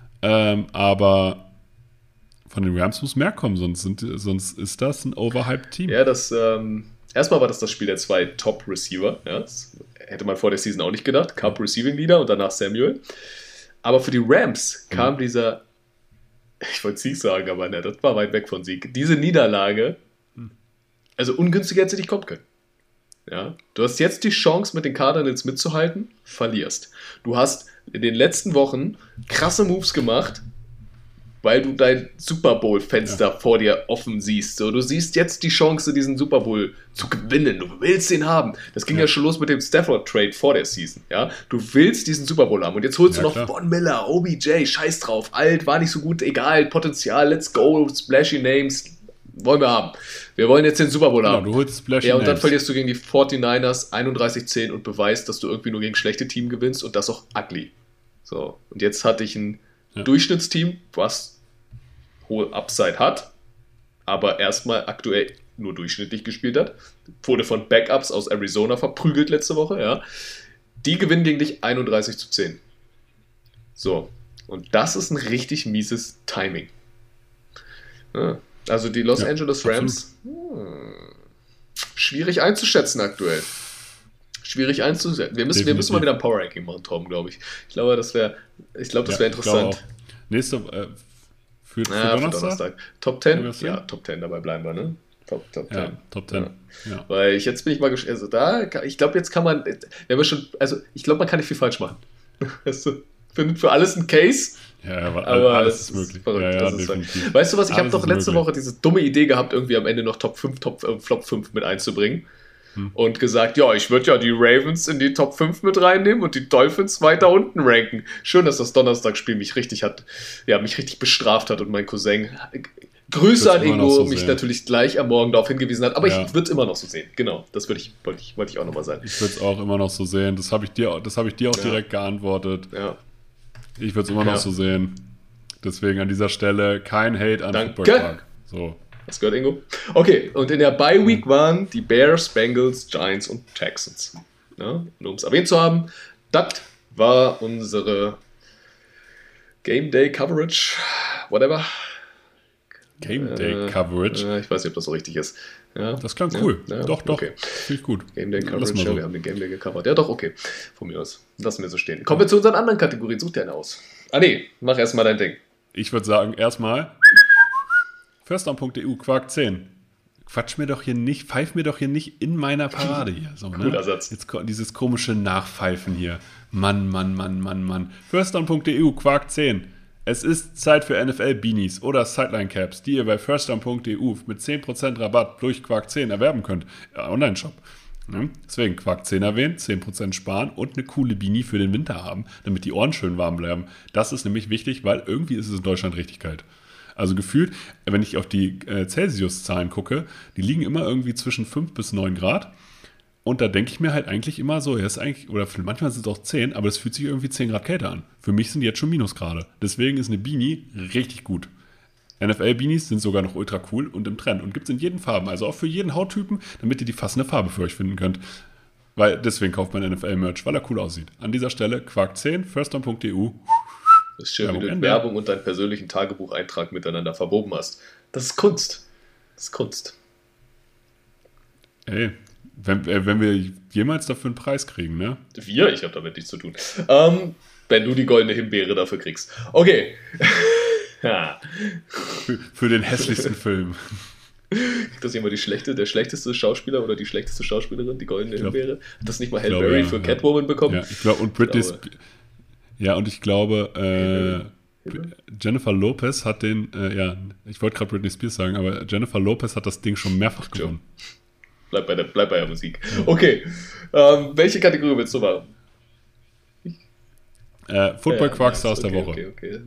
Aber von den Rams muss mehr kommen, sonst ist das ein overhyped Team. Ja, erstmal war das Spiel der zwei Top-Receiver. Ja, das hätte man vor der Season auch nicht gedacht. Kupp Receiving Leader und danach Samuel. Aber für die Rams kam dieser, ich wollte Sieg sagen, aber ne, das war weit weg von Sieg. Diese Niederlage, also ungünstiger hätte sie nicht kommen können. Ja, du hast jetzt die Chance, mit den Cardinals mitzuhalten, verlierst. Du hast in den letzten Wochen krasse Moves gemacht, weil du dein Super Bowl-Fenster vor dir offen siehst. So, du siehst jetzt die Chance, diesen Super Bowl zu gewinnen. Du willst ihn haben. Das ging ja schon los mit dem Stafford-Trade vor der Season. Ja? Du willst diesen Super Bowl haben. Und jetzt holst du noch Von Miller, OBJ, scheiß drauf. Alt, war nicht so gut, egal, Potenzial, let's go, splashy Names. Wollen wir haben. Wir wollen jetzt den Super Bowl haben. Du holst splashy und dann Names. verlierst du gegen die 49ers 31-10 und beweist, dass du irgendwie nur gegen schlechte Team gewinnst und das auch ugly. So, und jetzt hatte ich ein Durchschnittsteam, was hohe Upside hat, aber erstmal aktuell nur durchschnittlich gespielt hat. Wurde von Backups aus Arizona verprügelt letzte Woche, ja. Die gewinnen gegen dich 31-10. So, und das ist ein richtig mieses Timing. Ja, also die Los Angeles Rams, schwierig einzuschätzen aktuell. Schwierig einzusetzen. Wir müssen mal wieder ein Power Ranking machen, Tom, glaube ich. Ich glaube, das wäre interessant. Nächste für Donnerstag? Top 10? Ja, Top 10, dabei bleiben wir, ne? Top 10. Ja, Top 10. Ja. Weil jetzt bin ich mal gespannt. Also ich glaube, jetzt kann man, ich glaube, man kann nicht viel falsch machen. Für alles ein Case. Ja, aber alles ist möglich. Verrückt, ja, definitiv. Weißt du was, ich habe doch letzte möglich. Woche diese dumme Idee gehabt, irgendwie am Ende noch Flop 5 mit einzubringen. Und gesagt, ja, ich würde ja die Ravens in die Top 5 mit reinnehmen und die Dolphins weiter unten ranken. Schön, dass das Donnerstagsspiel mich richtig bestraft hat und mein Cousin, Grüße an Ingo, mich natürlich gleich am Morgen darauf hingewiesen hat, aber ich würde es immer noch so sehen. Genau, das wollte ich auch nochmal sagen. Ich würde es auch immer noch so sehen. Das habe ich dir auch direkt geantwortet. Ja. Ich würde es immer noch so sehen. Deswegen an dieser Stelle kein Hate an Danke. Football Quark. So. Das gehört Ingo. Okay, und in der Bye-Week waren die Bears, Bengals, Giants und Texans. Ja, nur um es erwähnt zu haben, das war unsere Game Day Coverage, whatever. Game Day Coverage? Ich weiß nicht, ob das so richtig ist. Ja. Das klang cool. Ja, Doch. Okay. Finde ich gut. Game Day Coverage, so. wir haben den Game Day gecovert. Ja, doch, okay. Von mir aus. Lassen wir so stehen. Kommen wir zu unseren anderen Kategorien. Such dir eine aus. Mach erstmal dein Ding. Ich würde sagen, erstmal firstdown.eu Quark 10. Pfeif mir doch hier nicht in meiner Parade hier. So, ne? Cooler Satz. Jetzt dieses komische Nachpfeifen hier. Mann. firstdown.eu Quark 10. Es ist Zeit für NFL-Beanies oder Sideline-Caps, die ihr bei firstdown.eu mit 10% Rabatt durch Quark 10 erwerben könnt. Ja, Online-Shop. Ne? Deswegen Quark 10 erwähnt, 10% sparen und eine coole Beanie für den Winter haben, damit die Ohren schön warm bleiben. Das ist nämlich wichtig, weil irgendwie ist es in Deutschland richtig kalt. Also gefühlt, wenn ich auf die Celsius-Zahlen gucke, die liegen immer irgendwie zwischen 5 bis 9 Grad. Und da denke ich mir halt eigentlich immer so, ja, ist eigentlich, oder manchmal sind es auch 10, aber es fühlt sich irgendwie 10 Grad kälter an. Für mich sind die jetzt schon Minusgrade. Deswegen ist eine Beanie richtig gut. NFL-Beanies sind sogar noch ultra cool und im Trend und gibt es in jeden Farben, also auch für jeden Hauttypen, damit ihr die passende Farbe für euch finden könnt. Weil deswegen kauft man NFL-Merch, weil er cool aussieht. An dieser Stelle Quark10, firstdown.eu. Das ist schön, wie du Werbung und deinen persönlichen Tagebucheintrag miteinander verwoben hast. Das ist Kunst. Das ist Kunst. Ey, wenn wir jemals dafür einen Preis kriegen, ne? Ich habe damit nichts zu tun. Wenn du die goldene Himbeere dafür kriegst. Okay. Ja. Für den hässlichsten Film. Kriegt das jemand der schlechteste Schauspieler oder die schlechteste Schauspielerin, die goldene Himbeere? Hat das nicht mal Halle Berry für Catwoman bekommen? Ja, ich glaube, und Britney ich glaube, Jennifer Lopez hat den, ich wollte gerade Britney Spears sagen, aber Jennifer Lopez hat das Ding schon mehrfach gewonnen. Bleib bei der Musik. Okay. Welche Kategorie willst du machen? Football Quarkstars der Woche. Okay.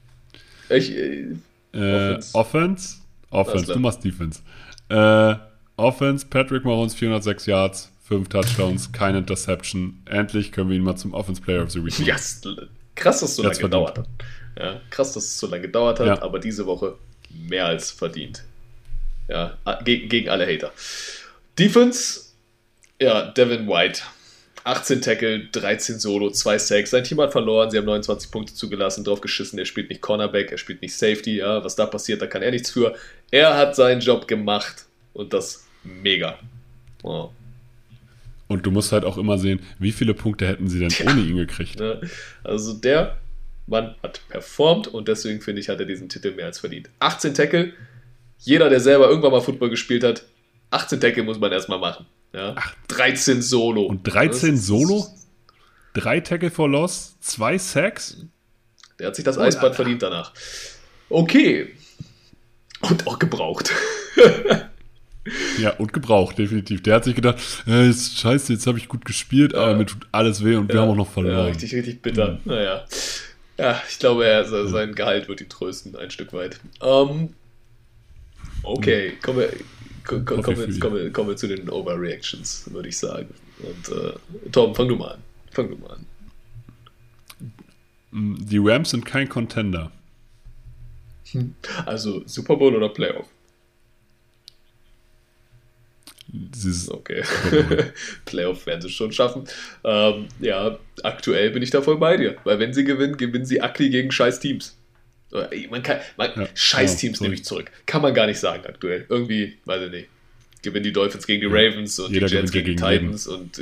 Offense, du machst Defense. Offense, Patrick Mahomes, 406 Yards, 5 Touchdowns, keine Interception. Endlich können wir ihn mal zum Offense Player of the Week machen. Yes. Krass, dass es so lange gedauert hat. Ja, krass, dass es so lange gedauert hat, aber diese Woche mehr als verdient. Ja, gegen alle Hater. Defense, Devin White. 18 Tackle, 13 Solo, 2 Sacks. Sein Team hat verloren, sie haben 29 Punkte zugelassen, drauf geschissen. Er spielt nicht Cornerback, er spielt nicht Safety. Ja, was da passiert, da kann er nichts für. Er hat seinen Job gemacht und das mega. Wow. Und du musst halt auch immer sehen, wie viele Punkte hätten sie denn ohne ihn gekriegt. Ja, also der Mann hat performt und deswegen finde ich, hat er diesen Titel mehr als verdient. 18 Tackle, jeder, der selber irgendwann mal Football gespielt hat, 18 Tackle muss man erstmal machen. Ja, 13 Solo. Und 13 Solo? 3 Tackle for Loss? 2 Sacks? Der hat sich das Eisbad verdient danach. Okay. Und auch gebraucht. Ja, und gebraucht, definitiv. Der hat sich gedacht, scheiße, jetzt habe ich gut gespielt, aber mir tut alles weh und wir haben auch noch verloren. Ja, richtig bitter. Naja. Ja, ich glaube, sein Gehalt wird ihn trösten, ein Stück weit. Okay, kommen wir zu den Overreactions, würde ich sagen. Und Tom, fang du mal an. Die Rams sind kein Contender. Also Super Bowl oder Playoff? Okay. Playoff werden sie schon schaffen. Aktuell bin ich da voll bei dir. Weil wenn sie gewinnen sie ugly gegen scheiß Teams. Scheiß-Teams nehme ich zurück. Kann man gar nicht sagen aktuell. Irgendwie, weiß ich nicht. Gewinnen die Dolphins gegen die Ravens und die Jets gegen die Titans und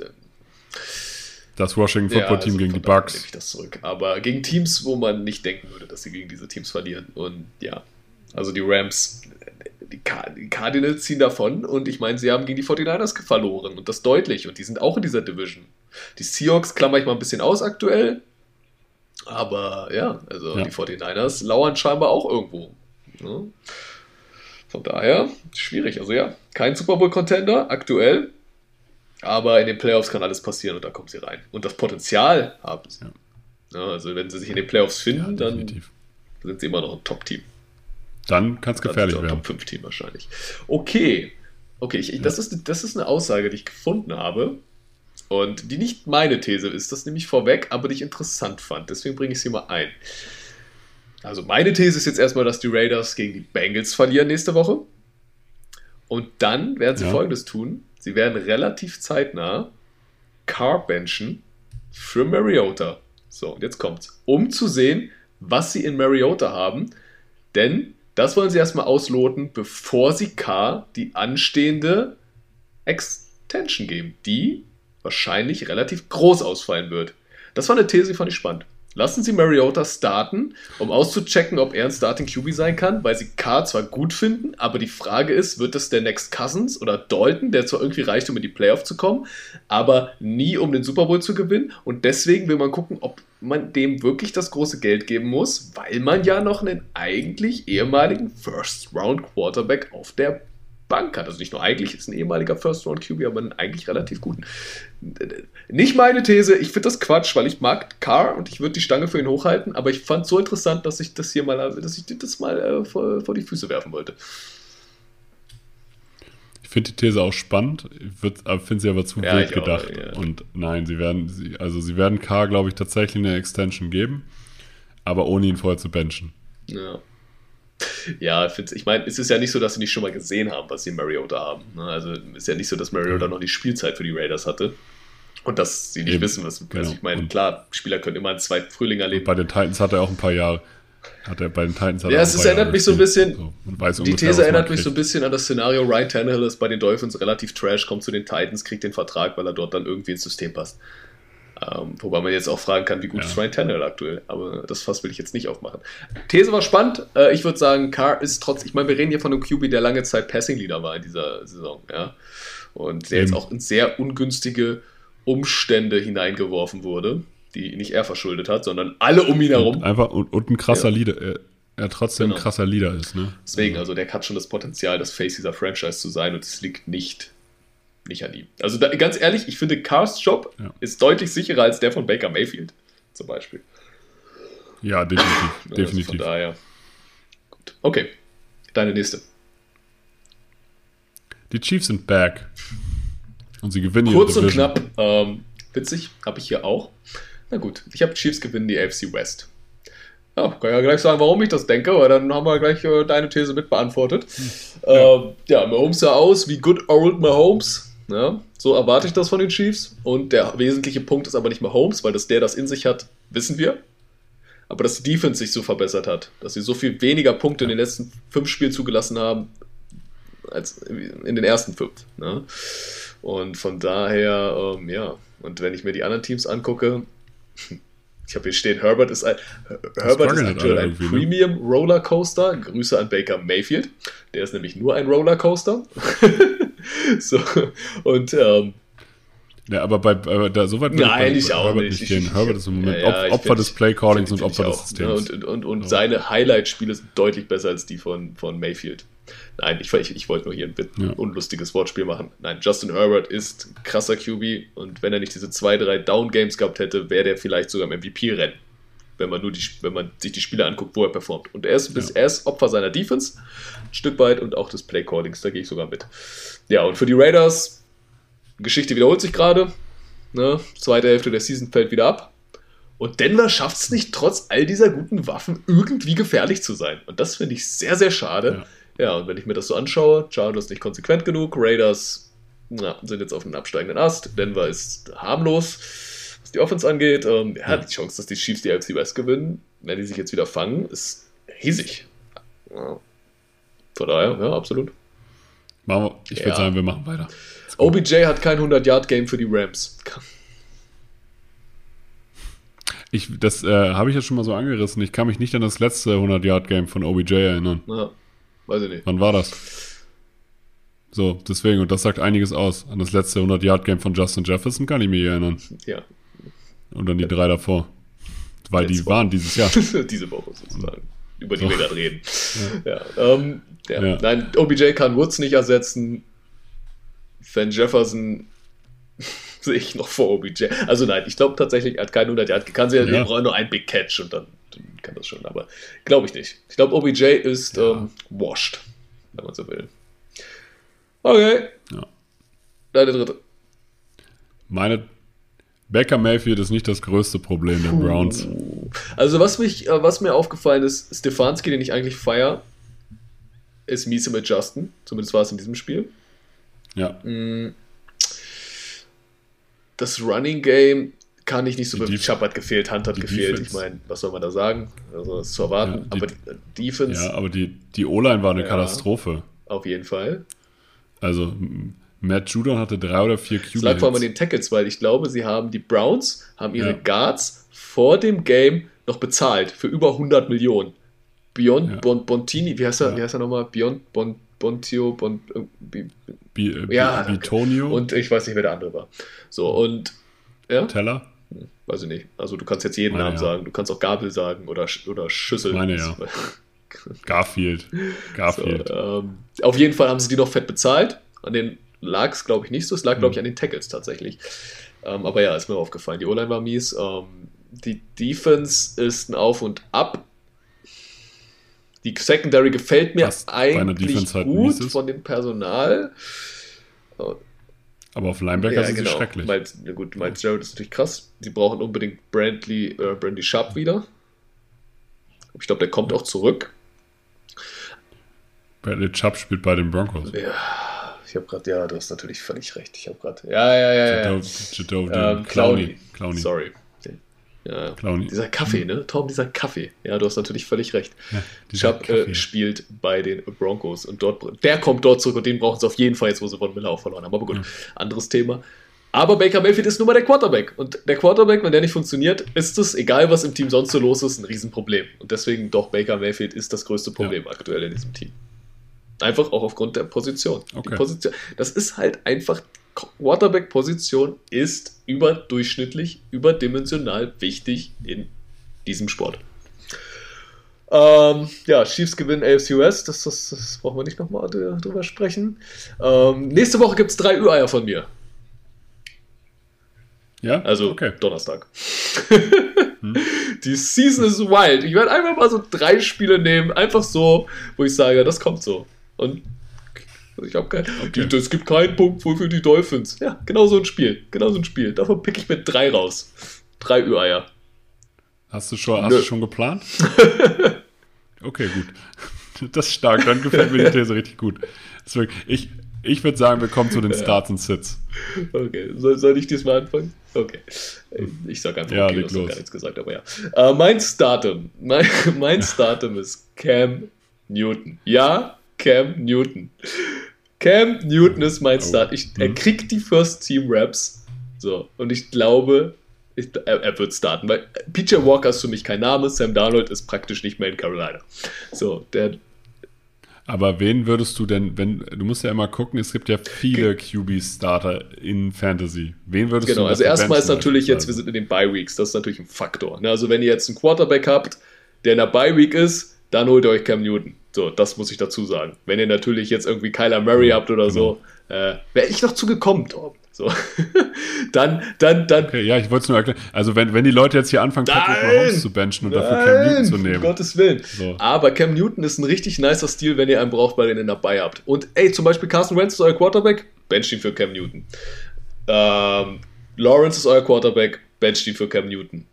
das Washington Football Team gegen die Bucks. Nehme ich das zurück. Aber gegen Teams, wo man nicht denken würde, dass sie gegen diese Teams verlieren. Und ja, also die Rams, die Cardinals ziehen davon und ich meine, sie haben gegen die 49ers verloren und das deutlich und die sind auch in dieser Division. Die Seahawks klammer ich mal ein bisschen aus aktuell. Aber die 49ers lauern scheinbar auch irgendwo. Ja. Von daher, schwierig. Also kein Super Bowl-Contender aktuell, aber in den Playoffs kann alles passieren und da kommen sie rein. Und das Potenzial haben sie. Ja, also wenn sie sich in den Playoffs finden, dann sind sie immer noch ein Top-Team. Dann kann es gefährlich werden. Top-5-Team wahrscheinlich. Okay, das ist eine Aussage, die ich gefunden habe. Und die nicht meine These ist, das nämlich vorweg, aber die ich interessant fand. Deswegen bringe ich sie mal ein. Also meine These ist jetzt erstmal, dass die Raiders gegen die Bengals verlieren nächste Woche. Und dann werden sie Folgendes tun. Sie werden relativ zeitnah Carr benchen für Mariota. So, und jetzt kommt's. Um zu sehen, was sie in Mariota haben. Denn das wollen sie erstmal ausloten, bevor sie Carr die anstehende Extension geben, die wahrscheinlich relativ groß ausfallen wird. Das war eine These, die fand ich spannend. Lassen Sie Mariota starten, um auszuchecken, ob er ein Starting QB sein kann, weil Sie Carr zwar gut finden, aber die Frage ist, wird das der Next Cousins oder Dalton, der zwar irgendwie reicht, um in die Playoff zu kommen, aber nie, um den Super Bowl zu gewinnen, und deswegen will man gucken, ob man dem wirklich das große Geld geben muss, weil man ja noch einen eigentlich ehemaligen First-Round-Quarterback auf der Bank hat. Also nicht nur eigentlich, ist ein ehemaliger First-Round-QB, aber einen eigentlich relativ guten. Nicht meine These, ich finde das Quatsch, weil ich mag Carr und ich würde die Stange für ihn hochhalten, aber ich fand es so interessant, dass ich das mal vor die Füße werfen wollte. Ich finde die These auch spannend, finde sie aber zu wild gedacht. Auch, ja. Und nein, sie werden Carr, glaube ich, tatsächlich eine Extension geben, aber ohne ihn vorher zu benchen. Ja. Ja, ich meine, es ist ja nicht so, dass sie nicht schon mal gesehen haben, was sie in Mariota haben. Also es ist ja nicht so, dass Mariota noch die Spielzeit für die Raiders hatte und dass sie nicht wissen, was. Genau. Also ich meine, klar, Spieler können immer einen zweiten Frühling erleben. Bei den Titans hat er auch ein paar Jahre. Erinnert mich so ein bisschen. So, die These erinnert mich so ein bisschen an das Szenario: Ryan Tannehill ist bei den Dolphins relativ trash, kommt zu den Titans, kriegt den Vertrag, weil er dort dann irgendwie ins System passt. Wobei man jetzt auch fragen kann, wie gut ist Ryan Tannehill aktuell. Aber das Fass will ich jetzt nicht aufmachen. These war spannend. Ich würde sagen, Carr ist ich meine, wir reden hier von einem QB, der lange Zeit Passing Leader war in dieser Saison. Ja? Und der jetzt auch in sehr ungünstige Umstände hineingeworfen wurde, die nicht er verschuldet hat, sondern alle um ihn herum. Und ein krasser Leader. Er trotzdem ein krasser Leader ist. Ne? Deswegen, also der hat schon das Potenzial, das Face dieser Franchise zu sein und es liegt nicht an ihm. Also ganz ehrlich, ich finde, Carrs Job ist deutlich sicherer als der von Baker Mayfield zum Beispiel. Ja, definitiv. Also von daher. Gut. Okay, deine nächste. Die Chiefs sind back. Und sie gewinnen ihre Kurz und Division. knapp. Witzig, habe ich hier auch. Na gut, ich habe Chiefs gewinnen die AFC West. Ja, kann ja gleich sagen, warum ich das denke, weil dann haben wir gleich deine These mit beantwortet. Mahomes sah aus wie good old Mahomes. Ja, so erwarte ich das von den Chiefs. Und der wesentliche Punkt ist aber nicht Mahomes, weil der das in sich hat, wissen wir. Aber dass die Defense sich so verbessert hat, dass sie so viel weniger Punkte in den letzten 5 Spielen zugelassen haben, als in den ersten 5. Ne? Und von daher, und wenn ich mir die anderen Teams angucke, ich habe hier stehen, Herbert ist aktuell ein Premium Rollercoaster. Grüße an Baker Mayfield. Der ist nämlich nur ein Rollercoaster. So, und ja, aber so weit nein, ich auch Herbert nicht gehen. Herbert ist im Moment Opfer des Playcallings und Opfer des Systems. Und seine Highlight-Spiele sind deutlich besser als die von Mayfield. Nein, ich wollte nur hier ein unlustiges Wortspiel machen. Nein, Justin Herbert ist ein krasser QB und wenn er nicht diese 2-3 Down-Games gehabt hätte, wäre der vielleicht sogar im MVP-Rennen. Wenn man sich die Spiele anguckt, wo er performt. Und er ist Opfer seiner Defense, ein Stück weit, und auch des Play-Callings, da gehe ich sogar mit. Ja, und für die Raiders, Geschichte wiederholt sich gerade. Ne? Zweite Hälfte der Season fällt wieder ab. Und Denver schafft es nicht, trotz all dieser guten Waffen irgendwie gefährlich zu sein. Und das finde ich sehr, sehr schade. Ja, und wenn ich mir das so anschaue, Chargers nicht konsequent genug, Raiders sind jetzt auf einem absteigenden Ast, Denver ist harmlos, was die Offense angeht. Die Chance, dass die Chiefs die AFC West gewinnen, wenn die sich jetzt wieder fangen, ist riesig. Ja. Von daher, ja, absolut. Ich würde sagen, wir machen weiter. OBJ hat kein 100-Yard-Game für die Rams. Das habe ich ja schon mal so angerissen. Ich kann mich nicht an das letzte 100-Yard-Game von OBJ erinnern. Ja, weiß ich nicht. Wann war das? So, deswegen, und das sagt einiges aus. An das letzte 100-Yard-Game von Justin Jefferson kann ich mich erinnern. Ja. Und dann die 3 davor. Weil die waren dieses Jahr. Diese Woche sozusagen. Über die wir gerade reden. Nein, OBJ kann Woods nicht ersetzen. Van Jefferson sehe ich noch vor OBJ. Also nein, ich glaube tatsächlich, er hat keinen 100 Yard. Kann sie ja brauchen nur einen Big Catch und dann kann das schon. Aber glaube ich nicht. Ich glaube, OBJ ist washed, wenn man so will. Okay. Ja. Deine dritte. Meine Baker Mayfield ist nicht das größte Problem der Browns. Also was mir aufgefallen ist, Stefanski, den ich eigentlich feiere, ist miese mit Justin. Zumindest war es in diesem Spiel. Ja. Das Running Game kann ich nicht so wirklich. Chubb hat gefehlt, Hunt hat gefehlt. Defense. Ich meine, was soll man da sagen? Also das ist zu erwarten. Aber die Defense. Ja, aber die O-Line war eine Katastrophe. Auf jeden Fall. Also Matt Judon hatte 3 oder 4 QB. Das lag vor allem an den Tackles, weil ich glaube, die Browns haben ihre Guards vor dem Game noch bezahlt für über 100 Millionen. Bontini, wie heißt er nochmal? Bontio, Bitonio. Und ich weiß nicht, wer der andere war. So, und Teller? Weiß ich nicht. Also du kannst jetzt jeden Namen sagen. Du kannst auch Gabel sagen oder Schüssel. Keine Garfield. So, auf jeden Fall haben sie die noch fett bezahlt. An denen lag es, glaube ich, nicht so. Es lag, glaube ich, an den Tackles tatsächlich. Aber ja, ist mir aufgefallen. Die O-Line war mies. Die Defense ist ein Auf und Ab. Die Secondary gefällt mir eigentlich halt gut von dem Personal. Aber auf Linebacker sind sie schrecklich. Miles Jared ist natürlich krass. Sie brauchen unbedingt Brandy Sharp wieder. Ich glaube, der kommt auch zurück. Bradley Chubb spielt bei den Broncos. Ja, ich habe gerade, du hast natürlich völlig recht. Ich habe gerade, Clowney. Sorry. Ja, Clowney. Dieser Kaffee, ne? Tom, dieser Kaffee. Ja, du hast natürlich völlig recht. Ja, Chubb spielt bei den Broncos und der kommt dort zurück und den brauchen sie auf jeden Fall jetzt, wo sie Von Miller auch verloren haben. Aber gut, anderes Thema. Aber Baker Mayfield ist nun mal der Quarterback. Und der Quarterback, wenn der nicht funktioniert, ist es, egal was im Team sonst so los ist, ein Riesenproblem. Und deswegen doch, Baker Mayfield ist das größte Problem aktuell in diesem Team. Einfach auch aufgrund der Position. Okay. Die Position. Das ist halt einfach, Quarterback-Position ist überdurchschnittlich, überdimensional wichtig in diesem Sport. Chiefs gewinnen AFC West, das brauchen wir nicht nochmal drüber sprechen. Nächste Woche gibt es 3 Ü-Eier von mir. Ja? Also okay. Donnerstag. Die Season is wild. Ich werde einfach mal so 3 Spiele nehmen, einfach so, wo ich sage, das kommt so. Und ich habe es gibt keinen Punkt für die Dolphins. Ja, genau so ein Spiel. Davon pick ich mit 3 raus. 3 Ü-Eier. Hast du schon geplant? Okay, gut. Das ist stark. Dann gefällt mir die These richtig gut. Ich würde sagen, wir kommen zu den Starts und Sits. Okay, soll ich diesmal anfangen? Okay. Ich sag einfach, ja, du hast gar nichts gesagt, aber ja. Mein Startum ist Cam Newton. Ja, Cam Newton. Cam Newton ist mein Start. Er kriegt die First-Team-Raps. So, und ich glaube, er wird starten, weil PJ Walker ist für mich kein Name, Sam Darnold ist praktisch nicht mehr in Carolina. So, aber wen würdest du denn, du musst ja immer gucken, es gibt ja viele QB-Starter in Fantasy. Wen würdest du? Genau, also erstmal ist natürlich jetzt, wir sind in den Bye-Weeks, das ist natürlich ein Faktor. Also wenn ihr jetzt einen Quarterback habt, der in der Bye-Week ist, dann holt ihr euch Cam Newton. So, das muss ich dazu sagen. Wenn ihr natürlich jetzt irgendwie Kyler Murray habt oder so, wäre ich noch zugekommen, Tom. So. dann. Okay, ja, ich wollte es nur erklären. Also, wenn die Leute jetzt hier anfangen, Patrick Mahomes zu benchen und dafür Cam Newton zu nehmen. Um Gottes Willen. So. Aber Cam Newton ist ein richtig nicer Stil, wenn ihr einen braucht, weil ihr ihn dabei habt. Und zum Beispiel Carson Wentz ist euer Quarterback, bencht ihn für Cam Newton. Lawrence ist euer Quarterback, bencht ihn für Cam Newton.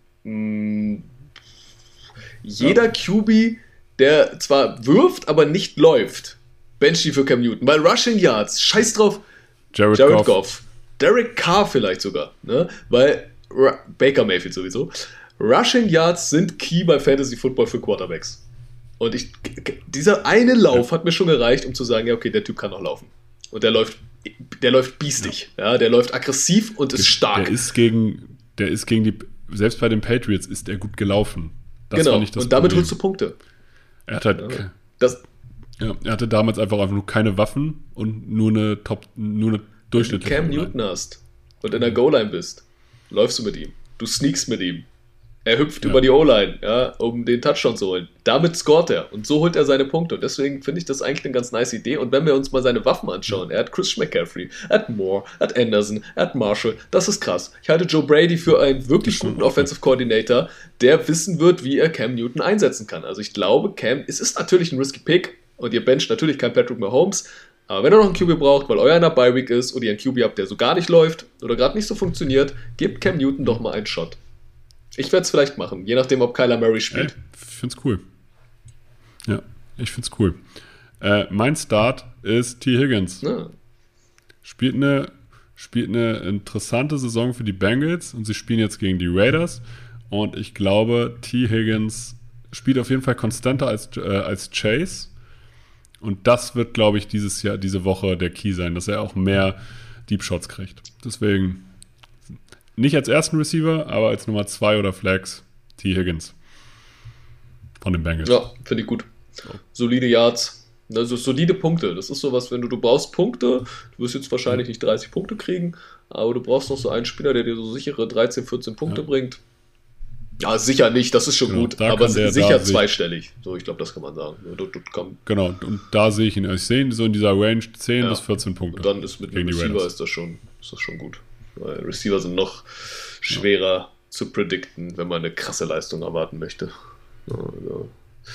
Jeder QB, der zwar wirft, aber nicht läuft, bencht ihn für Cam Newton. Weil Rushing Yards, scheiß drauf, Jared Goff. Derek Carr vielleicht sogar, ne? Weil Baker Mayfield sowieso. Rushing Yards sind key bei Fantasy Football für Quarterbacks. Und dieser eine Lauf hat mir schon gereicht, um zu sagen, ja okay, der Typ kann noch laufen. Und der läuft biestig, der läuft aggressiv und ist stark. Der ist gegen die, selbst bei den Patriots ist er gut gelaufen. Das genau, war nicht das und damit Problem. holst du Punkte. Er hat halt, er hatte damals einfach nur keine Waffen und nur eine durchschnittliche. Wenn du Cam Newton hast und in der Goal-Line bist, läufst du mit ihm. Du sneakst mit ihm. Er hüpft über die O-Line, um den Touchdown zu holen. Damit scoret er und so holt er seine Punkte. Und deswegen finde ich das eigentlich eine ganz nice Idee. Und wenn wir uns mal seine Waffen anschauen, er hat Chris McCaffrey, er hat Moore, er hat Anderson, er hat Marshall. Das ist krass. Ich halte Joe Brady für einen wirklich guten Offensive Coordinator, der wissen wird, wie er Cam Newton einsetzen kann. Also ich glaube, es ist natürlich ein risky Pick und ihr bencht natürlich kein Patrick Mahomes. Aber wenn ihr noch einen QB braucht, weil euer in der Bye-Week ist oder ihr einen QB habt, der so gar nicht läuft oder gerade nicht so funktioniert, gebt Cam Newton doch mal einen Shot. Ich werde es vielleicht machen, je nachdem, ob Kyler Murray spielt. Ich finde es cool. Ja, ich finde es cool. Mein Start ist T. Higgins. Ja. Spielt eine interessante Saison für die Bengals und sie spielen jetzt gegen die Raiders. Und ich glaube, T. Higgins spielt auf jeden Fall konstanter als Chase. Und das wird, glaube ich, diese Woche der Key sein, dass er auch mehr Deep Shots kriegt. Deswegen nicht als ersten Receiver, aber als Nummer 2 oder Flex T. Higgins von den Bengals. Ja, finde ich gut. So. Solide Yards, also solide Punkte. Das ist sowas, wenn du brauchst Punkte, du wirst jetzt wahrscheinlich nicht 30 Punkte kriegen, aber du brauchst noch so einen Spieler, der dir so sichere 13, 14 Punkte bringt. Ja, sicher nicht, das ist schon Genau, gut, da aber kann der sicher da sich- zweistellig. So, ich glaube, das kann man sagen. Genau, und da sehe ich ihn. Ich sehe ihn so in dieser Range 10 Ja. bis 14 Punkte. Und dann ist mit dem gegen die Receiver Raiders. ist das schon gut. Weil Receiver sind noch schwerer zu predikten, wenn man eine krasse Leistung erwarten möchte. Also.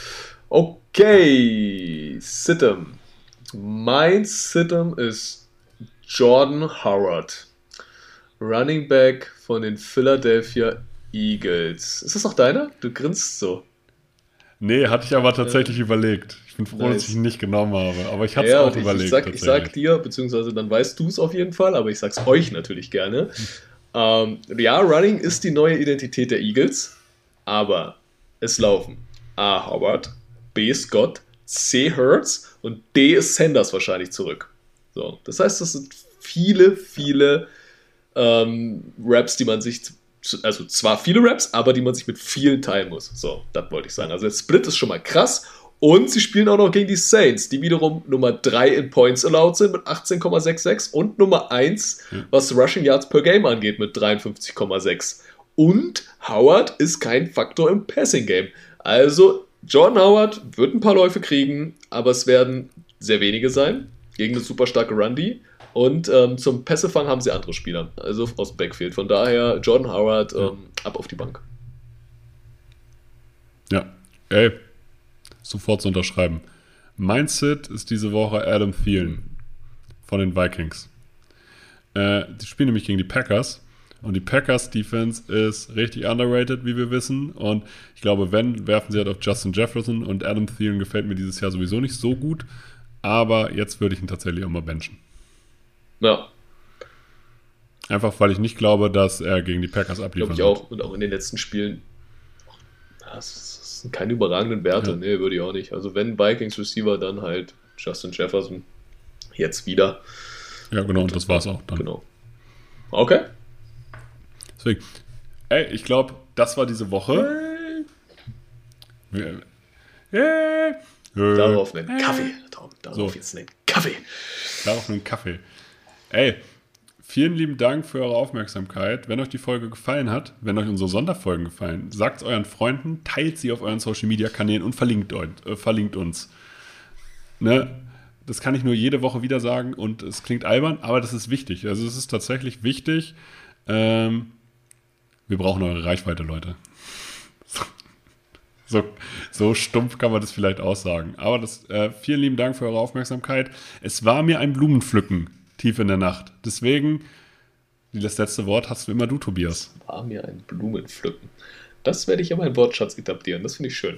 Okay, Sitem. Mein Sitem ist Jordan Howard, Running Back von den Philadelphia Eagles. Ist das noch deiner? Du grinst so. Nee, hatte ich aber tatsächlich überlegt. Ich bin froh, dass ich ihn nicht genommen habe. Aber ich hatte es auch und überlegt. ich sag dir, beziehungsweise dann weißt du es auf jeden Fall, aber ich sag's euch natürlich gerne. Ja, Running ist die neue Identität der Eagles, aber es laufen A. Howard, B. Scott, C. Hurts und D. ist Sanders wahrscheinlich zurück. So, das heißt, das sind viele Raps, die man sich, also zwar viele Raps, aber die man sich mit vielen teilen muss. So, das wollte ich sagen. Also der Split ist schon mal krass. Und sie spielen auch noch gegen die Saints, die wiederum Nummer 3 in Points allowed sind mit 18,66 und Nummer 1, was Rushing Yards per Game angeht, mit 53,6. Und Howard ist kein Faktor im Passing Game. Also Jordan Howard wird ein paar Läufe kriegen, aber es werden sehr wenige sein gegen eine super starke Run-D. Und zum Pässefang haben sie andere Spieler, also aus dem Backfield. Von daher Jordan Howard ab auf die Bank. Ja, ey, sofort zu unterschreiben. Mein Sit ist diese Woche Adam Thielen von den Vikings. Die spielen nämlich gegen die Packers. Und die Packers-Defense ist richtig underrated, wie wir wissen. Und ich glaube, werfen sie halt auf Justin Jefferson. Und Adam Thielen gefällt mir dieses Jahr sowieso nicht so gut. Aber jetzt würde ich ihn tatsächlich auch mal benchen. Ja. Einfach, weil ich nicht glaube, dass er gegen die Packers abliefern Glaube ich auch. Und auch in den letzten Spielen, das sind keine überragenden Werte. Ja. Nee, würde ich auch nicht. Also wenn Vikings Receiver, dann halt Justin Jefferson. Jetzt wieder. Ja, genau. Und das war's auch dann. Genau. Okay. Deswegen, ey, ich glaube, das war diese Woche. Darauf einen Kaffee. Darauf So. jetzt einen Kaffee. Darauf einen Kaffee. Ey, vielen lieben Dank für eure Aufmerksamkeit. Wenn euch die Folge gefallen hat, wenn euch unsere Sonderfolgen gefallen, sagt es euren Freunden, teilt sie auf euren Social-Media-Kanälen und verlinkt uns. Ne? Das kann ich nur jede Woche wieder sagen und es klingt albern, aber das ist wichtig. Also es ist tatsächlich wichtig. Wir brauchen eure Reichweite, Leute. So stumpf kann man das vielleicht aussagen. Aber vielen lieben Dank für eure Aufmerksamkeit. Es war mir ein Blumenpflücken tief in der Nacht. Deswegen, das letzte Wort hast wie immer du, Tobias. War mir ein Blumenpflücken. Das werde ich in meinen Wortschatz etablieren. Das finde ich schön.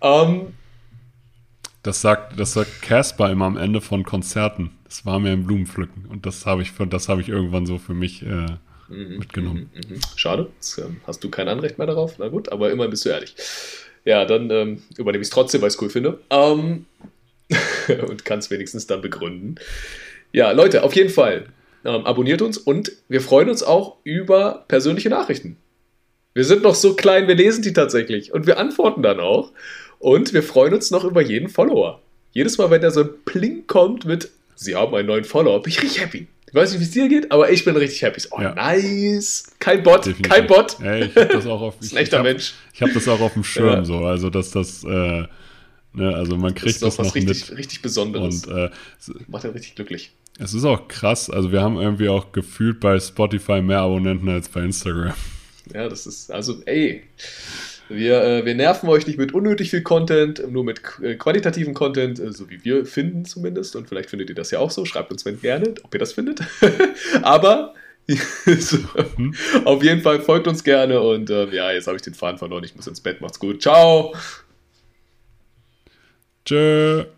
Das sagt Casper immer am Ende von Konzerten. Das war mir ein Blumenpflücken. Und das habe ich irgendwann so für mich mitgenommen. Schade, jetzt hast du kein Anrecht mehr darauf. Na gut, aber immerhin bist du ehrlich. Ja, dann übernehme ich es trotzdem, weil ich es cool finde. Und kann es wenigstens dann begründen. Ja, Leute, auf jeden Fall abonniert uns und wir freuen uns auch über persönliche Nachrichten. Wir sind noch so klein, wir lesen die tatsächlich und wir antworten dann auch. Und wir freuen uns noch über jeden Follower. Jedes Mal, wenn da so ein Pling kommt mit Sie haben einen neuen Follower, bin ich richtig happy. Ich weiß nicht, wie es dir geht, aber ich bin richtig happy. Oh, ja. Nice. Kein Bot, Definitiv. kein Bot. Ey, ich habe das auch auf, das ist ein echter Mensch. Ich habe das auch auf dem Schirm Ja. so. Also, also man kriegt Das ist das noch noch richtig, mit. richtig Besonderes. Und Macht einen richtig glücklich. es ist auch krass. Also wir haben irgendwie auch gefühlt bei Spotify mehr Abonnenten als bei Instagram. Ja, das ist, also, ey, wir nerven euch nicht mit unnötig viel Content, nur mit qualitativen Content, so wie wir finden zumindest. Und vielleicht findet ihr das ja auch so. Schreibt uns, wenn gerne, ob ihr das findet. Aber so, auf jeden Fall folgt uns gerne. Und ja, jetzt habe ich den Faden verloren. Ich muss ins Bett. Macht's gut. Ciao. Tschö.